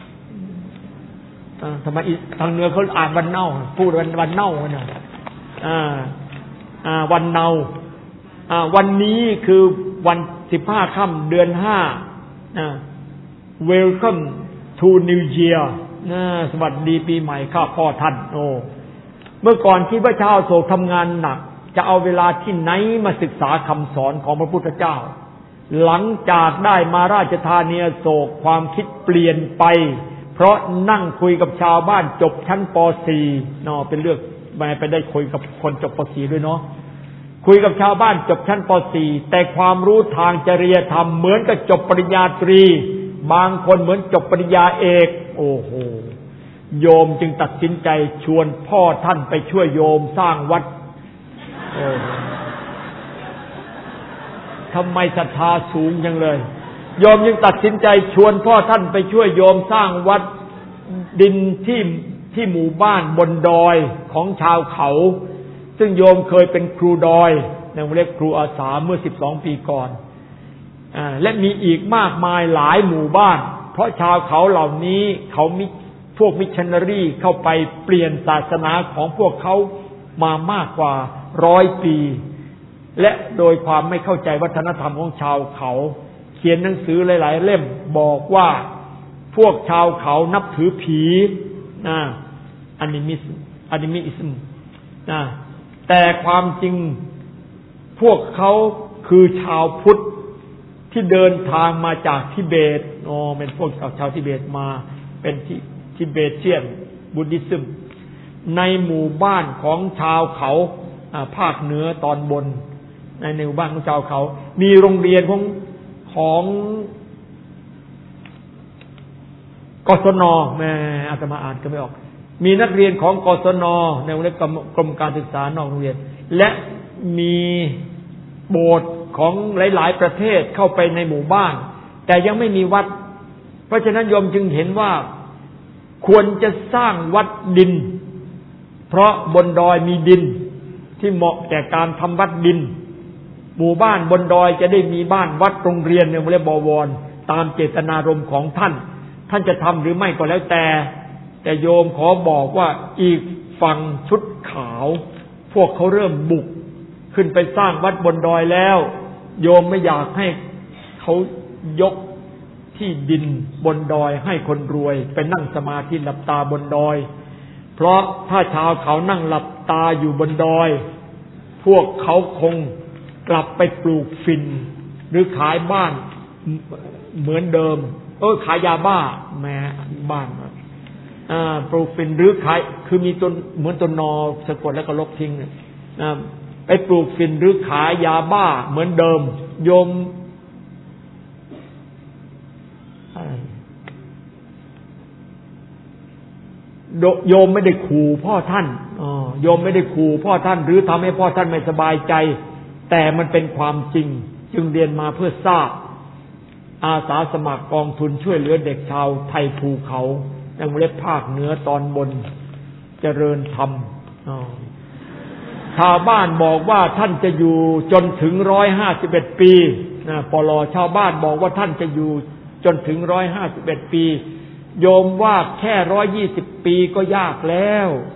อ่าทำไมทางเหนือเขาอ่านวันเน่าพูดวันวันเน่าเนี่ยอ่าอ่าวันเนาอ่าวันนี้คือวันสิบห้าค่ำเดือนห้าอ่าWelcome to New Year นะสวัสดีปีใหม่ข้าพ่อท่านโอ้เมื่อก่อนคิดว่าชาวโศกทำงานหนักจะเอาเวลาที่ไหนมาศึกษาคำสอนของพระพุทธเจ้าหลังจากได้มาราชธานีโศกความคิดเปลี่ยนไปเพราะนั่งคุยกับชาวบ้านจบชั้นป สี่ เนาะเป็นเรื่องมาไปได้คุยกับคนจบป สี่ ด้วยเนาะคุยกับชาวบ้านจบชั้นป สี่ แต่ความรู้ทางจริยธรรมเหมือนกับจบปริญญาตรีบางคนเหมือนจบปริญญาเอกโอ้โหโยมจึงตัดสินใจชวนพ่อท่านไปช่วยโยมสร้างวัดโอ้ทำไมศรัทธาสูงจังเลยโยมยังตัดสินใจชวนพ่อท่านไปช่วยโยมสร้างวัดดินที่ที่หมู่บ้านบนดอยของชาวเขาซึ่งโยมเคยเป็นครูดอยในวงเล็บครูอาสาเมื่อสิบสองปีก่อนและมีอีกมากมายหลายหมู่บ้านเพราะชาวเขาเหล่านี้เขามีพวกมิชชันนารีเข้าไปเปลี่ยนศาสนาของพวกเขามามากกว่าร้อยปีและโดยความไม่เข้าใจวัฒนธรรมของชาวเขาเขียนหนังสือหลายๆเล่มบอกว่าพวกชาวเขานับถือผีนะอนิมิสอนิมิสมนะแต่ความจริงพวกเขาคือชาวพุทธที่เดินทางมาจากทิเบตอ๋อเป็นพวกชาวทิเบตมาเป็นทิเบตเชียนบุดดิซึมในหมู่บ้านของชาวเขาภาคเหนือตอนบนในหมู่บ้านของชาวเขามีโรงเรียนของของกศน.แม่อาตมาอ่านก็ไม่ออกมีนักเรียนของกศน.ในโรงเรียนกรมการศึกษานอกโรงเรียนและมีโบสถ์ของหลายๆประเทศเข้าไปในหมู่บ้านแต่ยังไม่มีวัดเพราะฉะนั้นโยมจึงเห็นว่าควรจะสร้างวัดดินเพราะบนดอยมีดินที่เหมาะแก่การทำวัดดินหมู่บ้านบนดอยจะได้มีบ้านวัดโรงเรียนในโรงเรียนบวรตามเจตนารมณ์ของท่านท่านจะทำหรือไม่ก็แล้วแต่แต่โยมขอบอกว่าอีกฝั่งชุดขาวพวกเขาเริ่มบุกขึ้นไปสร้างวัดบนดอยแล้วโยมไม่อยากให้เขายกที่ดินบนดอยให้คนรวยไปนั่งสมาธิหลับตาบนดอยเพราะถ้าชาวเขานั่งหลับตาอยู่บนดอยพวกเขาคงกลับไปปลูกฝิ่นหรือขายบ้านเหมือนเดิมเออขายยาบ้าแม่บ้านอ่าปลูกฝิ่นหรือขายคือมีต้นเหมือนต้นนอสะกดแล้วก็ลบทิ้งอ่าไปปลูกฝิ่นหรือขายยาบ้าเหมือนเดิมโยมโยมไม่ได้ขู่พ่อท่านอ๋อโยมไม่ได้ขู่พ่อท่านหรือทำให้พ่อท่านไม่สบายใจแต่มันเป็นความจริงจึงเรียนมาเพื่อทราบอาสาสมัครกองทุนช่วยเหลือเด็กชาวไทยภูเขาในเล็บภาคเหนือตอนบนเจริญธรรมชาวบ้านบอกว่าท่านจะอยู่จนถึงร้อยห้าสิบเอ็ดปีนะปลชาวบ้านบอกว่าท่านจะอยู่จนถึงร้อยห้าสิบเอ็ดปีโยมว่าแค่ร้อยยี่สิบปีก็ยากแล้ว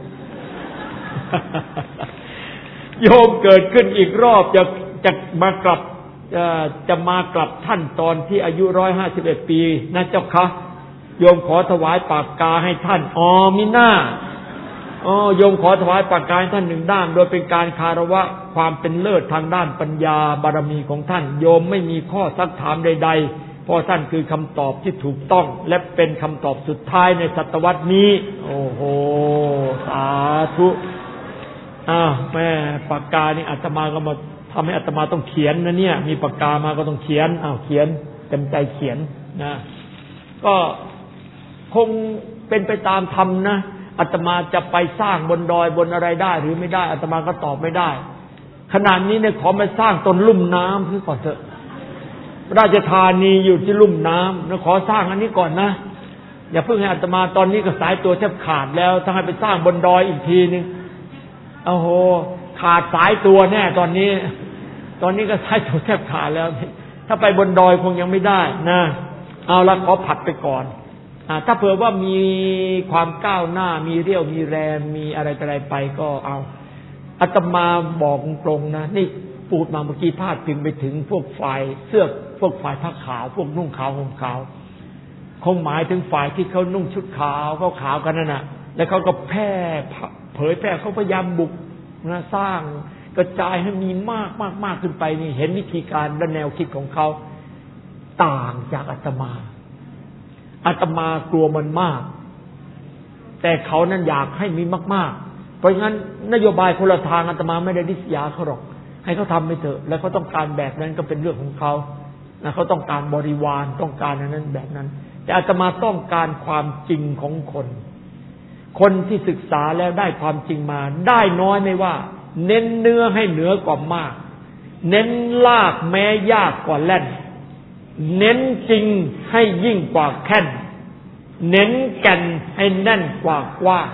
โยมเกิดขึ้นอีกรอบจะจะมากลับจะมากลับท่านตอนที่อายุร้อยห้าสิบเอ็ดปีนะเจ้าคะโยมขอถวายปากกาให้ท่านอ๋อมิน่าอ๋อโยมขอถวายปากกาให้ท่านหนึ่งด้ามโดยเป็นการคารวะความเป็นเลิศทางด้านปัญญาบารมีของท่านโยมไม่มีข้อซักถามใดๆเพราะท่านคือคำตอบที่ถูกต้องและเป็นคำตอบสุดท้ายในศตวรรษนี้โอ้โหสาธุอ้าวแม่ปากกานี่อาตมาก็มาทำให้อาตมาต้องเขียนนะเนี่ยมีปากกามาก็ต้องเขียนอ้าวเขียนเต็มใจเขียนนะก็คงเป็นไปตามธรรมนะอาตมาจะไปสร้างบนดอยบนอะไรได้หรือไม่ได้อาตมาก็ตอบไม่ได้ขนาดนี้เนี่ยขอมาสร้างต้นลุ่มน้ำคือก่อนเถอะราชธานีอยู่ที่ลุ่มน้ำนะขอสร้างอันนี้ก่อนนะอย่าเพิ่งให้อาตมาตอนนี้ก็สายตัวแทบขาดแล้วถ้าให้ไปสร้างบนดอยอีกทีนึงโอ้โหขาดสายตัวแน่ตอนนี้ตอนนี้ก็สายตัวแทบขาดแล้วถ้าไปบนดอยคงยังไม่ได้นะเอาละขอผัดไปก่อนอ่าถ้าเผื่อว่ามีความก้าวหน้ามีเรี่ยวมีแรงมีอะไรอะไรไปก็เอาอาตมาบอกตรงนะนี่พูดมาเมื่อกี้พาดพิงไปถึงพวกฝ่ายเสื้อพวกฝ่ายผ้าขาวพวกนุ่งขาวห่มขาวคงหมายถึงฝ่ายที่เขานุ่งชุดขาวเขาขาวกันนั่นน่ะแล้วเขาก็แพร่เผยแพร่เขาพยายามบุกนะสร้างกระจายให้มีมากมากมากขึ้นไปนี่เห็นวิธีการและแนวคิดของเขาต่างจากอาตมาอาตมากลัวมันมากแต่เขานั้นอยากให้มีมากๆเพราะงั้นนโยบายคนละทางอาตมาไม่ได้ดิษยาเขาหรอกให้เขาทำไปเถอะแล้วเขาต้องการแบบนั้นก็เป็นเรื่องของเขานะเขาต้องการบริวารต้องการอันนั้นแบบนั้นแต่อาตมาต้องการความจริงของคนคนที่ศึกษาแล้วได้ความจริงมาได้น้อยไม่ว่าเน้นเนื้อให้เหนือกว่ามากเน้นลากแม้ยากกว่าแล่นเน้นจริงให้ยิ่งกว่าแค่นเน้นแก่นให้แน่นกว่ากว้าง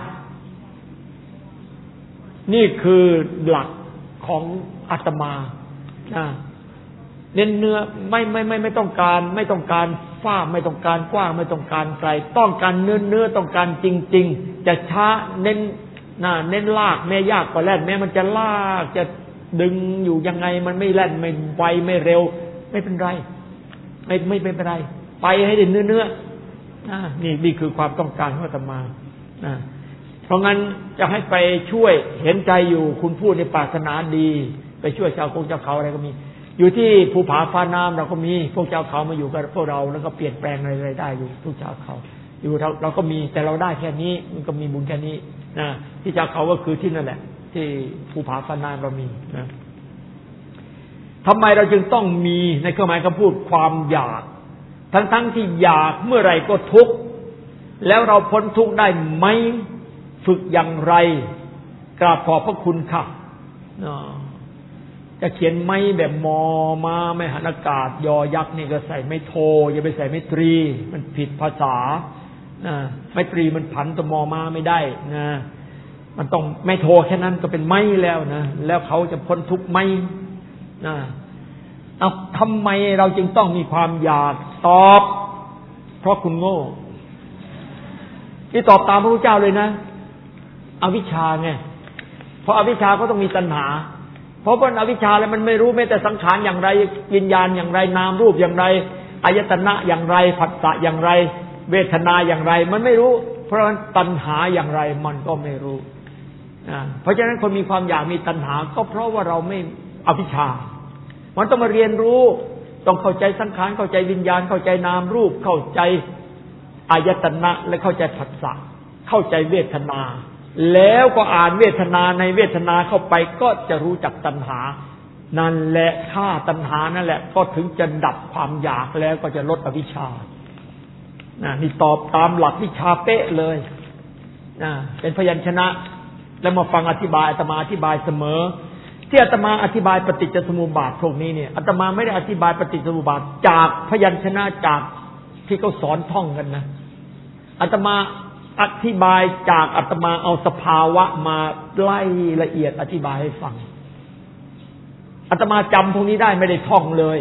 นี่คือหลักของอาตมาเน้นเนื้อไม่ไม่ไม่ไม่ต้องการไม่ต้องการฟ้าไม่ต้องการกว้างไม่ต้องการไกลต้องการเนื้อเนื้อต้องการจริงๆจะช้าเน้นน่ะเน้นลากแม้ยากกว่าแล่นแม้มันจะลากจะดึงอยู่ยังไงมันไม่แล่นไม่ไวไม่เร็วไม่เป็นไรไม่ไม่ไม่เป็นไรไปให้ได้เนื้อเนื้อนี่นี่คือความต้องการของอาตมาเพราะงั้นจะให้ไปช่วยเห็นใจอยู่คุณพูดในปรารถนาดีไปช่วยชาวกงชาวเขาอะไรก็มีโอยู่ที่ภูผาฟ้าน้ำเราก็มีพวกเจ้าเขามาอยู่กับพวกเราแล้วก็เปลี่ยนแปลงอะไรๆได้อยู่ทุกเจ้าเขาอยู่เราเราก็มีแต่เราได้แค่นี้มันก็มีบุญแค่นี้นะที่เจ้าเขาก็คือที่นั่นแหละที่ภูผาฟ้าน้ำเรามีนะทำไมเราจึงต้องมีในเครื่องหมายคำพูดความอยากทั้งๆที่อยากเมื่อไรก็ทุกข์แล้วเราพ้นทุกข์ได้ไหมฝึกอย่างไรกราบขอบพระคุณค่ะจะเขียนไม่แบบมอมาไม่หันอากาศยอยักษ์นี่ก็ใส่ไม่โทอย่าไปใส่ไม่ตรีมันผิดภาษานะไม่ตรีมันผันตัวมอมาไม่ได้นะมันต้องไม่โทแค่นั้นก็เป็นไม่แล้วนะแล้วเขาจะพ้นทุกข์ไหมนะเอาทำไมเราจึงต้องมีความอยากตอบเพราะคุณโง่ที่ตอบตามพระพุทธเจ้าเลยนะอวิชชาไงเพราะอวิชชาก็ต้องมีตัณหาเพราะว่าอวิชชาแล้วมันไม่รู้แม้แต่สังขารอย่างไรวิญญาณอย่างไรนามรูปอย่างไรอายตนะอย่างไรผัสสะอย่างไรเวทนาอย่างไรมันไม่รู้เพราะฉะนั้นตัณหาอย่างไรมันก็ไม่รู้เพราะฉะนั้นคนมีความอยากมีตัณหาก็เพราะว่าเราไม่อวิชชามันต้องมาเรียนรู้ต้องเข้าใจสังขารเข้าใจวิญญาณเข้าใจนามรูปเข้าใจอายตนะและเข้าใจผัสสะเข้าใจเวทนาแล้วก็อ่านเวทนาในเวทนาเข้าไปก็จะรู้จักตัณหานั่นแหละฆ่าตัณหานั่นแหละก็ถึงจะดับความอยากแล้วก็จะลดอวิชชานะนี่ตอบตามหลักวิชาเป๊ะเลยนะเป็นพยัญชนะแล้วมาฟังอธิบายอาตมาอธิบายเสมอที่อาตมาอธิบายปฏิจจสมุปบาทพวกนี้เนี่ยอาตมาไม่ได้อธิบายปฏิจจสมุปบาทจากพยัญชนะจากที่เขาสอนท่องกันนะอาตมาอธิบายจากอาตมาเอาสภาวะมาไล่ละเอียดอธิบายให้ฟังอาตมาจำพวกนี้ได้ไม่ได้ท่องเลย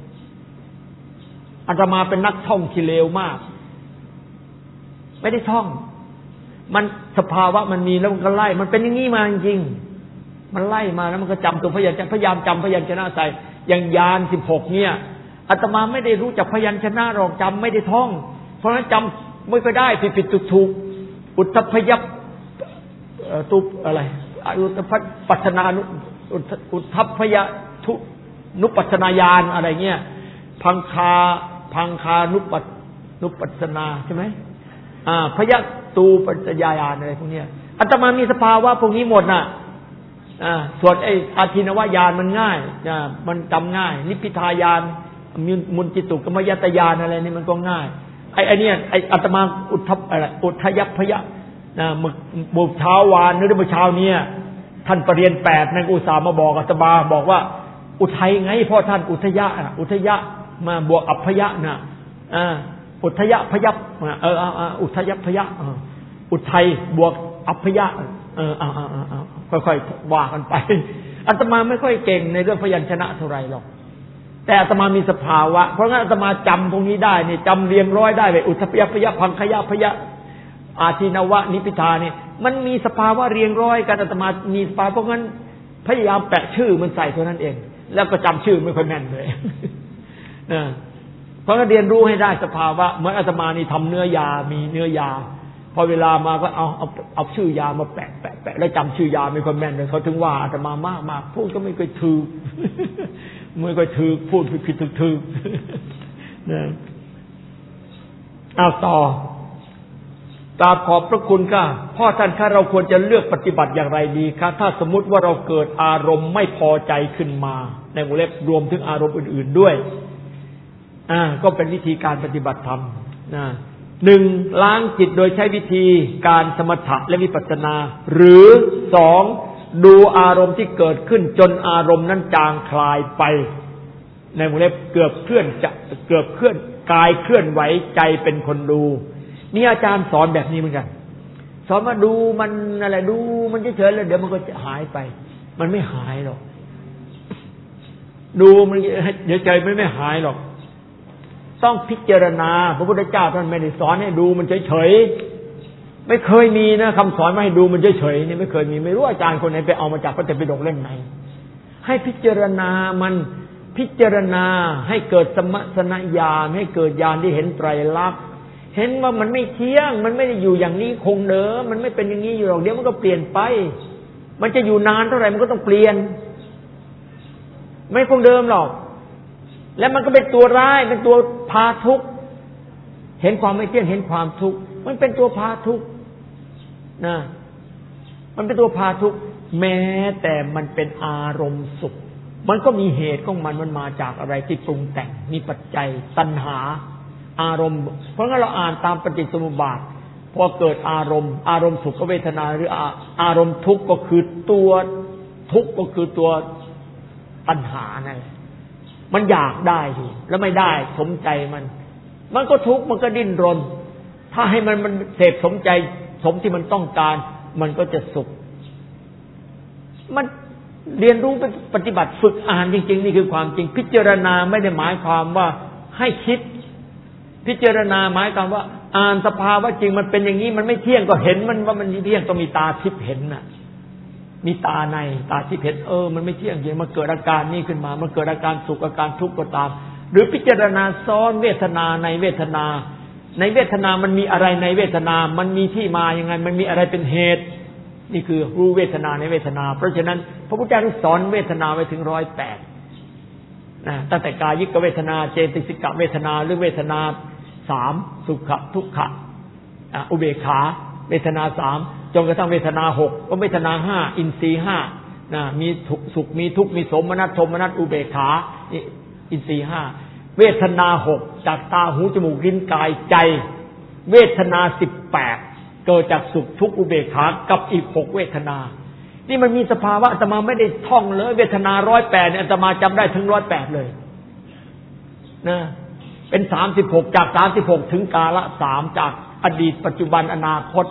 อาตมาเป็นนักท่องที่เลวมากไม่ได้ท่องมันสภาวะมันมีแล้วมันก็ไล่มันเป็นอย่างนี้มาจริงๆมันไล่มาแล้วมันก็จำตัวพยัญชนะพยายามจำพยัญชนะใส่อย่างยานสิบหกเนี่ยอาตมาไม่ได้รู้จักพยัญชนะหรอกจำไม่ได้ท่องเพราะฉะนั้นจำไม่ก็ได้ผิดๆถูกๆอุทพยัพตุอะไรอุทพปัจนานุอุทพยทุนุปัจนาญาณอะไรเงี้ยพังคาพังคานุปันุปัจนาใช่ไหมอ่าพยตูปัจญาญาณอะไรพวกเนี้ยอาตมามีสภาวะพวกนี้หมดน่ะอ่าส่วนไอ้อาทินวญาณมันง่ายอ่ามันจำง่ายนิพพิทายานมุนจิตุกมยตญาณอะไรนี่มันก็ง่ายไอ้ไอ้เนี่ยไอ้อาตมาอุทพอะไรอุทยัพพยะนะมึกบุกเช้าวานนึกได้เมื่อเช้านี้ท่านปรริญญาแปดนั่นอุตส่าห์มาบอกอาตมาบอกว่าอุทัยไงพ่อท่านอุทยะอุทยะมาบวกอัพพยะน่ะอ่าอุทยะพยัพเอออ่าอุทยัพพยะอุทัยบวกอัพพยะเอออ่าๆๆค่อยๆว่ากันไปอาตมาไม่ค่อยเก่งในเรื่องพยัญชนะเท่าไหร่หรอกแต่อาตมามีสภาวะเพราะงั้นอาตมาจำพวกนี้ได้นี่จำเรียงร้อยได้เลยอุทพยพยพังคยพยอาทินวะนิพิทานี่มันมีสภาวะเรียงร้อยกันอาตมามีสภาวะเพราะงั้นพยายามแปะชื่อมันใส่เท่านั้นเองแล้วก็จำชื่อไม่ค่อยแม่นเลยนะเพราะงั้นเรียนรู้ให้ได้สภาวะเหมือนอาตมานี่ทำเนื้อยามีเนื้อยาพอเวลามาก็เอาเอาเอาชื่อยามาแปะแปะแปะแล้วจำชื่อยาไม่ค่อยแม่นเลยเขาถึงว่าอาตมามากมากพูดก็ไม่เคยถูกไม่ค่อยถูกพูดผิดถูกถูกนะเอาต่อกราบขอบพระคุณค่ะพ่อท่านคะเราควรจะเลือกปฏิบัติอย่างไรดีคะถ้าสมมุติว่าเราเกิดอารมณ์ไม่พอใจขึ้นมาในวงเล็บรวมถึงอารมณ์อื่นๆด้วยอ่าก็เป็นวิธีการปฏิบัติธรรมนะหนึ่งล้างจิตโดยใช้วิธีการสมถะและวิปัสสนาหรือสองดูอารมณ์ที่เกิดขึ้นจนอารมณ์นั้นจางคลายไปในวงเล็บเกือบเคลื่อนจะเกือบเคลื่อนกายเคลื่อนไหวใจเป็นคนดูนี่อาจารย์สอนแบบนี้เหมือนกันสอนมาดูมันอะไรดูมันเฉยๆแล้วเดี๋ยวมันก็จะหายไปมันไม่หายหรอกดูมันเฉยๆมันไม่หายหรอกต้องพิจารณาพระพุทธเจ้าท่านไม่ได้สอนให้ดูมันเฉยๆไม่เคยมีนะคำสอนมาให้ดูมันเฉยๆนี่ไม่เคยมีไม่รู้อาจารย์คนไหนไปเอามาจากพระไตรปิฎกเล่มไหนให้พิจารณามันพิจารณาให้เกิดสมสนญาณให้เกิดญาณที่เห็นไตรลักษณ์เห็นว่ามันไม่เที่ยงมันไม่ได้อยู่อย่างนี้คงเดิมมันไม่เป็นอย่างนี้อยู่หรอกเดี๋ยวมันก็เปลี่ยนไปมันจะอยู่นานเท่าไหร่มันก็ต้องเปลี่ยนไม่คงเดิมหรอกแล้วมันก็เป็นตัวร้ายเป็นตัวพาทุกข์เห็นความไม่เที่ยงเห็นความทุกข์มันเป็นตัวพาทุกข์นะมันเป็นตัวพาทุกข์แม้แต่มันเป็นอารมณ์สุขมันก็มีเหตุของมันมันมาจากอะไรที่ปรุงแต่งมีปัจจัยตัณหาอารมณ์เพราะงั้นเราอ่านตามปฏิจจสมุปบาทพอเกิดอารมณ์อารมณ์สุขเวทนาหรืออารมณ์ทุกข์ก็คือตัวทุกข์ก็คือตัวตัณหานั่นแหละมันอยากได้อยู่แล้วไม่ได้สมใจมันมันก็ทุกข์มันก็ดิ้นรนถ้าให้มันมันเสพสมใจสมที่มันต้องการมันก็จะสุขมันเรียนรู้ปฏิบัติฝึกอ่านจริงๆนี่คือความจริงพิจารณาไม่ได้หมายความว่าให้คิดพิจารณาหมายความว่าอ่านสภาวะจริงมันเป็นอย่างนี้มันไม่เที่ยงก็เห็นมันว่ามันไม่เที่ยงต้องมีตาทิพย์เห็นน่ะมีตาในตาทิพย์เห็นเออมันไม่เที่ยงจริงมันเกิดอาการนี้ขึ้นมามันเกิดอาการสุขอาการทุกข์ก็ตามหรือพิจารณาซ้อนเวทนาในเวทนาในเวทนามันมีอะไรในเวทนามันมีที่มายังไงมันมีอะไรเป็นเหตุนี่คือรู้เวทนาในเวทนาเพราะฉะนั้นพระพุทธเจ้าสอนเวทนาไว้ถึงร้อยแปดนะตั้งแต่กายิกเวทนาเจตสิกเวทนาหรือเวทนาสามสุขทุกขะอุเบกขาเวทนาสามจนกระทั่งเวทนาหกก็เวทนาห้าอินทรีย์ห้านะมีสุขมีทุกข์มีสมนัตโทมนัตอุเบกขาอินทรีย์ห้าเวทนาหกจากตาหูจมูกลิ้นกายใจเวทนาสิบแปดเกิดจากสุขทุกข์อุเบกขากับอีกหกเวทนานี่มันมีสภาวะอาตมาไม่ได้ท่องเลยเวทนาร้อยแปดเนี่ยอาตมาจำได้ถึงร้อยแปดเลยนะเป็นสามสิบหกจากสามสิบหกถึงกาละสามจากอดีตปัจจุบันอนาคต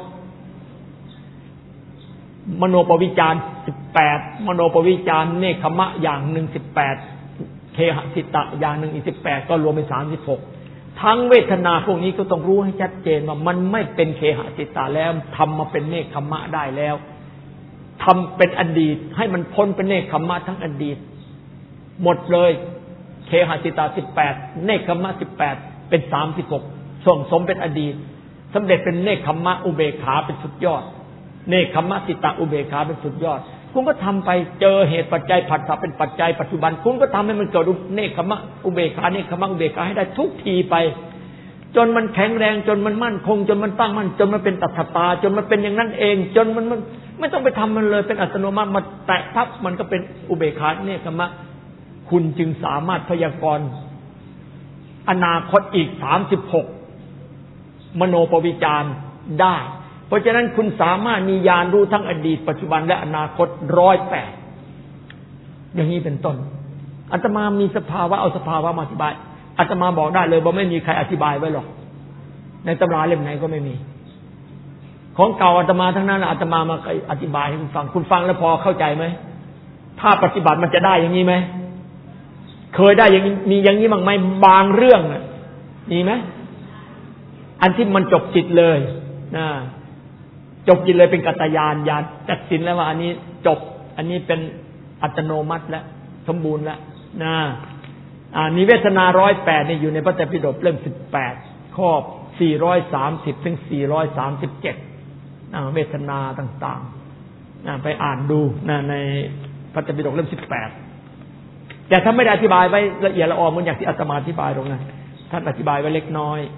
มโนปวิจารสิบแปดมโนปวิจารเนคขมะอย่างหนึ่งสิบแปดเคหสิตะอย่างหนึ่งอีกสิบแปดก็รวมเป็นสามสิบหกทั้งเวทนาพวกนี้ก็ต้องรู้ให้ชัดเจนว่ามันไม่เป็นเคหสิตะแล้วทำมาเป็นเนคขมะได้แล้วทำเป็นอดีตให้มันพ้นเป็นเนคขมะทั้งอดีตหมดเลยเคหสิตาสิบแปดเนคขมะสิบแปดเป็นสามสิบหกส่งสมเป็นอดีตสำเร็จเป็นเนคขมะอุเบกขาเป็นสุดยอดเนคขมะสิตาอุเบกขาเป็นสุดยอดคุณก็ทำไปเจอเหตุปัจจัยผัสสะเป็นปัจจัยปัจจุบันคุณก็ทำให้มันเกิดเนคขมะอุเบกขาเนคขมะอุเบกขาให้ได้ทุกทีไปจนมันแข็งแรงจนมันมั่นคงจนมันตั้งมั่นจนมันเป็นตัทตาจนมันเป็นอย่างนั้นเองจนมันมันไม่ต้องไปทำมันเลยเป็นอัตโนมัติมาแตะทับมันก็เป็นอุเบกขาเนคขมะคุณจึงสามารถพยากรณ์อนาคตอีกสามสิบหกมโนปวิจารได้เพราะฉะนั้นคุณสามารถมีญาณรู้ทั้งอดีตปัจจุบันและอนาคตร้อยแปดอย่างนี้เป็นต้นอาตมามีสภาวะเอาสภาวะมาอธิบายอาตมาบอกได้เลยว่าไม่มีใครอธิบายไว้หรอกในตำราเล่มไหนก็ไม่มีของเก่าอาตมาทั้งนั้นอาตมามาอธิบายให้คุณฟังคุณฟังแล้วพอเข้าใจไหมถ้าปฏิบัติมันจะได้อย่างนี้ไหมเคยได้อย่างมีอย่างนี้บ้างไหมบางเรื่องมีไหมอันที่มันจบจิตเลยนะจบจิตเลยเป็นกัตตญาณญาณตัดสินแล้วว่าอันนี้จบอันนี้เป็นอัตโนมัติแล้วสมบูรณ์แล้วนะอ่านิเวศนาร้อยแปดนี่อยู่ในพระไตรปิฎกเล่มสิบแปดข้อสี่ร้อยสามสิบถึงสี่ร้อยสามสิบเจ็ดเวทนาต่างๆไปอ่านดูนะในพระไตรปิฎกเล่มสิบแปดแต่ถ้าไม่ได้อธิบายไว้ละเอียดละออเหมือนอย่างที่อาตมาอธิบายตรงนั้นท่านอธิบายไว้เล็กน้อย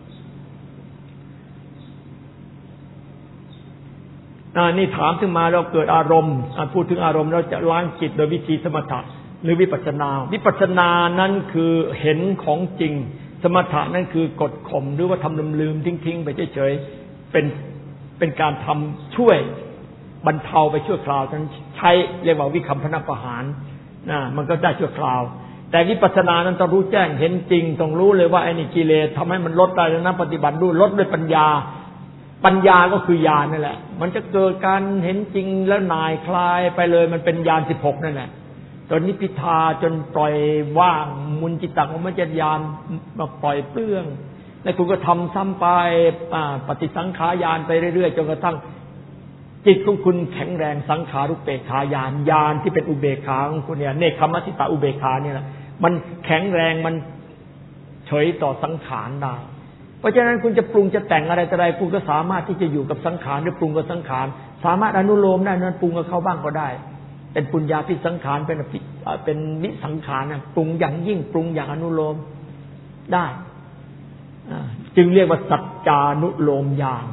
นี่ถามถึงมาเราเกิดอารมณ์พูดถึงอารมณ์เราจะล้างจิตโดยวิธีสมถะหรือวิปัสสนาวิปัสสนานั้นคือเห็นของจริงสมถะนั่นคือกดข่มหรือว่าทำลืมๆทิ้งๆไปเฉยๆเป็นเป็นการทำช่วยบรรเทาไปชั่วคราวนั้นใช้เรียกว่าวิคัมภนประหารนะมันก็ได้ชั่วคราวแต่วิปัสสนานั้นต้องรู้แจ้งเห็นจริงต้องรู้เลยว่าไอ้นี่กิเลสทำให้มันลดได้แล้วนะปฏิบัติด้วยลดด้วยปัญญาปัญญาก็คือญาณนั่นแหละมันจะเกิดการเห็นจริงแล้วนายคลายไปเลยมันเป็นญาณสิบหกนั่นแหละจนนิพพิทาจนปล่อยว่างมุนจิตตังมันจะญาณมาปล่อยเปลื้องแล้วคุณก็ทำซ้ำไปปฏิสังขารญาณไปเรื่อยๆจนกระทั่งจิตของคุณแข็งแรงสังขารุปเปกขาญาณญาณที่เป็นอุเบกขาของคุณเนี่ยเนคขมัสสิตาอุเบกขาเนี่ยแหละมันแข็งแรงมันเฉยต่อสังขารได้เพราะฉะนั้นคุณจะปรุงจะแต่งอะไรแต่ไรคุณก็สามารถที่จะอยู่กับสังขารหรือปรุงกับสังขารสามารถอนุโลมได้นั้นปรุงกับเขาบ้างก็ได้เป็นปุญญาพิสังขารเป็นเป็นวิสังขารนะปรุงอย่างยิ่งปรุงอย่างอนุโลมได้จึงเรียกว่าสัจจานุโลมญาณ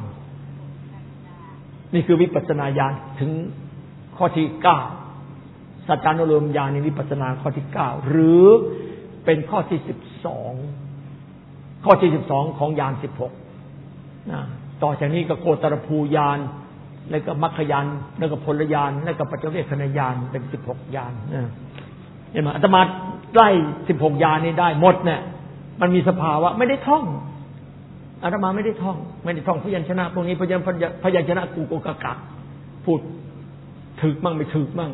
นี่คือวิปัสสนาญาณถึงข้อที่เก้าสัจจานุโลมญาณในวิปัสสนาข้อที่เก้าหรือเป็นข้อที่สิบสองข้อที่สิบสองของญาณสิบหกต่อจากนี้ก็โกตรภูญาณแล้วก็มรรคญาณแล้วก็ผลญาณแล้วก็ปัจเจเวคขณญาณเป็นสิบหกญาณเห็นไหมอาตมาไล่สิบหกญาณนี้ได้หมดเนี่ยมันมีสภาวะไม่ได้ท่องอาตมาไม่ได้ท่องไม่ได้ท่องพยัญชนะพวกนี้พยัญชนะพยัญชนะกูโกกะกะพูดถึกมั่งไม่ถึกมั่ง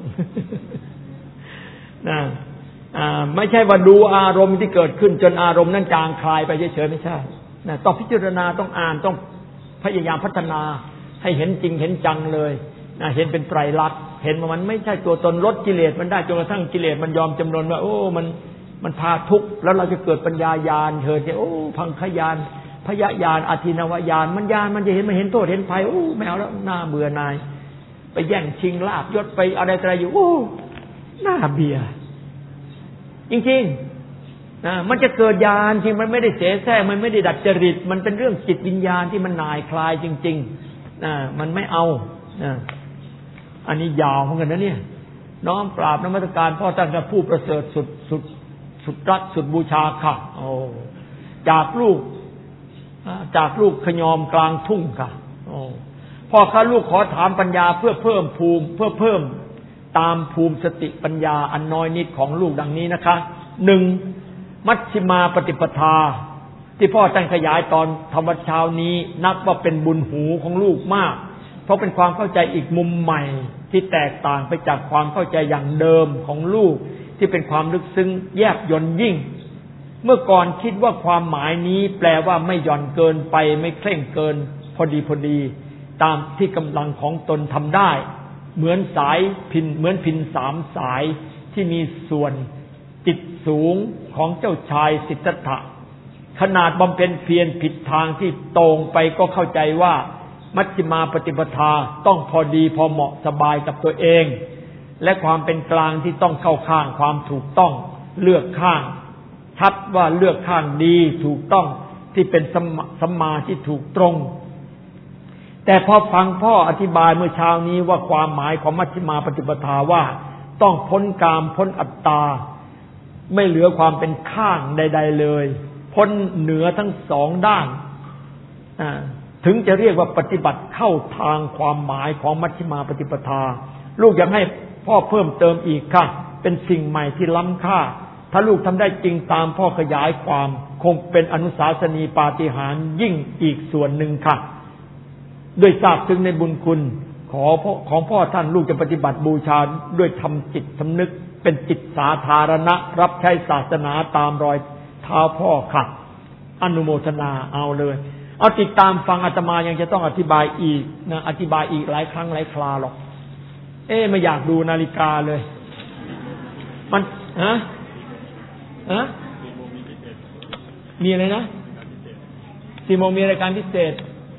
นะอ่าไม่ใช่ว่าดูอารมณ์ที่เกิดขึ้นจนอารมณ์นั้นจางคลายไปเฉยๆไม่ใช่นะต้องพิจารณาต้องอ่านต้องพยายามพัฒนาให้เห็นจริงเห็นจังเลยนะเห็นเป็นไตรลักษณ์เห็นว่ามันไม่ใช่ตัวตนลดกิเลสมันได้จนกระทั่งกิเลสมันยอมจำนนว่าโอ้มันมันพาทุกข์แล้วเราจะเกิดปัญญาญาณเธอจะโอ้พังคญาณพยญาณอธินวญาณมันญาณมันจะเห็นมันเห็นโทษเห็นภัยโอ้ไม่เอาแล้วน่าเบื่อหน่ายไปแย่งชิงลาภยศไปอะไรอะไรอยู่โอ้น่าเบื่อจริงๆนะมันจะเกิดญาณจริงมันไม่ได้เสแสร้งมันไม่ได้ดัดจริตมันเป็นเรื่องจิตวิญญาณที่มันหน่ายคลายจริงๆนะมันไม่เอานะอันนี้ยาวเหมือนกันนะเนี่ยน้อมกราบนมัสการพ่อท่านกับผู้ประเสริฐสุดสุดสุดรักสุดบูชาค่ะโอ้จากลูกจากลูกขยอมกลางทุ่งค่ะโอ้พ่อข้าลูกขอถามปัญญาเพื่อเพิ่มภูมิเพื่อเพิ่มตามภูมิสติปัญญาอันน้อยนิดของลูกดังนี้นะคะหนึ่งมัชฌิมาปฏิปทาที่พ่อตั้งขยายตอนธรรมเช้านี้นับว่าเป็นบุญหูของลูกมากเพราะเป็นความเข้าใจอีกมุมใหม่ที่แตกต่างไปจากความเข้าใจอย่างเดิมของลูกที่เป็นความลึกซึ้งแยบยลยิ่งเมื่อก่อนคิดว่าความหมายนี้แปลว่าไม่หย่อนเกินไปไม่เคร่งเกินพอดีพอดีตามที่กำลังของตนทำได้เหมือนสายพินเหมือนพินสามสายที่มีส่วนจิตสูงของเจ้าชายสิทธัตถะขนาดบำเพ็ญเพียรผิดทางที่ตรงไปก็เข้าใจว่ามัชฌิมาปฏิปทาต้องพอดีพอเหมาะสบายกับตัวเองและความเป็นกลางที่ต้องเข้าข้างความถูกต้องเลือกข้างชัดว่าเลือกข้างดีถูกต้องที่เป็นสัมมาที่ถูกตรงแต่พอฟังพ่ออธิบายเมื่อเช้านี้ว่าความหมายของมัชฌิมาปฏิปทาว่าต้องพ้นกามพ้นอัตตาไม่เหลือความเป็นข้างใดๆเลยพ้นเหนือทั้งสองด้านถึงจะเรียกว่าปฏิบัติเข้าทางความหมายของมัชฌิมาปฏิปทาลูกอยากให้พ่อเพิ่มเติมอีกค่ะเป็นสิ่งใหม่ที่ล้ำค่าถ้าลูกทำได้จริงตามพ่อขยายความคงเป็นอนุสาสนีปาฏิหาริย์ยิ่งอีกส่วนหนึ่งค่ะด้วยทราบถึงในบุญคุณขอพ่อของพ่อท่านลูกจะปฏิบัติบูชาด้วยทำจิตสำนึกเป็นจิตสาธารณะรับใช้ศาสนาตามรอยเท้าพ่อค่ะอนุโมทนาเอาเลยเอาติดตามฟังอาตมายังจะต้องอธิบายอีกนะอธิบายอีกหลายครั้งหลายคราหรอกเอ๊ะไม่อยากดูนาฬิกาเลยมันฮะฮะมีอะไรนะสี่โมงมีรายการพิเศษ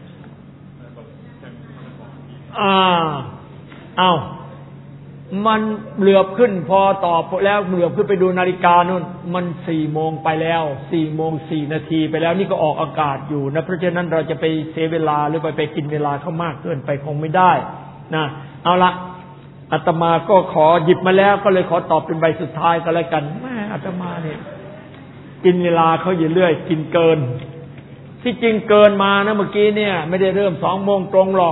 อ่าเอามันเหลือบขึ้นพอตอบแล้วเหลือบขึ้นไปดูนาฬิกานู่นมันสี่โมงไปแล้วสี่โมงสี่นาทีไปแล้วนี่ก็ออกอากาศอยู่นะเพราะฉะนั้นเราจะไปเสียเวลาหรือไปไปกินเวลาเขามากเกินไปคงไม่ได้นะเอาละอาตมาก็ขอหยิบมาแล้วก็เลยขอตอบเป็นใบสุดท้ายก็แล้วกันแม่อาตมาเนี่ยกินเวลาเขาอยู่เรื่อยกินเกินที่จริงเกินมานะเมื่อกี้เนี่ยไม่ได้เริ่มสองโมงตรงหรอก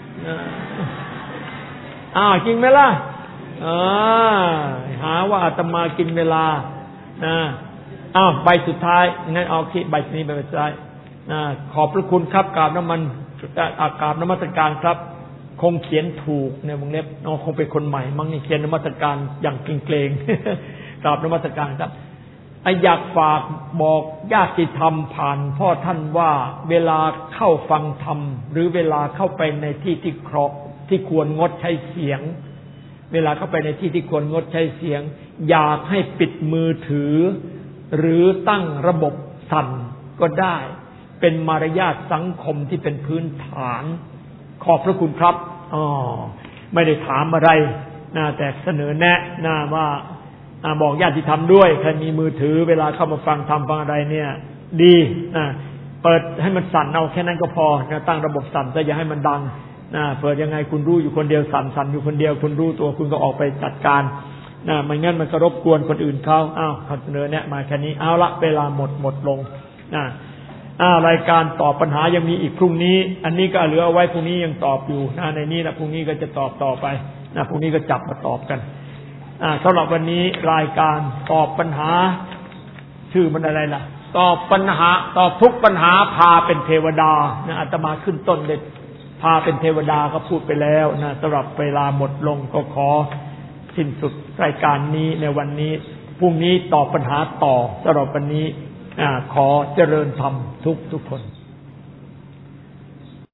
อ้าวจริงไหมล่ะอ่าหาว่าอาตมากินเวลานะอ้าวใบสุดท้ายงั้นเอาคิดใบนี้ใบสุดท้ายนะขอบพระคุณครับกราบน้ำมันอากราบนมัสการครับคงเขียนถูกในวงเล็บน้องคงเป็นคนใหม่มั้งนี่เขียนนมัสการอย่างเกรงๆกราบนมัสการครับอยากฝากบอกญาติธรรมผ่านพ่อท่านว่าเวลาเข้าฟังธรรมหรือเวลาเข้าไปในที่ที่เคราะห์ที่ควรงดใช้เสียงเวลาเข้าไปในที่ที่ควรงดใช้เสียงอยากให้ปิดมือถือหรือตั้งระบบสั่นก็ได้เป็นมารยาทสังคมที่เป็นพื้นฐานขอบพระคุณครับอ๋อไม่ได้ถามอะไรนะแต่เสนอแนะนะว่าบอกญาติธรรมด้วยใครมีมือถือเวลาเข้ามาฟังธรรมฟังอะไรเนี่ยดีนะเปิดให้มันสั่นเอาแค่นั้นก็พอนะตั้งระบบสั่นแต่อย่าให้มันดังนะเปิดยังไงคุณรู้อยู่คนเดียวสั่นสั่นอยู่คนเดียวคุณรู้ตัวคุณก็ออกไปจัดการนะไม่งั้นมันก็รบกวนคนอื่นเขาอ้าวเขาเสนอเนี่ยมาแค่นี้เอาละเวลาหมดหมดลงนะอ่ารายการตอบปัญหายังมีอีกพรุ่งนี้อันนี้ก็เหลือเอาไว้พรุ่งนี้ยังตอบอยู่นะในนี้นะพรุ่งนี้ก็จะตอบต่อไปนะพรุ่งนี้ก็จับมาตอบกันอ่าสำหรับวันนี้รายการตอบปัญหาชื่อมันอะไรล่ะตอบปัญหาตอบทุกปัญหาพาเป็นเทวดานะอาตมาขึ้นต้นเลยพาเป็นเทวดาก็พูดไปแล้วนะสำหรับเวลาหมดลงก็ขอสิ้นสุดรายการนี้ในวันนี้พรุ่งนี้ตอบปัญหาต่อสำหรับวันนี้ขอเจริญธรรมทุกทุกคน